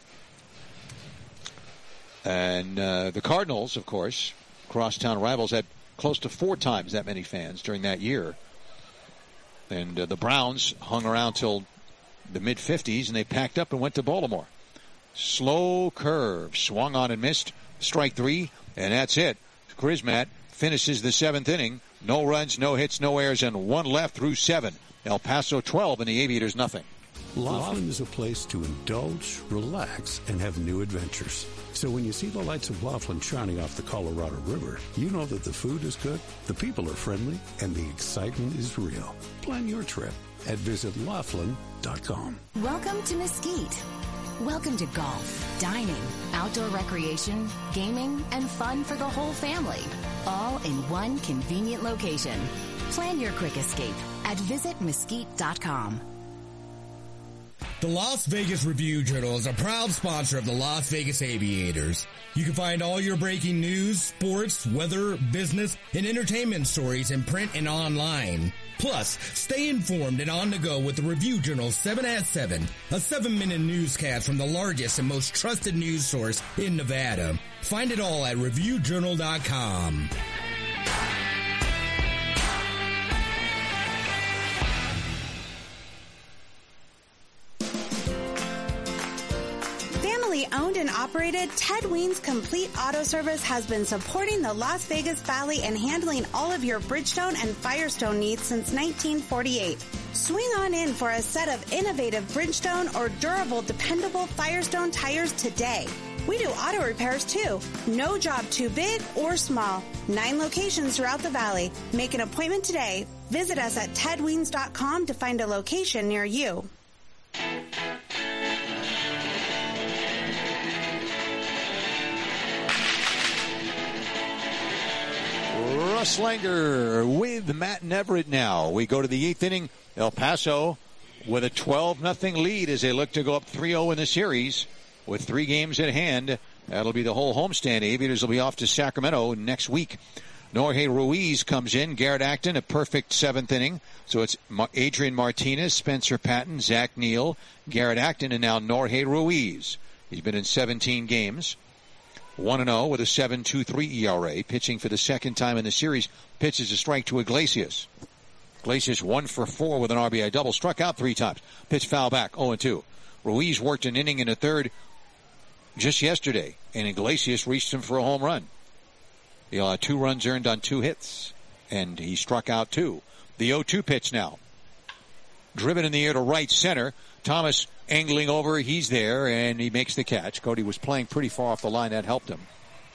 And the Cardinals, of course, crosstown rivals, had close to 4 times that many fans during that year. And the Browns hung around till the mid-50s, and they packed up and went to Baltimore. Slow curve, swung on and missed. Strike 3, and that's it. Crismatt finishes the 7th inning. No runs, no hits, no errors, and 1 left through 7. El Paso 12 and the Aviators nothing. Laughlin is a place to indulge, relax, and have new adventures. So when you see the lights of Laughlin shining off the Colorado River, you know that the food is good, the people are friendly, and the excitement is real. Plan your trip at visitlaughlin.com. Welcome to Mesquite. Welcome to golf, dining, outdoor recreation, gaming, and fun for the whole family. All in one convenient location. Plan your quick escape at visitmesquite.com. The Las Vegas Review-Journal is a proud sponsor of the Las Vegas Aviators. You can find all your breaking news, sports, weather, business, and entertainment stories in print and online. Plus, stay informed and on the go with the Review-Journal 7 at 7, a 7-minute newscast from the largest and most trusted news source in Nevada. Find it all at reviewjournal.com. Owned and operated, Ted Weens Complete Auto Service has been supporting the Las Vegas Valley and handling all of your Bridgestone and Firestone needs since 1948. Swing on in for a set of innovative Bridgestone or durable, dependable Firestone tires today. We do auto repairs too. No job too big or small. 9 locations throughout the valley. Make an appointment today. Visit us at tedweens.com to find a location near you. Russ Langer with Matt Neverett now. We go to the 8th inning. El Paso with a 12-0 lead as they look to go up 3-0 in the series with 3 games at hand. That'll be the whole homestand. Aviators will be off to Sacramento next week. Jorge Ruiz comes in. Garrett Acton, a perfect 7th inning. So it's Adrian Martinez, Spencer Patton, Zach Neal, Garrett Acton, and now Jorge Ruiz. He's been in 17 games. 1-0 with a 7.23 ERA, pitching for the second time in the series. Pitches a strike to Iglesias. Iglesias 1 for 4 with an RBI double. Struck out 3 times. Pitch foul back, 0-2. Ruiz worked an inning in the third just yesterday, and Iglesias reached him for a home run. He'll have 2 runs earned on 2 hits, and he struck out 2. The 0-2 pitch now. Driven in the air to right center. Thomas angling over, he's there, and he makes the catch. Cody was playing pretty far off the line. That helped him.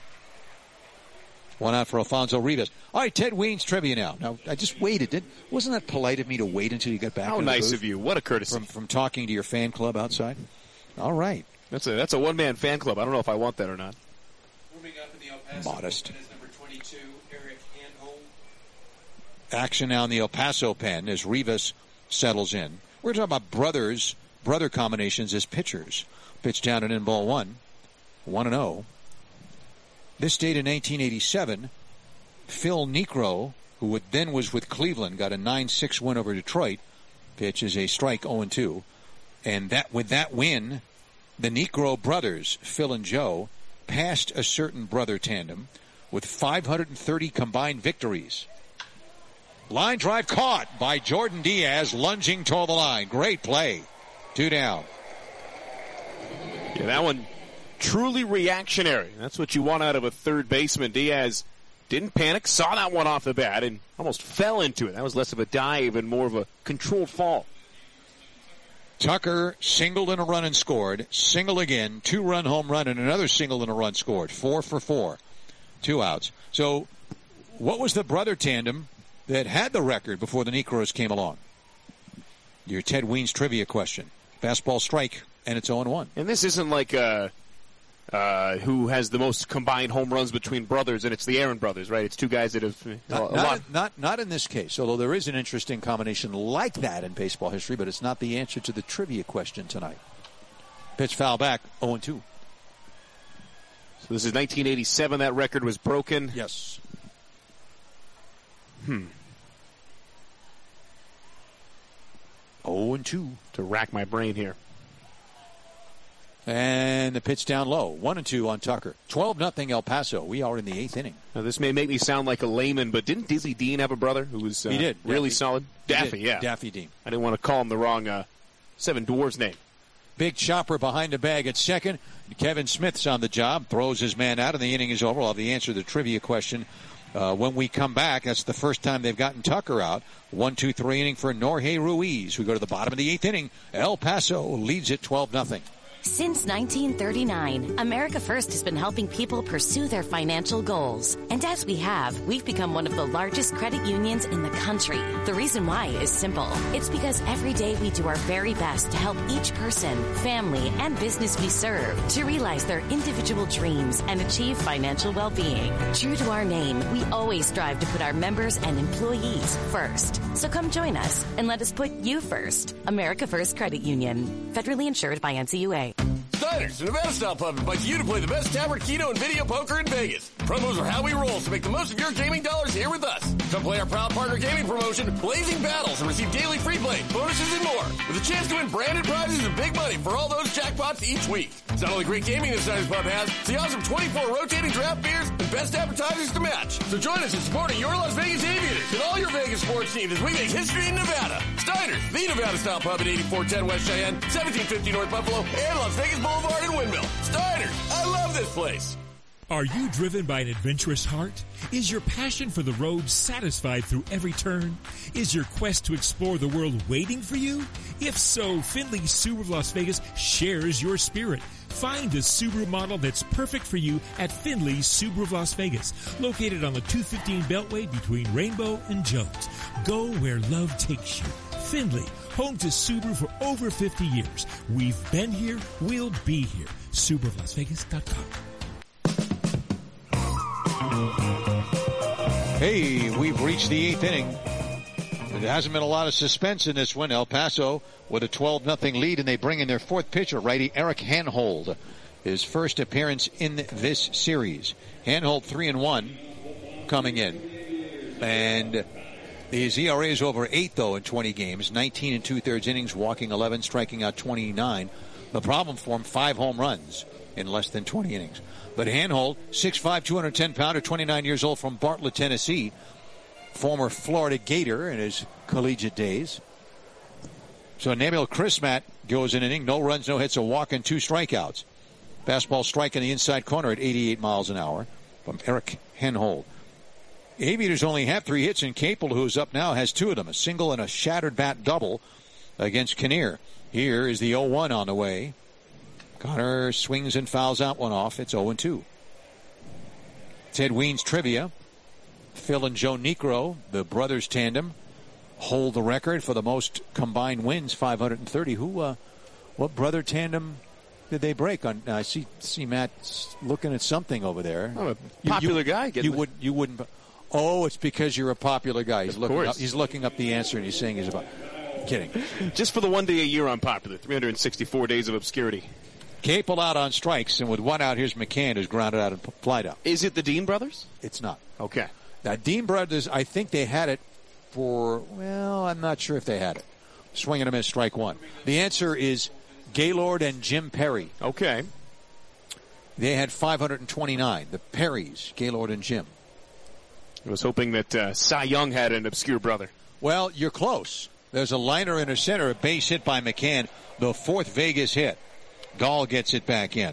1 out for Alfonso Rivas. All right, Ted Weens trivia now. Now, I just waited. Wasn't that polite of me to wait until you got back? How nice of you. What a courtesy. From talking to your fan club outside? All right. That's a one-man fan club. I don't know if I want that or not. Moving up in the El Paso modest. Is number 22, Eric Handholm. Action now in the El Paso pen as Rivas settles in. We're talking about brother combinations as pitchers. Pitch down and in ball 1. 1-0. This date in 1987, Phil Niekro, who then was with Cleveland, got a 9-6 win over Detroit. Pitch is a strike, 0-2. And with that win, the Niekro brothers, Phil and Joe, passed a certain brother tandem with 530 combined victories. Line drive caught by Jordan Diaz, lunging toward the line. Great play. 2 down. Yeah, that one truly reactionary. That's what you want out of a third baseman. Diaz didn't panic, saw that one off the bat, and almost fell into it. That was less of a dive and more of a controlled fall. Tucker singled and a run and scored. Single again, 2-run home run, and another single and a run scored. 4 for 4. 2 outs. So what was the brother tandem that had the record before the Niekros came along? Your Ted Weens trivia question. Fastball strike, and it's 0-1. And this isn't like who has the most combined home runs between brothers, and it's the Aaron brothers, right? It's 2 guys that have... Not in this case, although there is an interesting combination like that in baseball history, but it's not the answer to the trivia question tonight. Pitch foul back, 0-2. So this is 1987. That record was broken. Yes. 0-2. To rack my brain here. And the pitch down low. 1-2 on Tucker. 12-0 El Paso. We are in the 8th inning. Now, this may make me sound like a layman, but didn't Dizzy Dean have a brother who was he did. really solid? Daffy, did. yeah. Daffy Dean. I didn't want to call him the wrong Seven Dwarfs name. Big chopper behind the bag at second. Kevin Smith's on the job. Throws his man out, and the inning is over. I'll have the answer to the trivia question When we come back, that's the first time they've gotten Tucker out. 1-2-3 inning for Jorge Ruiz. We go to the bottom of the 8th inning. El Paso leads it 12-0. Since 1939, America First has been helping people pursue their financial goals. And as we have, we've become one of the largest credit unions in the country. The reason why is simple. It's because every day we do our very best to help each person, family, and business we serve to realize their individual dreams and achieve financial well-being. True to our name, we always strive to put our members and employees first. So come join us and let us put you first. America First Credit Union. Federally insured by NCUA. Steiner's, the Nevada-style pub, invites you to play the best tavern, keno, and video poker in Vegas. Promos are how we roll, so make the most of your gaming dollars here with us. Come play our proud partner gaming promotion, Blazing Battles, and receive daily free play, bonuses, and more. With a chance to win branded prizes and big money for all those jackpots each week. It's not only great gaming this Steiner's pub has, it's the awesome 24 rotating draft beers and best appetizers to match. So join us in supporting your Las Vegas Aviators and all your Vegas sports teams as we make history in Nevada. Steiner's, the Nevada-style pub at 8410 West Cheyenne, 1750 North Buffalo, and Las Vegas Boulevard in Windmill. Steiner's, I love this place. Are you driven by an adventurous heart? Is your passion for the road satisfied through every turn? Is your quest to explore the world waiting for you? If so, Findlay Subaru of Las Vegas shares your spirit. Find the Subaru model that's perfect for you at Findlay Subaru of Las Vegas, located on the 215 Beltway between Rainbow and Jones. Go where love takes you. Findlay, home to Subaru for over 50 years. We've been here, we'll be here. SubaruofLasVegas.com. Hey, we've reached the 8th inning. There hasn't been a lot of suspense in this one. El Paso with a 12-0 lead, and they bring in their 4th pitcher, righty Eric Hanhold. His first appearance in this series. Hanhold 3-1 coming in. And his ERA is over 8, though, in 20 games. 19 2/3 innings, walking 11, striking out 29. The problem for him, 5 home runs in less than 20 innings. But Hanhold, 6'5", 210-pounder, 29 years old, from Bartlett, Tennessee. Former Florida Gator in his collegiate days. So Nabil Chrismat goes in an inning. No runs, no hits, a walk, and 2 strikeouts. Fastball strike in the inside corner at 88 miles an hour from Eric Hanhold. Aviators only have 3 hits, and Capel, who's up now, has 2 of them. A single and a shattered bat double against Kinnear. Here is the 0-1 on the way. Connor swings and fouls out one off. It's 0-2. Ted Weens trivia. Phil and Joe Niekro, the brothers tandem, hold the record for the most combined wins, 530. What brother tandem did they break on? I see Matt looking at something over there. I'm a popular guy. You wouldn't. Oh, it's because you're a popular guy. He's looking up the answer, and he's saying he's about. Kidding. Just for the one day a year I'm popular. 364 days of obscurity. Capel out on strikes, and with 1 out, here's McCann, who's grounded out and flied out. Is it the Dean brothers? It's not. Okay. Now, Dean brothers, I think they had it I'm not sure if they had it. Swing and a miss, strike 1. The answer is Gaylord and Jim Perry. Okay. They had 529. The Perrys, Gaylord and Jim. I was hoping that Cy Young had an obscure brother. Well, you're close. There's a liner in the center, a base hit by McCann, the 4th Vegas hit. Dahl gets it back in.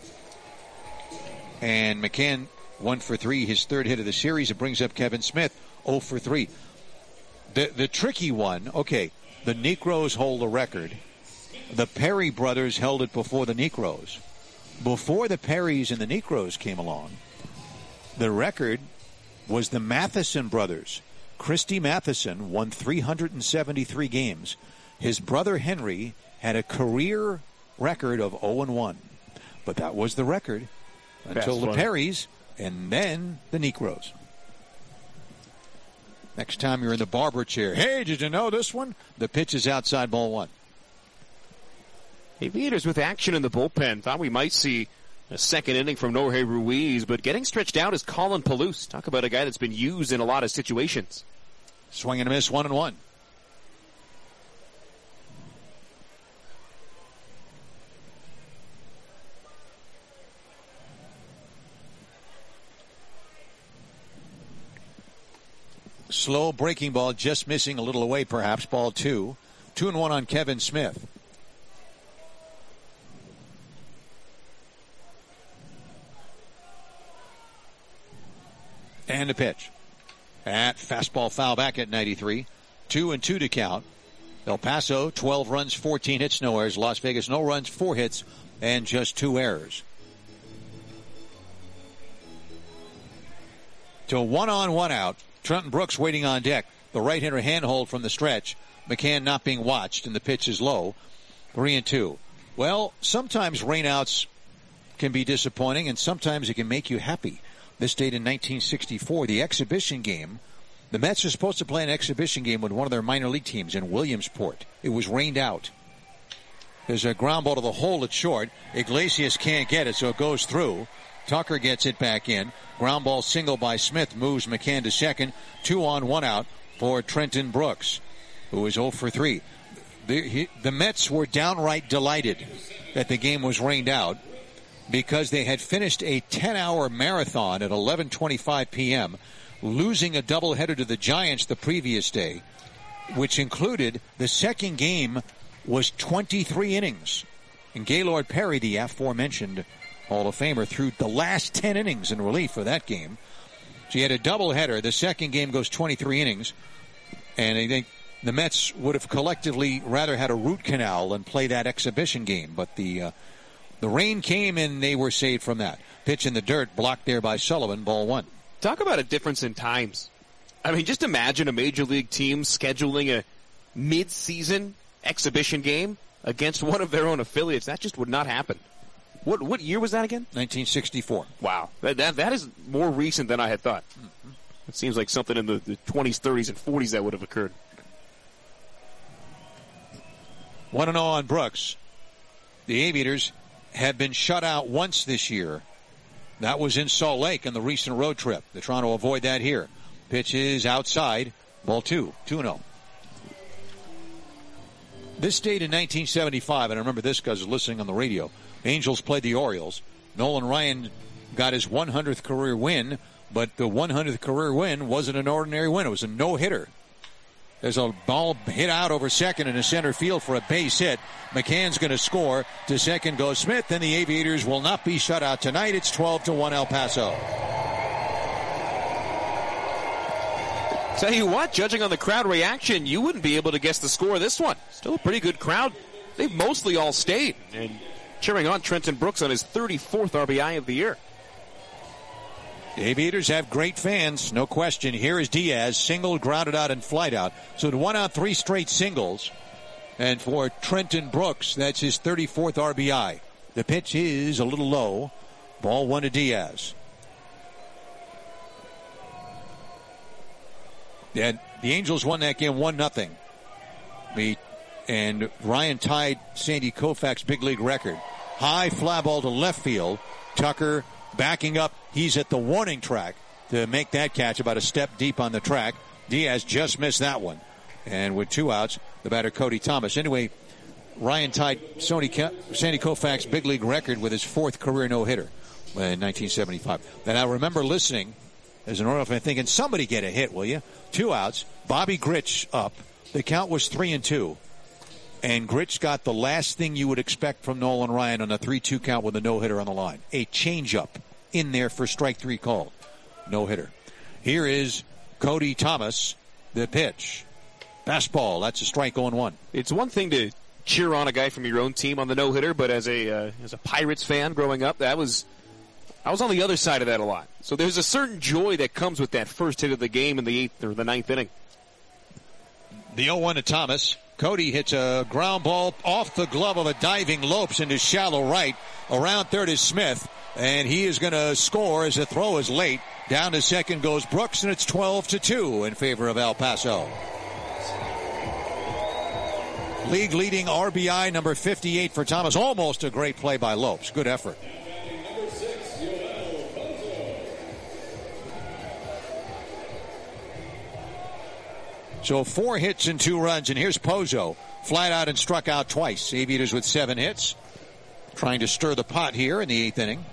And McCann 1 for 3, his 3rd hit of the series. It brings up Kevin Smith, 0 for 3. The tricky one, okay, the Niekros hold the record. The Perry brothers held it before the Niekros. Before the Perrys and the Niekros came along, the record was the Matheson brothers. Christy Matheson won 373 games. His brother Henry had a career record of 0-1. But that was the record until the Perrys and then the Niekros. Next time you're in the barber chair, hey, did you know this one? The pitch is outside, ball 1. Aviators with action in the bullpen. Thought we might see a second inning from Jorge Ruiz, but getting stretched out is Colin Palouse. Talk about a guy that's been used in a lot of situations. Swing and a miss, 1-1. Slow breaking ball, just missing a little away, perhaps. Ball 2. 2-1 on Kevin Smith. And And the pitch. At fastball foul back at 93. 2-2 to count. El Paso, 12 runs, 14 hits, no errors. Las Vegas, no runs, 4 hits, and just 2 errors. To 1 on, 1 out. Trenton Brooks waiting on deck. The right-hander handhold from the stretch. McCann not being watched, and the pitch is low. 3-2. Well, sometimes rainouts can be disappointing, and sometimes it can make you happy. This date in 1964, the exhibition game. The Mets are supposed to play an exhibition game with one of their minor league teams in Williamsport. It was rained out. There's a ground ball to the hole at short. Iglesias can't get it, so it goes through. Tucker gets it back in. Ground ball single by Smith moves McCann to second. 2 on, 1 out for Trenton Brooks, who is 0 for 3. The Mets were downright delighted that the game was rained out because they had finished a 10-hour marathon at 11:25 p.m., losing a doubleheader to the Giants the previous day, which included the second game was 23 innings. And Gaylord Perry, the aforementioned Hall of Famer, threw the last 10 innings in relief for that game. So you had a doubleheader. The second game goes 23 innings. And I think the Mets would have collectively rather had a root canal than play that exhibition game. But the rain came and they were saved from that. Pitch in the dirt, blocked there by Sullivan, ball 1. Talk about a difference in times. I mean, just imagine a major league team scheduling a mid-season exhibition game against one of their own affiliates. That just would not happen. What year was that again? 1964. Wow. That is more recent than I had thought. Mm-hmm. It seems like something in the 20s, 30s, and 40s that would have occurred. 1-0 on Brooks. The Aviators have been shut out once this year. That was in Salt Lake in the recent road trip. They're trying to avoid that here. Pitch is outside. Ball 2. 2-0. This date in 1975, and I remember this because I was listening on the radio, Angels played the Orioles. Nolan Ryan got his 100th career win, but the 100th career win wasn't an ordinary win. It was a no-hitter. There's a ball hit out over second in the center field for a base hit. McCann's going to score. To second goes Smith, and the Aviators will not be shut out tonight. It's 12-1 El Paso. Tell you what, judging on the crowd reaction, you wouldn't be able to guess the score of this one. Still a pretty good crowd. They've mostly all stayed and cheering on Trenton Brooks on his 34th RBI of the year. The Aviators have great fans, no question. Here is Diaz, single, grounded out, and flight out. So to 1 out, 3 straight singles. And for Trenton Brooks, that's his 34th RBI. The pitch is a little low. Ball 1 to Diaz. And the Angels won that game 1-0. And Ryan tied Sandy Koufax's big league record. High fly ball to left field. Tucker backing up. He's at the warning track to make that catch about a step deep on the track. Diaz just missed that one. And with 2 outs, the batter Cody Thomas. Anyway, Ryan tied Sandy Koufax's big league record with his 4th career no-hitter in 1975. And I remember listening as an Oriole fan thinking, somebody get a hit, will you? 2 outs. Bobby Grich up. The count was 3-2. And Grich got the last thing you would expect from Nolan Ryan on a 3-2 count with a no-hitter on the line. A changeup in there for strike 3 called. No-hitter. Here is Cody Thomas, the pitch. Fastball, that's a strike 0-1. It's one thing to cheer on a guy from your own team on the no-hitter, but as a Pirates fan growing up, I was on the other side of that a lot. So there's a certain joy that comes with that first hit of the game in the 8th or the 9th inning. The 0-1 to Thomas. Cody hits a ground ball off the glove of a diving Lopes into shallow right. Around third is Smith, and he is going to score as the throw is late. Down to second goes Brooks, and it's 12-2 in favor of El Paso. League leading RBI number 58 for Thomas. Almost a great play by Lopes. Good effort. So 4 hits and 2 runs, and here's Pozo. Flat out and struck out twice. Aviators with 7 hits. Trying to stir the pot here in the 8th inning.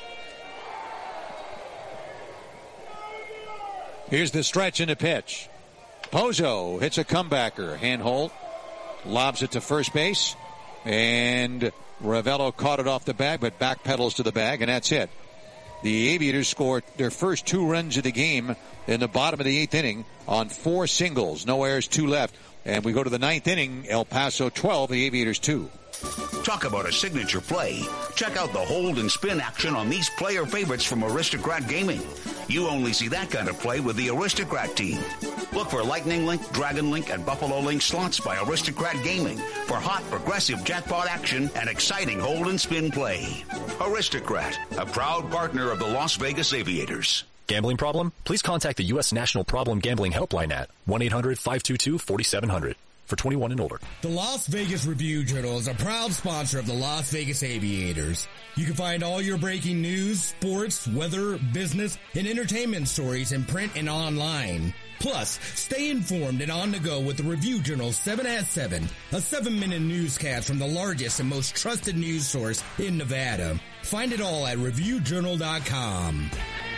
Here's the stretch and the pitch. Pozo hits a comebacker. Handhold lobs it to first base. And Ravello caught it off the bag, but backpedals to the bag, and that's it. The Aviators scored their first 2 runs of the game in the bottom of the 8th inning on 4 singles. No errors, 2 left. And we go to the 9th inning. El Paso 12, the Aviators 2. Talk about a signature play. Check out the hold and spin action on these player favorites from Aristocrat Gaming. You only see that kind of play with the Aristocrat team. Look for Lightning Link, Dragon Link, and Buffalo Link slots by Aristocrat Gaming for hot, progressive jackpot action and exciting hold and spin play. Aristocrat, a proud partner of the Las Vegas Aviators. Gambling problem? Please contact the U.S. National Problem Gambling Helpline at 1-800-522-4700 for 21 and older. The Las Vegas Review-Journal is a proud sponsor of the Las Vegas Aviators. You can find all your breaking news, sports, weather, business, and entertainment stories in print and online. Plus, stay informed and on the go with the Review-Journal 7 at 7, a 7-minute newscast from the largest and most trusted news source in Nevada. Find it all at ReviewJournal.com.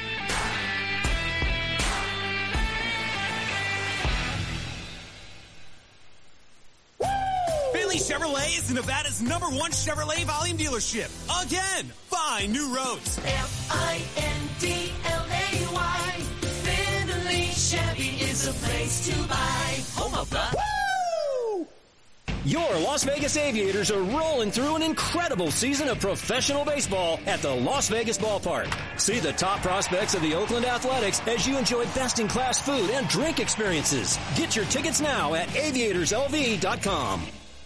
Finley Chevrolet is Nevada's #1 Chevrolet volume dealership. Again, find new roads. Findlay. Finley Chevy is a place to buy. Home of the... Woo! Your Las Vegas Aviators are rolling through an incredible season of professional baseball at the Las Vegas Ballpark. See the top prospects of the Oakland Athletics as you enjoy best-in-class food and drink experiences. Get your tickets now at aviatorslv.com.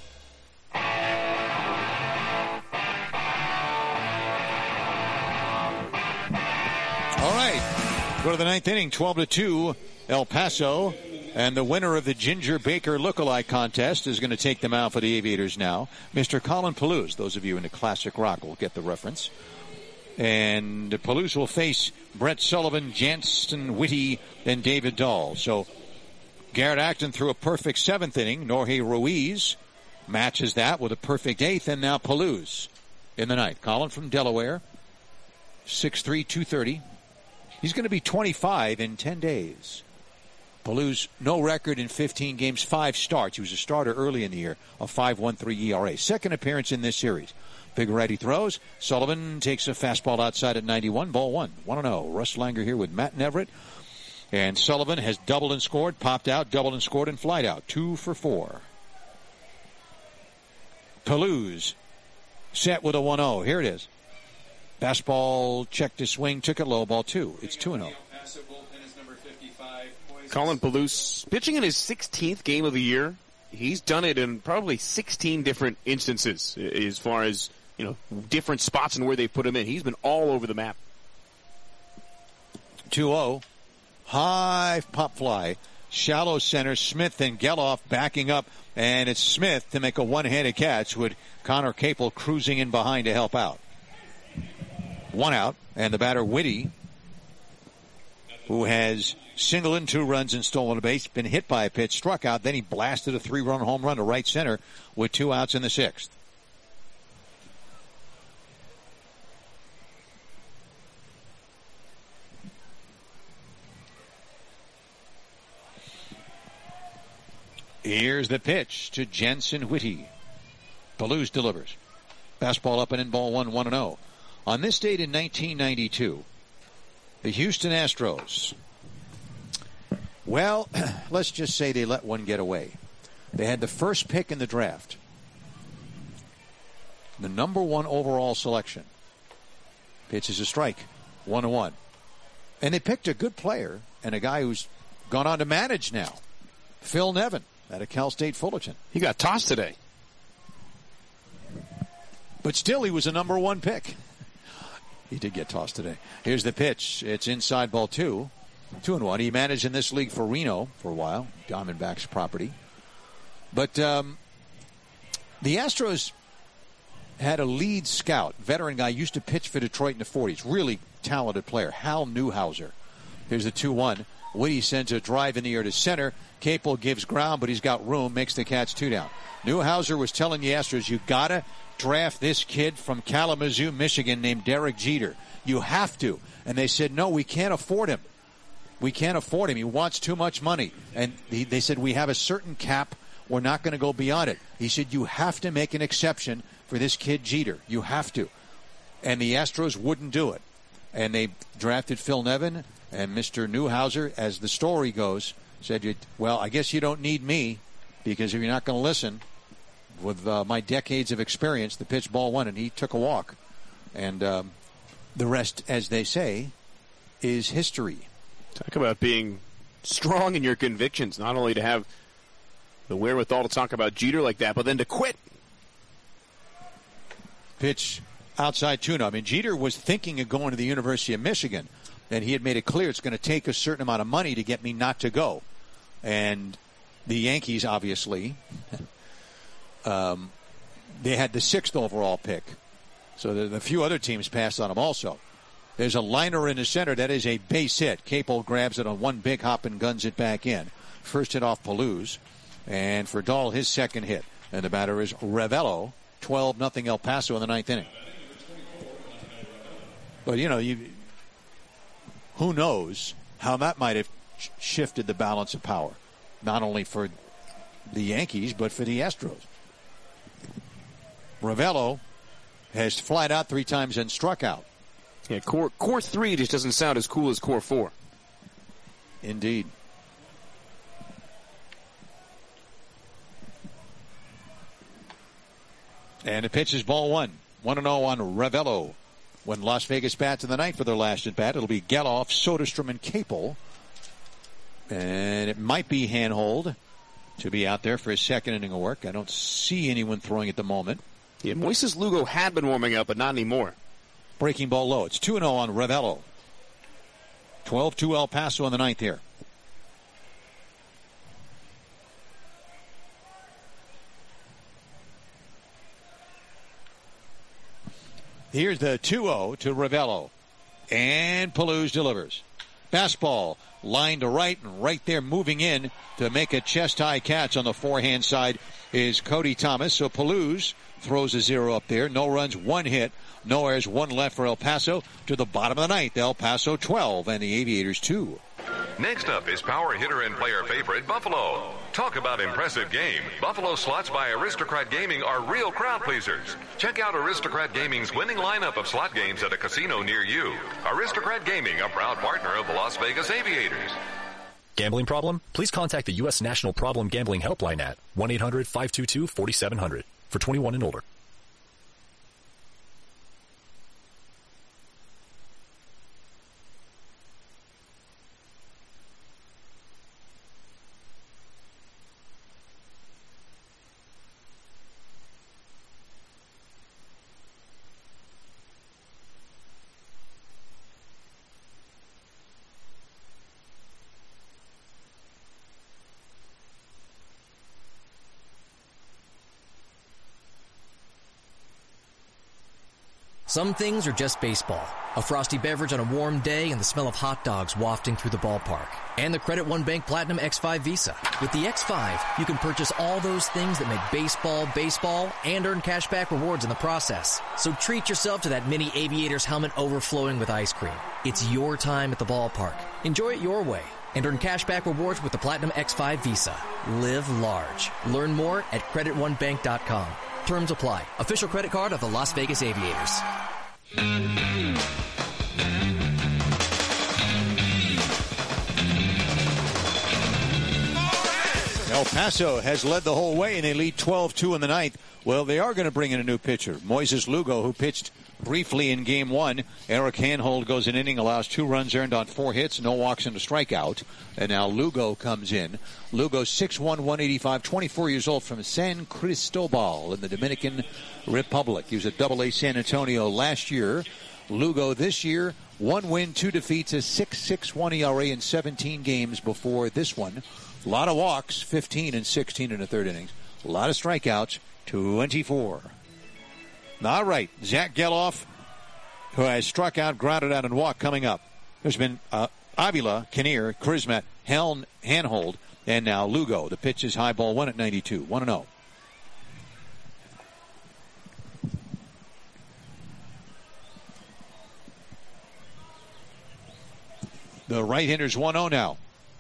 All right. Go to the 9th inning, 12-2, El Paso. And the winner of the Ginger Baker lookalike contest is going to take them out for the Aviators now. Mr. Colin Palouse. Those of you into classic rock will get the reference. And Palouse will face Brett Sullivan, Jansen Whitty, and David Dahl. So Garrett Acton threw a perfect 7th inning. Jorge Ruiz matches that with a perfect 8th. And now Palouse in the 9th. Colin from Delaware, 6'3", 230. He's going to be 25 in 10 days. Palouse, no record in 15 games, 5 starts. He was a starter early in the year, a 5.13 ERA. Second appearance in this series. Big righty throws. Sullivan takes a fastball outside at 91. Ball 1. 1-0. Russ Langer here with Matt Neverett. And Sullivan has doubled and scored, popped out, doubled and scored, and flied out. 2 for 4. Palouse set with a 1-0. Here it is. Fastball, checked his swing, took it low, ball 2. It's 2-0. Colin Palouse pitching in his 16th game of the year. He's done it in probably 16 different instances as far as, different spots and where they put him in. He's been all over the map. 2-0. High pop fly. Shallow center. Smith and Geloff backing up. And it's Smith to make a one-handed catch with Connor Capel cruising in behind to help out. 1 out. And the batter, Whitty, who has singled in 2 runs and stolen a base, been hit by a pitch, struck out, then he blasted a 3-run home run to right center with 2 outs in the 6th. Here's the pitch to Jansen Whitty. Palouse delivers. Fastball up and in, ball 1, 1-0. On this date in 1992, the Houston Astros, well, let's just say they let one get away. They had the first pick in the draft, the #1 overall selection. Pitch is a strike, 1-1. And they picked a good player and a guy who's gone on to manage now, Phil Nevin out of Cal State Fullerton. He got tossed today. But still, he was a #1 pick. He did get tossed today. Here's the pitch. It's inside, ball 2. 2-1. He managed in this league for Reno for a while, Diamondbacks property. But the Astros had a lead scout, veteran guy, used to pitch for Detroit in the 40s. Really talented player, Hal Newhouser. Here's the 2-1. Whitty sends a drive in the air to center. Capel gives ground, but he's got room, makes the catch 2 down. Newhouser was telling the Astros, you got to draft this kid from Kalamazoo, Michigan named Derek Jeter. You have to. And they said, no, we can't afford him. we can't afford him. He wants too much money. And they said, we have a certain cap. We're not going to go beyond it. He said, you have to make an exception for this kid Jeter. You have to. And the Astros wouldn't do it. And they drafted Phil Nevin, and Mr. Newhouser, as the story goes, said, well, I guess you don't need me, because if you're not going to listen, with my decades of experience, the pitch ball one, and he took a walk. And the rest, as they say, is history. Talk about being strong in your convictions, not only to have the wherewithal to talk about Jeter like that, but then to quit. Pitch outside tune-up. I mean, Jeter was thinking of going to the University of Michigan, and he had made it clear it's going to take a certain amount of money to get me not to go. And the Yankees, obviously, they had the 6th overall pick. So the few other teams passed on him also. There's a liner in the center. That is a base hit. Capel grabs it on one big hop and guns it back in. First hit off Pelouse. And for Dahl, his second hit. And the batter is Ravello. 12-0 El Paso in the 9th inning. But, who knows how that might have shifted the balance of power. Not only for the Yankees, but for the Astros. Ravello has flied out 3 times and struck out. Yeah, core 3 just doesn't sound as cool as core 4. Indeed. And the pitch is ball 1. 1-0 on Ravello. When Las Vegas bats in the 9th for their last at bat, it'll be Geloff, Soderstrom, and Capel. And it might be Handhold to be out there for his second inning of work. I don't see anyone throwing at the moment. Yeah, Moises Lugo had been warming up, but not anymore. Breaking ball low. It's 2-0 on Ravello. 12-2 El Paso in the 9th here. Here's the 2-0 to Ravello. And Pelouse delivers. Fastball line to right, and right there moving in to make a chest-high catch on the forehand side is Cody Thomas. So Pelouse throws a 0 up there. No runs, 1 hit. No errors, 1 left for El Paso to the bottom of the 9th. El Paso 12 and the Aviators 2. Next up is power hitter and player favorite Buffalo. Talk about impressive game. Buffalo slots by Aristocrat Gaming are real crowd pleasers. Check out Aristocrat Gaming's winning lineup of slot games at a casino near you. Aristocrat Gaming, a proud partner of the Las Vegas Aviators. Gambling problem? Please contact the U.S. National Problem Gambling Helpline at 1-800-522-4700 for 21 and older. Some things are just baseball. A frosty beverage on a warm day and the smell of hot dogs wafting through the ballpark. And the Credit One Bank Platinum X5 Visa. With the X5, you can purchase all those things that make baseball, baseball, and earn cashback rewards in the process. So treat yourself to that mini Aviators helmet overflowing with ice cream. It's your time at the ballpark. Enjoy it your way. And earn cashback rewards with the Platinum X5 Visa. Live large. Learn more at CreditOneBank.com. Terms apply. Official credit card of the Las Vegas Aviators. El Paso has led the whole way, and they lead 12-2 in the 9th. Well, they are going to bring in a new pitcher. Moises Lugo, who pitched briefly in Game 1. Eric Handhold goes an inning, allows 2 runs earned on 4 hits, no walks and a strikeout. And now Lugo comes in. Lugo 6'1", 185, 24 years old, from San Cristobal in the Dominican Republic. He was at AA San Antonio last year. Lugo this year, 1 win, 2 defeats, a 6.61 ERA in 17 games before this one. A lot of walks, 15 and 16 in the 3rd innings. A lot of strikeouts, 24. All right, Zach Geloff, who has struck out, grounded out, and walked, coming up. There's been Avila, Kinnear, Crismet, Handhold, and now Lugo. The pitch is high, ball 1 at 92, 1-0. The right-hander's 1-0 now.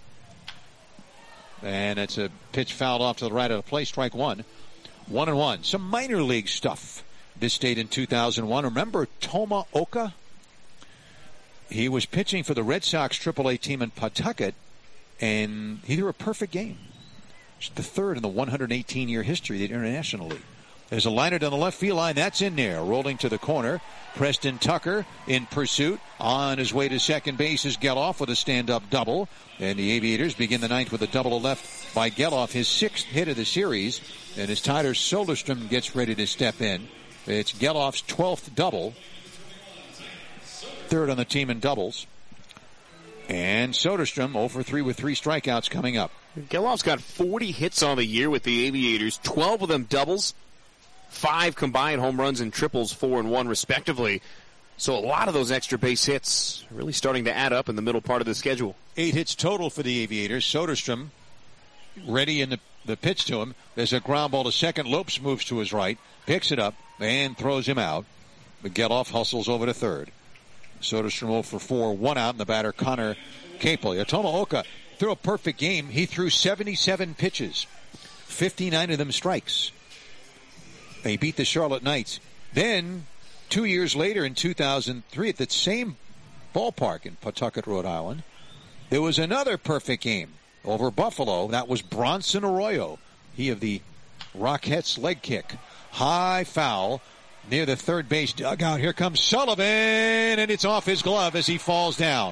And it's a pitch fouled off to the right of the plate. Strike one. 1-1. Some minor league stuff. This date in 2001. Remember Toma Oka? He was pitching for the Red Sox AAA team in Pawtucket, and he threw a perfect game. It's the third in the 118-year history of the International League. There's a liner down the left field line. That's in there. Rolling to the corner. Preston Tucker in pursuit. On his way to second base is Geloff with a stand-up double. And the Aviators begin the ninth with a double to left by Geloff, his sixth hit of the series. And as Tyler Soderstrom gets ready to step in, it's Geloff's 12th double. Third on the team in doubles. And Soderstrom 0 for 3 with 3 strikeouts coming up. Geloff's got 40 hits on the year with the Aviators, 12 of them doubles, 5 combined home runs and triples, 4 and 1 respectively. So a lot of those extra base hits really starting to add up in the middle part of the schedule. 8 hits total for the Aviators. Soderstrom ready in the pitch to him. There's a ground ball to second. Lopes moves to his right, picks it up, and throws him out. But Geloff hustles over to third. Soderstrom 0 for 4, 1 out, and the batter Connor Capel. Toma Oka threw a perfect game. He threw 77 pitches, 59 of them strikes. They beat the Charlotte Knights. Then, 2 years later in 2003, at that same ballpark in Pawtucket, Rhode Island, there was another perfect game over Buffalo. That was Bronson Arroyo. He of the Rockettes leg kick. High foul near the third base dugout. Here comes Sullivan, and it's off his glove as he falls down.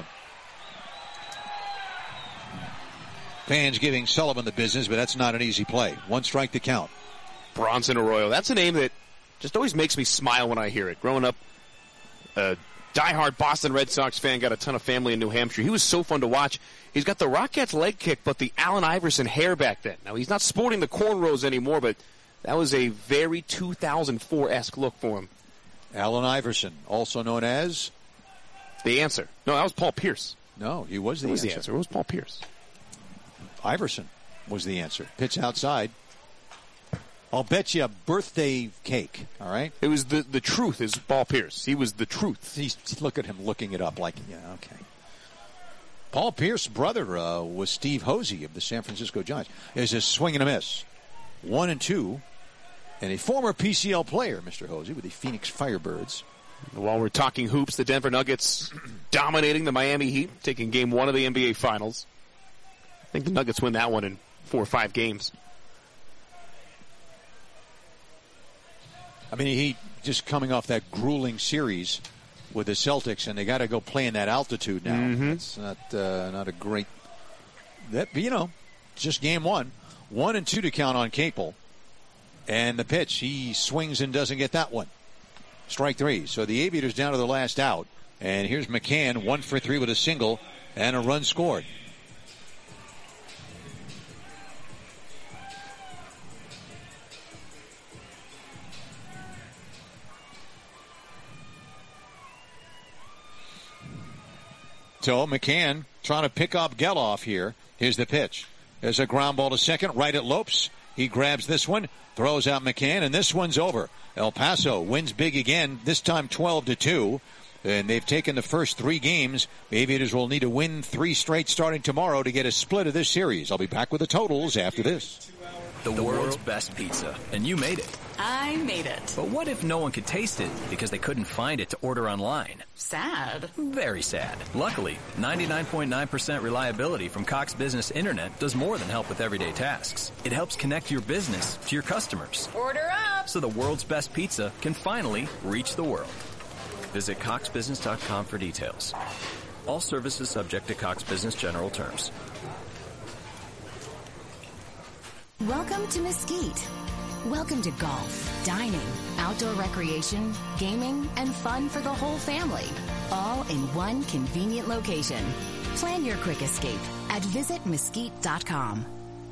Fans giving Sullivan the business, but that's not an easy play. 1 strike to count. Bronson Arroyo. That's a name that just always makes me smile when I hear it. Growing up, a diehard Boston Red Sox fan, got a ton of family in New Hampshire. He was so fun to watch. He's got the Rockettes leg kick, but the Allen Iverson hair back then. Now, he's not sporting the cornrows anymore, but that was a very 2004-esque look for him. Allen Iverson, also known as? The answer. No, that was Paul Pierce. No, he was the answer. It was Paul Pierce. Iverson was the answer. Pitch outside. I'll bet you a birthday cake, all right? It was the truth is Paul Pierce. He was the truth. Look at him looking it up like, yeah, okay. Paul Pierce's brother was Steve Hosey of the San Francisco Giants. There's a swing and a miss. 1 and 2. And a former PCL player, Mr. Hosey, with the Phoenix Firebirds. While we're talking hoops, the Denver Nuggets dominating the Miami Heat, taking game 1 of the NBA Finals. I think the Nuggets win that one in 4 or 5 games. I mean, he just coming off that grueling series with the Celtics, and they got to go play in that altitude now. Mm-hmm. That's not a great. That just game 1, 1 and 2 to count on Capel, and the pitch he swings and doesn't get that one. Strike 3. So the Aviators down to their last out, and here's McCann 1 for 3 with a single and a run scored. So McCann trying to pick up Geloff here. Here's the pitch. There's a ground ball to second, right at Lopes. He grabs this one, throws out McCann, and this one's over. El Paso wins big again, this time 12-2. And they've taken the first 3 games. The Aviators will need to win 3 straight starting tomorrow to get a split of this series. I'll be back with the totals after this. The world's best pizza, and you made it. I made it. But what if no one could taste it because they couldn't find it to order online? Sad. Very sad. Luckily, 99.9% reliability from Cox Business Internet does more than help with everyday tasks. It helps connect your business to your customers. Order up! So the world's best pizza can finally reach the world. Visit coxbusiness.com for details. All services subject to Cox Business general terms. Welcome to Mesquite. Welcome to golf, dining, outdoor recreation, gaming, and fun for the whole family. All in one convenient location. Plan your quick escape at visitmesquite.com.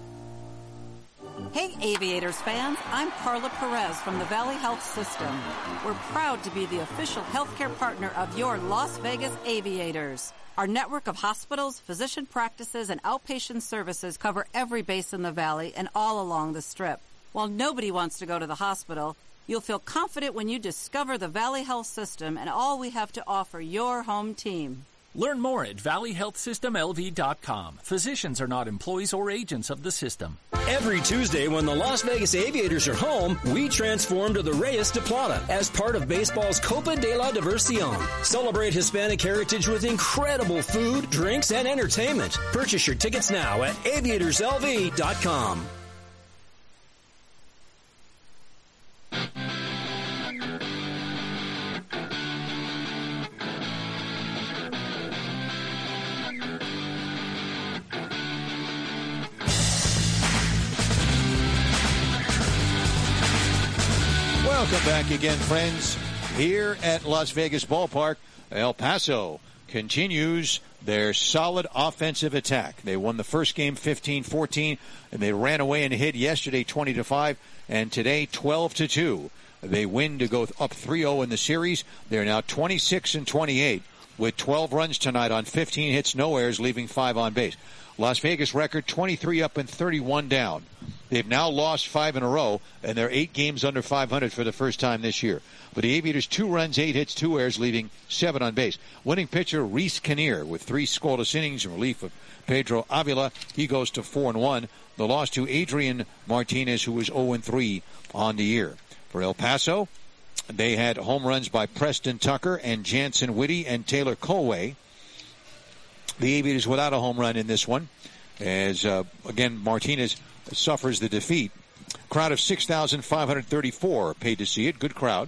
Hey Aviators fans, I'm Carla Perez from the Valley Health System. We're proud to be the official healthcare partner of your Las Vegas Aviators. Our network of hospitals, physician practices, and outpatient services cover every base in the valley and all along the Strip. While nobody wants to go to the hospital, you'll feel confident when you discover the Valley Health System and all we have to offer your home team. Learn more at valleyhealthsystemlv.com. Physicians are not employees or agents of the system. Every Tuesday when the Las Vegas Aviators are home, we transform to the Reyes de Plata as part of baseball's Copa de la Diversión. Celebrate Hispanic heritage with incredible food, drinks, and entertainment. Purchase your tickets now at aviatorslv.com. Welcome back again, friends. Here at Las Vegas Ballpark, El Paso continues their solid offensive attack. They won the first game 15-14, and they ran away and hit yesterday 20-5, and today 12-2. They win to go up 3-0 in the series. They're now 26-28 with 12 runs tonight on 15 hits, no errors, leaving 5 on base. Las Vegas record 23 up and 31 down. They've now lost 5 in a row, and they're 8 games under 500 for the first time this year. But the Aviators 2 runs, 8 hits, 2 errors, leaving 7 on base. Winning pitcher Reese Kinnear with 3 scoreless innings in relief of Pedro Avila. He goes to 4-1. The loss to Adrian Martinez, who was 0-3 on the year. For El Paso, they had home runs by Preston Tucker and Jansen Whitty and Taylor Colway. The Aviators without a home run in this one, as again Martinez suffers the defeat. Crowd of 6,534 paid to see it. Good crowd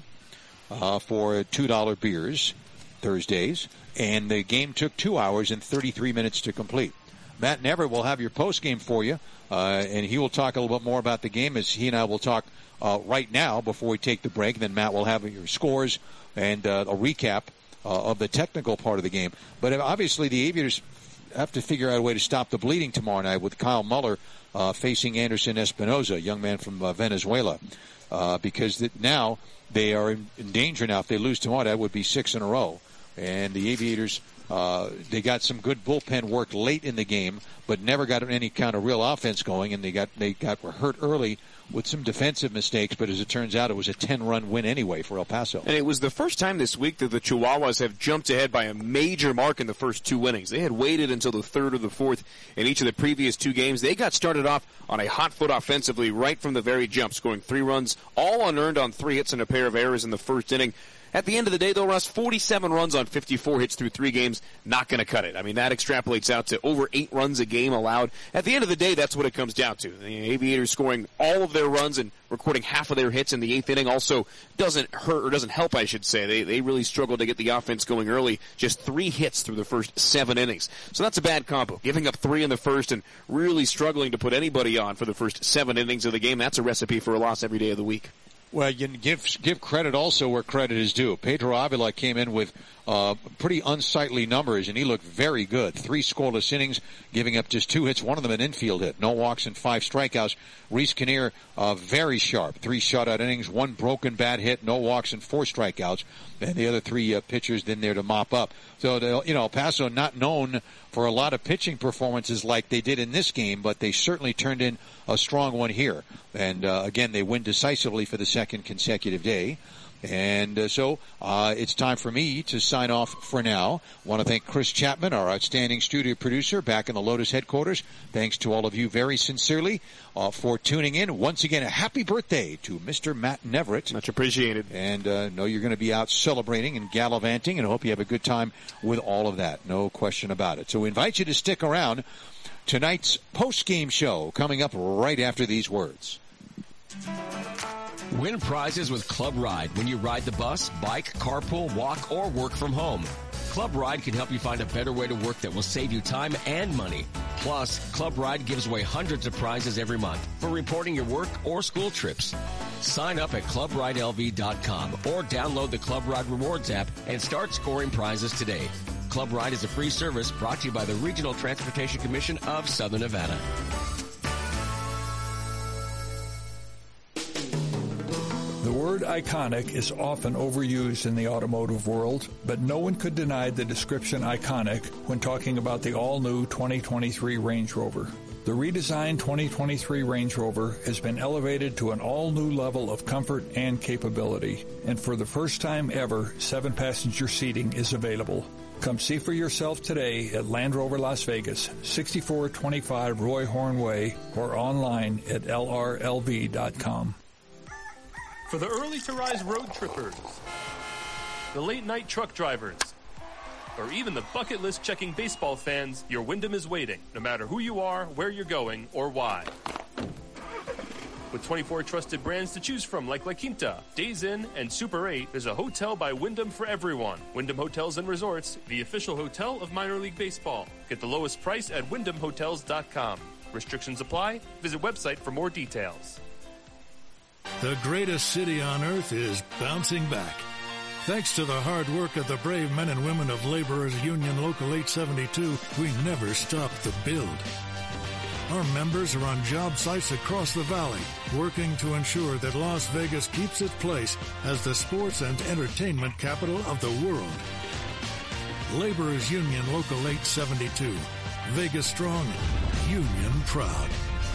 for $2 beers Thursdays, and the game took 2 hours and 33 minutes to complete. Matt Neverett will have your post game for you, and he will talk a little bit more about the game as he and I will talk right now before we take the break. Then Matt will have your scores and a recap of the technical part of the game. But obviously the Aviators have to figure out a way to stop the bleeding tomorrow night with Kyle Muller facing Anderson Espinoza, a young man from Venezuela, because now they are in danger now. If they lose tomorrow, that would be 6 in a row. And the Aviators, they got some good bullpen work late in the game, but never got any kind of real offense going, and they got hurt early with some defensive mistakes, but as it turns out, it was a 10-run win anyway for El Paso. And it was the first time this week that the Chihuahuas have jumped ahead by a major mark in the first 2 innings. They had waited until the 3rd or the 4th in each of the previous 2 games. They got started off on a hot foot offensively right from the very jump, scoring 3 runs, all unearned on 3 hits and a pair of errors in the first inning. At the end of the day, though, Russ, 47 runs on 54 hits through 3 games, not going to cut it. I mean, that extrapolates out to over 8 runs a game allowed. At the end of the day, that's what it comes down to. The Aviators scoring all of their runs and recording half of their hits in the 8th inning also doesn't hurt, or doesn't help, I should say. They really struggled to get the offense going early. Just 3 hits through the first 7 innings. So that's a bad combo. Giving up 3 in the first and really struggling to put anybody on for the first 7 innings of the game, that's a recipe for a loss every day of the week. Well, you give credit also where credit is due. Pedro Avila came in with pretty unsightly numbers, and he looked very good. 3 scoreless innings, giving up just 2 hits, one of them an infield hit. No walks and 5 strikeouts. Reese Kinnear, very sharp. 3 shutout innings, 1 broken bat hit, no walks and 4 strikeouts. And the other 3 pitchers in there to mop up. So, El Paso not known for a lot of pitching performances like they did in this game, but they certainly turned in a strong one here. And again, they win decisively for the 2nd consecutive day. And so it's time for me to sign off for now. I want to thank Chris Chapman, our outstanding studio producer back in the Lotus headquarters. Thanks to all of you very sincerely for tuning in. Once again, a happy birthday to Mr. Matt Neverett. Much appreciated. And know you're going to be out celebrating and gallivanting, and I hope you have a good time with all of that. No question about it. So we invite you to stick around. Tonight's post-game show coming up right after these words. Win prizes with Club Ride when you ride the bus, bike, carpool, walk, or work from home. Club Ride can help you find a better way to work that will save you time and money. Plus, Club Ride gives away hundreds of prizes every month for reporting your work or school trips. Sign up at ClubRideLV.com or download the Club Ride Rewards app and start scoring prizes today. Club Ride is a free service brought to you by the Regional Transportation Commission of Southern Nevada. The word iconic is often overused in the automotive world, but no one could deny the description iconic when talking about the all-new 2023 Range Rover. The redesigned 2023 Range Rover has been elevated to an all-new level of comfort and capability, and for the first time ever, 7-passenger seating is available. Come see for yourself today at Land Rover Las Vegas, 6425 Roy Horn Way, or online at lrlv.com. For the early to rise road trippers, the late night truck drivers, or even the bucket list checking baseball fans, your Wyndham is waiting, no matter who you are, where you're going, or why. With 24 trusted brands to choose from like La Quinta, Days Inn, and Super 8, there's a hotel by Wyndham for everyone. Wyndham Hotels and Resorts, the official hotel of minor league baseball. Get the lowest price at wyndhamhotels.com. Restrictions apply. Visit website for more details. The greatest city on earth is bouncing back. Thanks to the hard work of the brave men and women of Laborers Union Local 872, we never stopped the build. Our members are on job sites across the valley, working to ensure that Las Vegas keeps its place as the sports and entertainment capital of the world. Laborers Union Local 872. Vegas strong, union proud.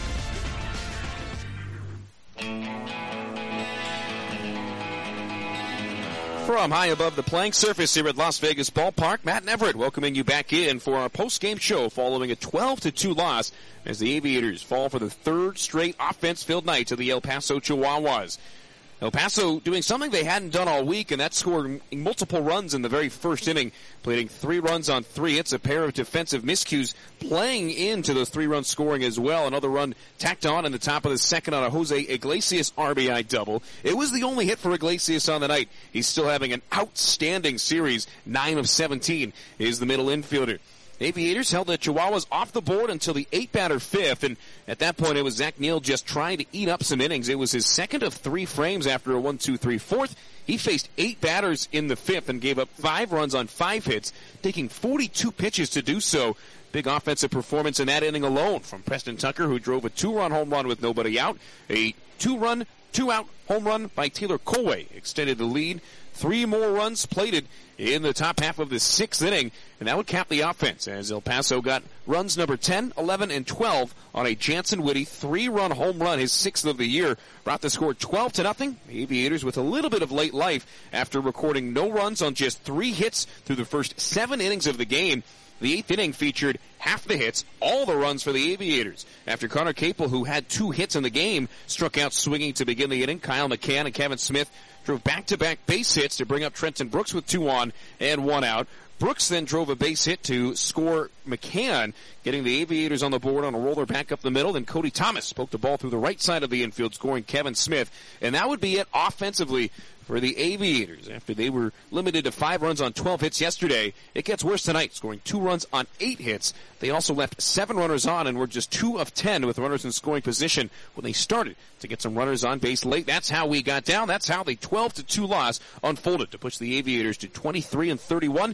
From high above the playing surface here at Las Vegas Ballpark, Matt Everett welcoming you back in for our post-game show following a 12-2 loss as the Aviators fall for the third straight offense-filled night to the El Paso Chihuahuas. El Paso doing something they hadn't done all week, and that's scoring multiple runs in the very first inning, plating 3 runs on 3 hits, a pair of defensive miscues playing into those 3-run scoring as well. Another run tacked on in the top of the second on a Jose Iglesias RBI double. It was the only hit for Iglesias on the night. He's still having an outstanding series. 9 of 17 is the middle infielder. Aviators held the Chihuahuas off the board until the 8-batter fifth, and at that point it was Zach Neal just trying to eat up some innings. It was his second of 3 frames after a 1-2-3 fourth. He faced 8 batters in the fifth and gave up 5 runs on 5 hits, taking 42 pitches to do so. Big offensive performance in that inning alone from Preston Tucker, who drove a 2-run home run with nobody out. A 2-run, 2-out home run by Taylor Colway extended the lead. 3 more runs plated in the top half of the 6th inning, and that would cap the offense as El Paso got runs number 10, 11, and 12 on a Jansen Witte 3-run home run, his 6th of the year. Brought the score 12-0. Aviators with a little bit of late life after recording no runs on just 3 hits through the first 7 innings of the game. The 8th inning featured half the hits, all the runs for the Aviators. After Connor Capel, who had 2 hits in the game, struck out swinging to begin the inning, Kyle McCann and Kevin Smith drove back-to-back base hits to bring up Trenton Brooks with 2 on and 1 out. Brooks then drove a base hit to score McCann, getting the Aviators on the board on a roller back up the middle. Then Cody Thomas poked the ball through the right side of the infield, scoring Kevin Smith. And that would be it offensively for the Aviators. After they were limited to 5 runs on 12 hits yesterday, it gets worse tonight, scoring 2 runs on 8 hits. They also left 7 runners on and were just 2 of 10 with runners in scoring position when they started to get some runners on base late. That's how we got down. That's how the 12-2 loss unfolded to push the Aviators to 23-31,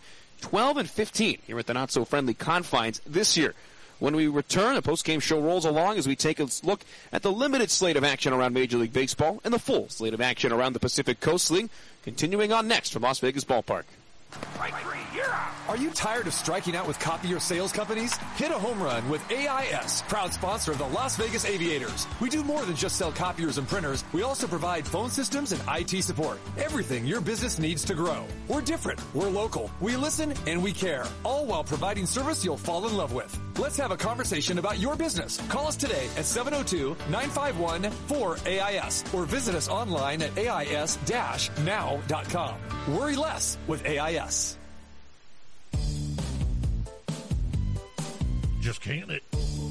12-15 here at the not-so-friendly confines this year. When we return, the post-game show rolls along as we take a look at the limited slate of action around Major League Baseball and the full slate of action around the Pacific Coast League. Continuing on next from Las Vegas Ballpark. Are you tired of striking out with copier sales companies? Hit a home run with AIS, proud sponsor of the Las Vegas Aviators. We do more than just sell copiers and printers. We also provide phone systems and IT support. Everything your business needs to grow. We're different. We're local. We listen and we care, all while providing service you'll fall in love with. Let's have a conversation about your business. Call us today at 702-951-4AIS or visit us online at AIS-now.com. Worry less with AIS. Just can it.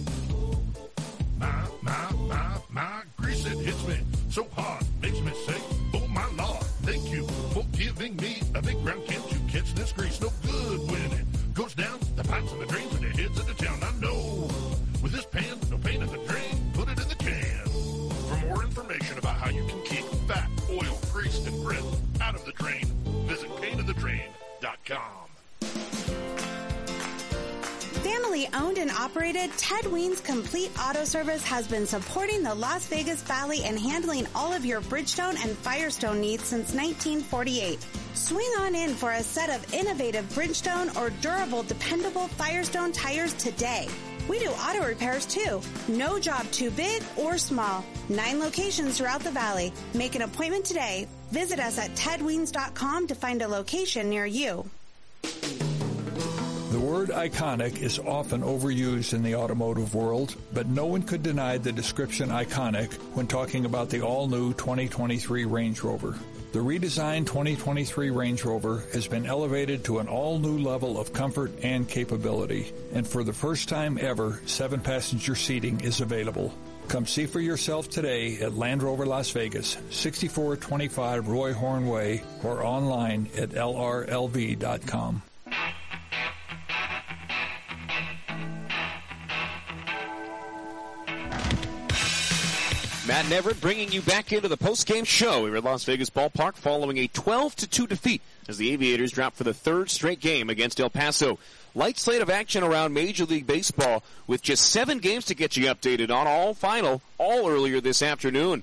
My, grease it hits me so hard, makes me say, oh my Lord, thank you for giving me a big brown can to catch this grease. No good when it goes down the pipes and the drains and it hits into town. I know with this pan, no pain in the drain, put it in the can. For more information about how you can keep fat, oil, grease, and grit out of the drain, visit painofthedrain.com. Family owned and operated, Ted Wien's Complete Auto Service has been supporting the Las Vegas Valley and handling all of your Bridgestone and Firestone needs since 1948. Swing on in for a set of innovative Bridgestone or durable, dependable Firestone tires today. We do auto repairs too. No job too big or small. 9 locations throughout the valley. Make an appointment today. Visit us at tedwiens.com to find a location near you. word iconic is often overused in the automotive world, but no one could deny the description iconic when talking about the all-new 2023 Range Rover. The redesigned 2023 Range Rover has been elevated to an all-new level of comfort and capability, and for the first time ever, 7-passenger seating is available. Come see for yourself today at Land Rover Las Vegas, 6425 Roy Horn Way, or online at lrlv.com. Matt and Everett bringing you back into the post-game show here at Las Vegas Ballpark following a 12-2 defeat as the Aviators drop for the third straight game against El Paso. Light slate of action around Major League Baseball with just 7 games to get you updated on, all earlier this afternoon.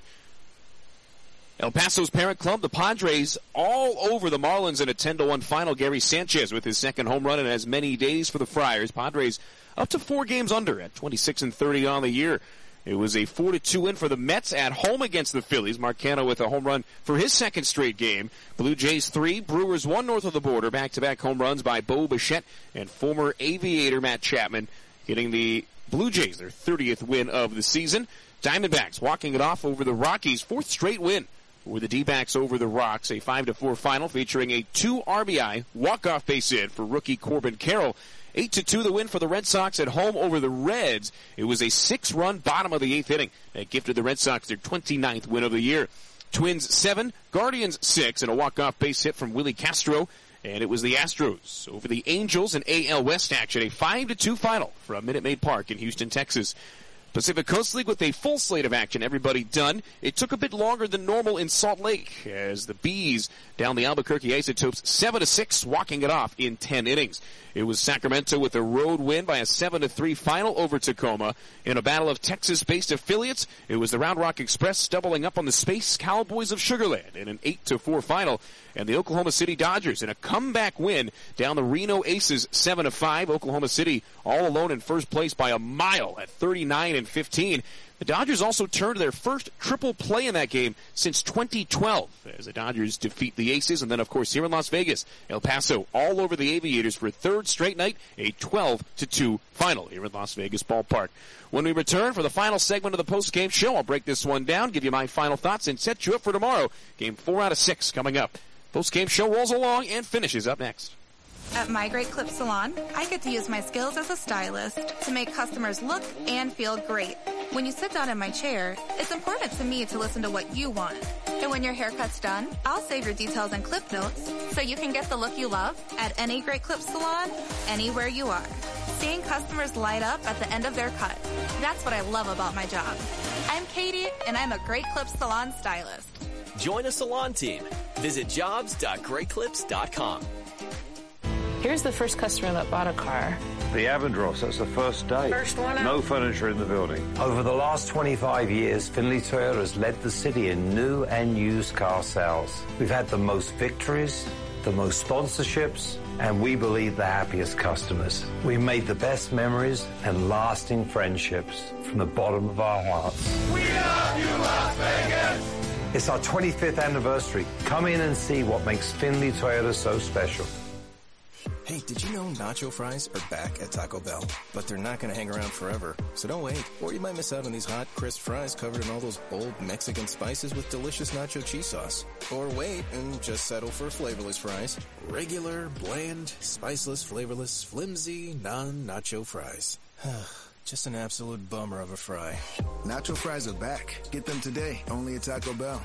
El Paso's parent club, the Padres, all over the Marlins in a 10-1 final. Gary Sanchez with his second home run in as many days for the Friars. Padres up to 4 games under at 26-30 on the year. It was a 4-2 win for the Mets at home against the Phillies. Marcano with a home run for his second straight game. Blue Jays 3, Brewers 1 north of the border. Back-to-back home runs by Bo Bichette and former Aviator Matt Chapman, getting the Blue Jays their 30th win of the season. Diamondbacks walking it off over the Rockies, 4th straight win for the D-backs over the Rocks. A 5-4 final featuring a 2 RBI walk-off base hit for rookie Corbin Carroll. 8-2 the win for the Red Sox at home over the Reds. It was a 6-run bottom of the 8th inning that gifted the Red Sox their 29th win of the year. Twins 7, Guardians 6, and a walk-off base hit from Willie Castro. And it was the Astros over the Angels in AL West action. A 5-2 final from Minute Maid Park in Houston, Texas. Pacific Coast League with a full slate of action. Everybody done. It took a bit longer than normal in Salt Lake as the Bees down the Albuquerque Isotopes 7-6, walking it off in 10 innings. It was Sacramento with a road win by a 7-3 final over Tacoma. In a battle of Texas-based affiliates, it was the Round Rock Express doubling up on the Space Cowboys of Sugar Land in an 8-4 final. And the Oklahoma City Dodgers in a comeback win down the Reno Aces 7-5. Oklahoma City all alone in first place by a mile at 39-15. The Dodgers also turned their first triple play in that game since 2012 as the Dodgers defeat the Aces. And then, of course, here in Las Vegas, El Paso all over the Aviators for a third straight night, a 12-2 final here at Las Vegas Ballpark. When we return for the final segment of the post-game show, I'll break this one down, give you my final thoughts, and set you up for tomorrow. Game 4 out of 6 coming up. Post-game show rolls along and finishes up next. At My Great Clip Salon, I get to use my skills as a stylist to make customers look and feel great. When you sit down in my chair, it's important to me to listen to what you want. And when your haircut's done, I'll save your details and clip notes so you can get the look you love at any Great Clip Salon, anywhere you are. Seeing customers light up at the end of their cut. That's what I love about my job. I'm Katie, and I'm a Great Clip Salon stylist. Join a salon team. Visit jobs.greatclips.com. Here's the first customer that bought a car. The Avondross, that's the first day. First one No furniture in the building. Over the last 25 years, Findlay Toyota has led the city in new and used car sales. We've had the most victories, the most sponsorships, and we believe the happiest customers. We made the best memories and lasting friendships from the bottom of our hearts. We love you, Las Vegas! It's our 25th anniversary. Come in and see what makes Findlay Toyota so special. Hey, did you know nacho fries are back at Taco Bell? But they're not going to hang around forever, so don't wait. Or you might miss out on these hot, crisp fries covered in all those bold Mexican spices with delicious nacho cheese sauce. Or wait and just settle for flavorless fries. Regular, bland, spiceless, flavorless, flimsy, non-nacho fries. Just an absolute bummer of a fry. Nacho fries are back. Get them today, only at Taco Bell.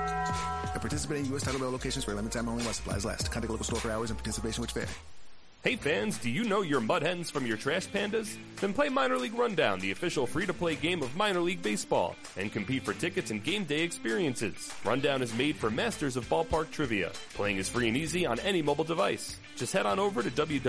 At participating U.S. Taco Bell locations for a limited time only while supplies last. Contact local store for hours and participation which vary. Hey fans, do you know your mud hens from your trash pandas? Then play Minor League Rundown, the official free-to-play game of minor league baseball, and compete for tickets and game day experiences. Rundown is made for masters of ballpark trivia. Playing is free and easy on any mobile device. Just head on over to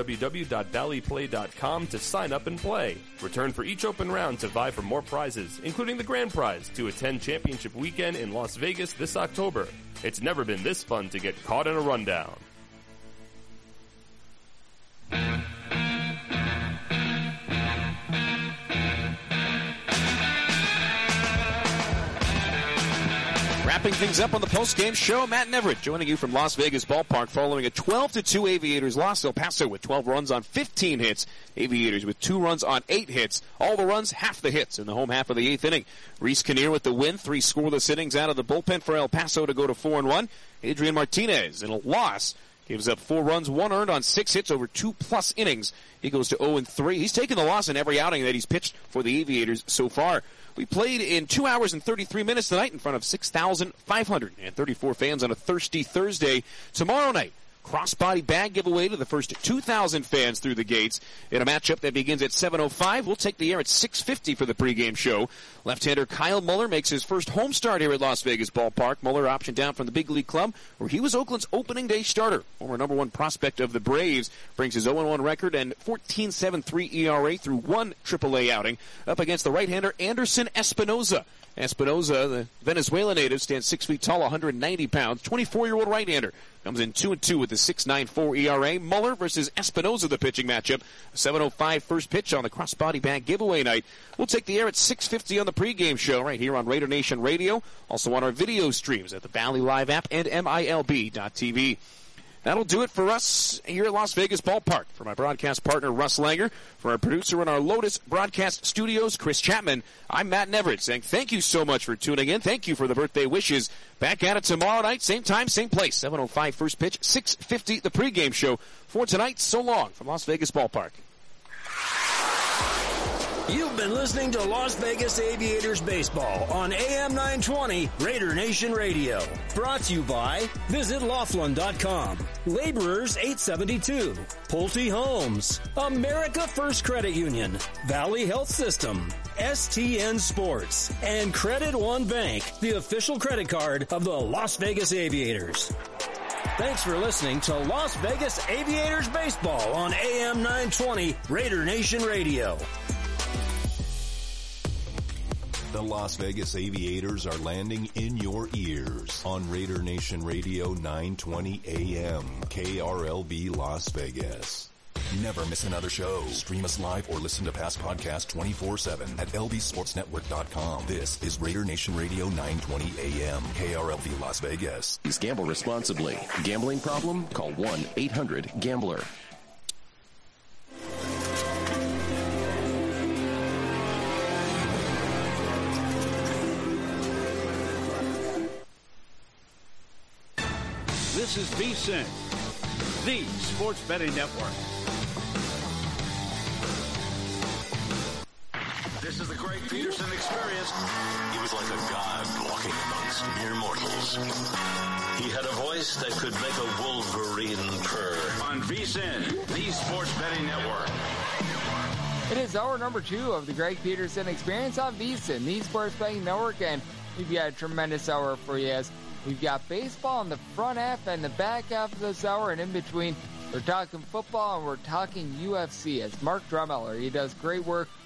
www.valleyplay.com to sign up and play. Return for each open round to vie for more prizes, including the grand prize to attend championship weekend in Las Vegas this October. It's never been this fun to get caught in a rundown. Wrapping things up on the post-game show, Matt Neverett joining you from Las Vegas Ballpark following a 12-2 Aviators loss. El Paso with 12 runs on 15 hits. Aviators with 2 runs on 8 hits. All the runs, half the hits in the home half of the 8th inning. Reese Kinnear with the win, 3 scoreless innings out of the bullpen for El Paso to go to 4-1. Adrian Martinez in a loss gives up 4 runs, 1 earned on 6 hits over 2+ innings. He goes to 0-3. He's taken the loss in every outing that he's pitched for the Aviators so far. We played in 2 hours and 33 minutes tonight in front of 6,534 fans on a thirsty Thursday. Tomorrow night, crossbody bag giveaway to the first 2,000 fans through the gates in a matchup that begins at 7:05. We'll take the air at 6:50 for the pregame show. Left-hander Kyle Muller makes his first home start here at Las Vegas Ballpark. Muller optioned down from the big league club, where he was Oakland's opening day starter. Former number 1 prospect of the Braves brings his 0-1 record and 14.73 ERA through 1 AAA outing up against the right-hander Anderson Espinoza. Espinoza, the Venezuelan native, stands 6 feet tall, 190 pounds, 24-year-old right-hander. Comes in 2-2 with a 6.94 ERA. Muller versus Espinoza, the pitching matchup. A 7:05 first pitch on the crossbody bag giveaway night. We'll take the air at 6:50 on the pregame show right here on Raider Nation Radio. Also on our video streams at the Valley Live app and MILB.TV. That'll do it for us here at Las Vegas Ballpark. For my broadcast partner, Russ Langer, for our producer in our Lotus Broadcast Studios, Chris Chapman, I'm Matt Neverett saying thank you so much for tuning in. Thank you for the birthday wishes. Back at it tomorrow night, same time, same place. 7:05 first pitch, 6:50 the pregame show. For tonight, so long from Las Vegas Ballpark. You've been listening to Las Vegas Aviators Baseball on AM 920 Raider Nation Radio. Brought to you by Visit Laughlin.com, Laborers 872, Pulte Homes, America First Credit Union, Valley Health System, STN Sports, and Credit One Bank, the official credit card of the Las Vegas Aviators. Thanks for listening to Las Vegas Aviators Baseball on AM 920 Raider Nation Radio. The Las Vegas Aviators are landing in your ears on Raider Nation Radio 920 AM, KRLV Las Vegas. Never miss another show. Stream us live or listen to past podcasts 24/7 at lvsportsnetwork.com. This is Raider Nation Radio 920 AM, KRLV Las Vegas. Please gamble responsibly. Gambling problem? Call 1-800-GAMBLER. This is VSiN, the sports betting network. This is the Greg Peterson experience. He was like a god walking amongst mere mortals. He had a voice that could make a Wolverine purr. On VSiN, the sports betting network. It is hour number 2 of the Greg Peterson experience on VSiN, the sports betting network, and we've got a tremendous hour for you as we've got baseball in the front half and the back half of this hour, and in between, we're talking football and we're talking UFC as Mark Drummeller. He does great work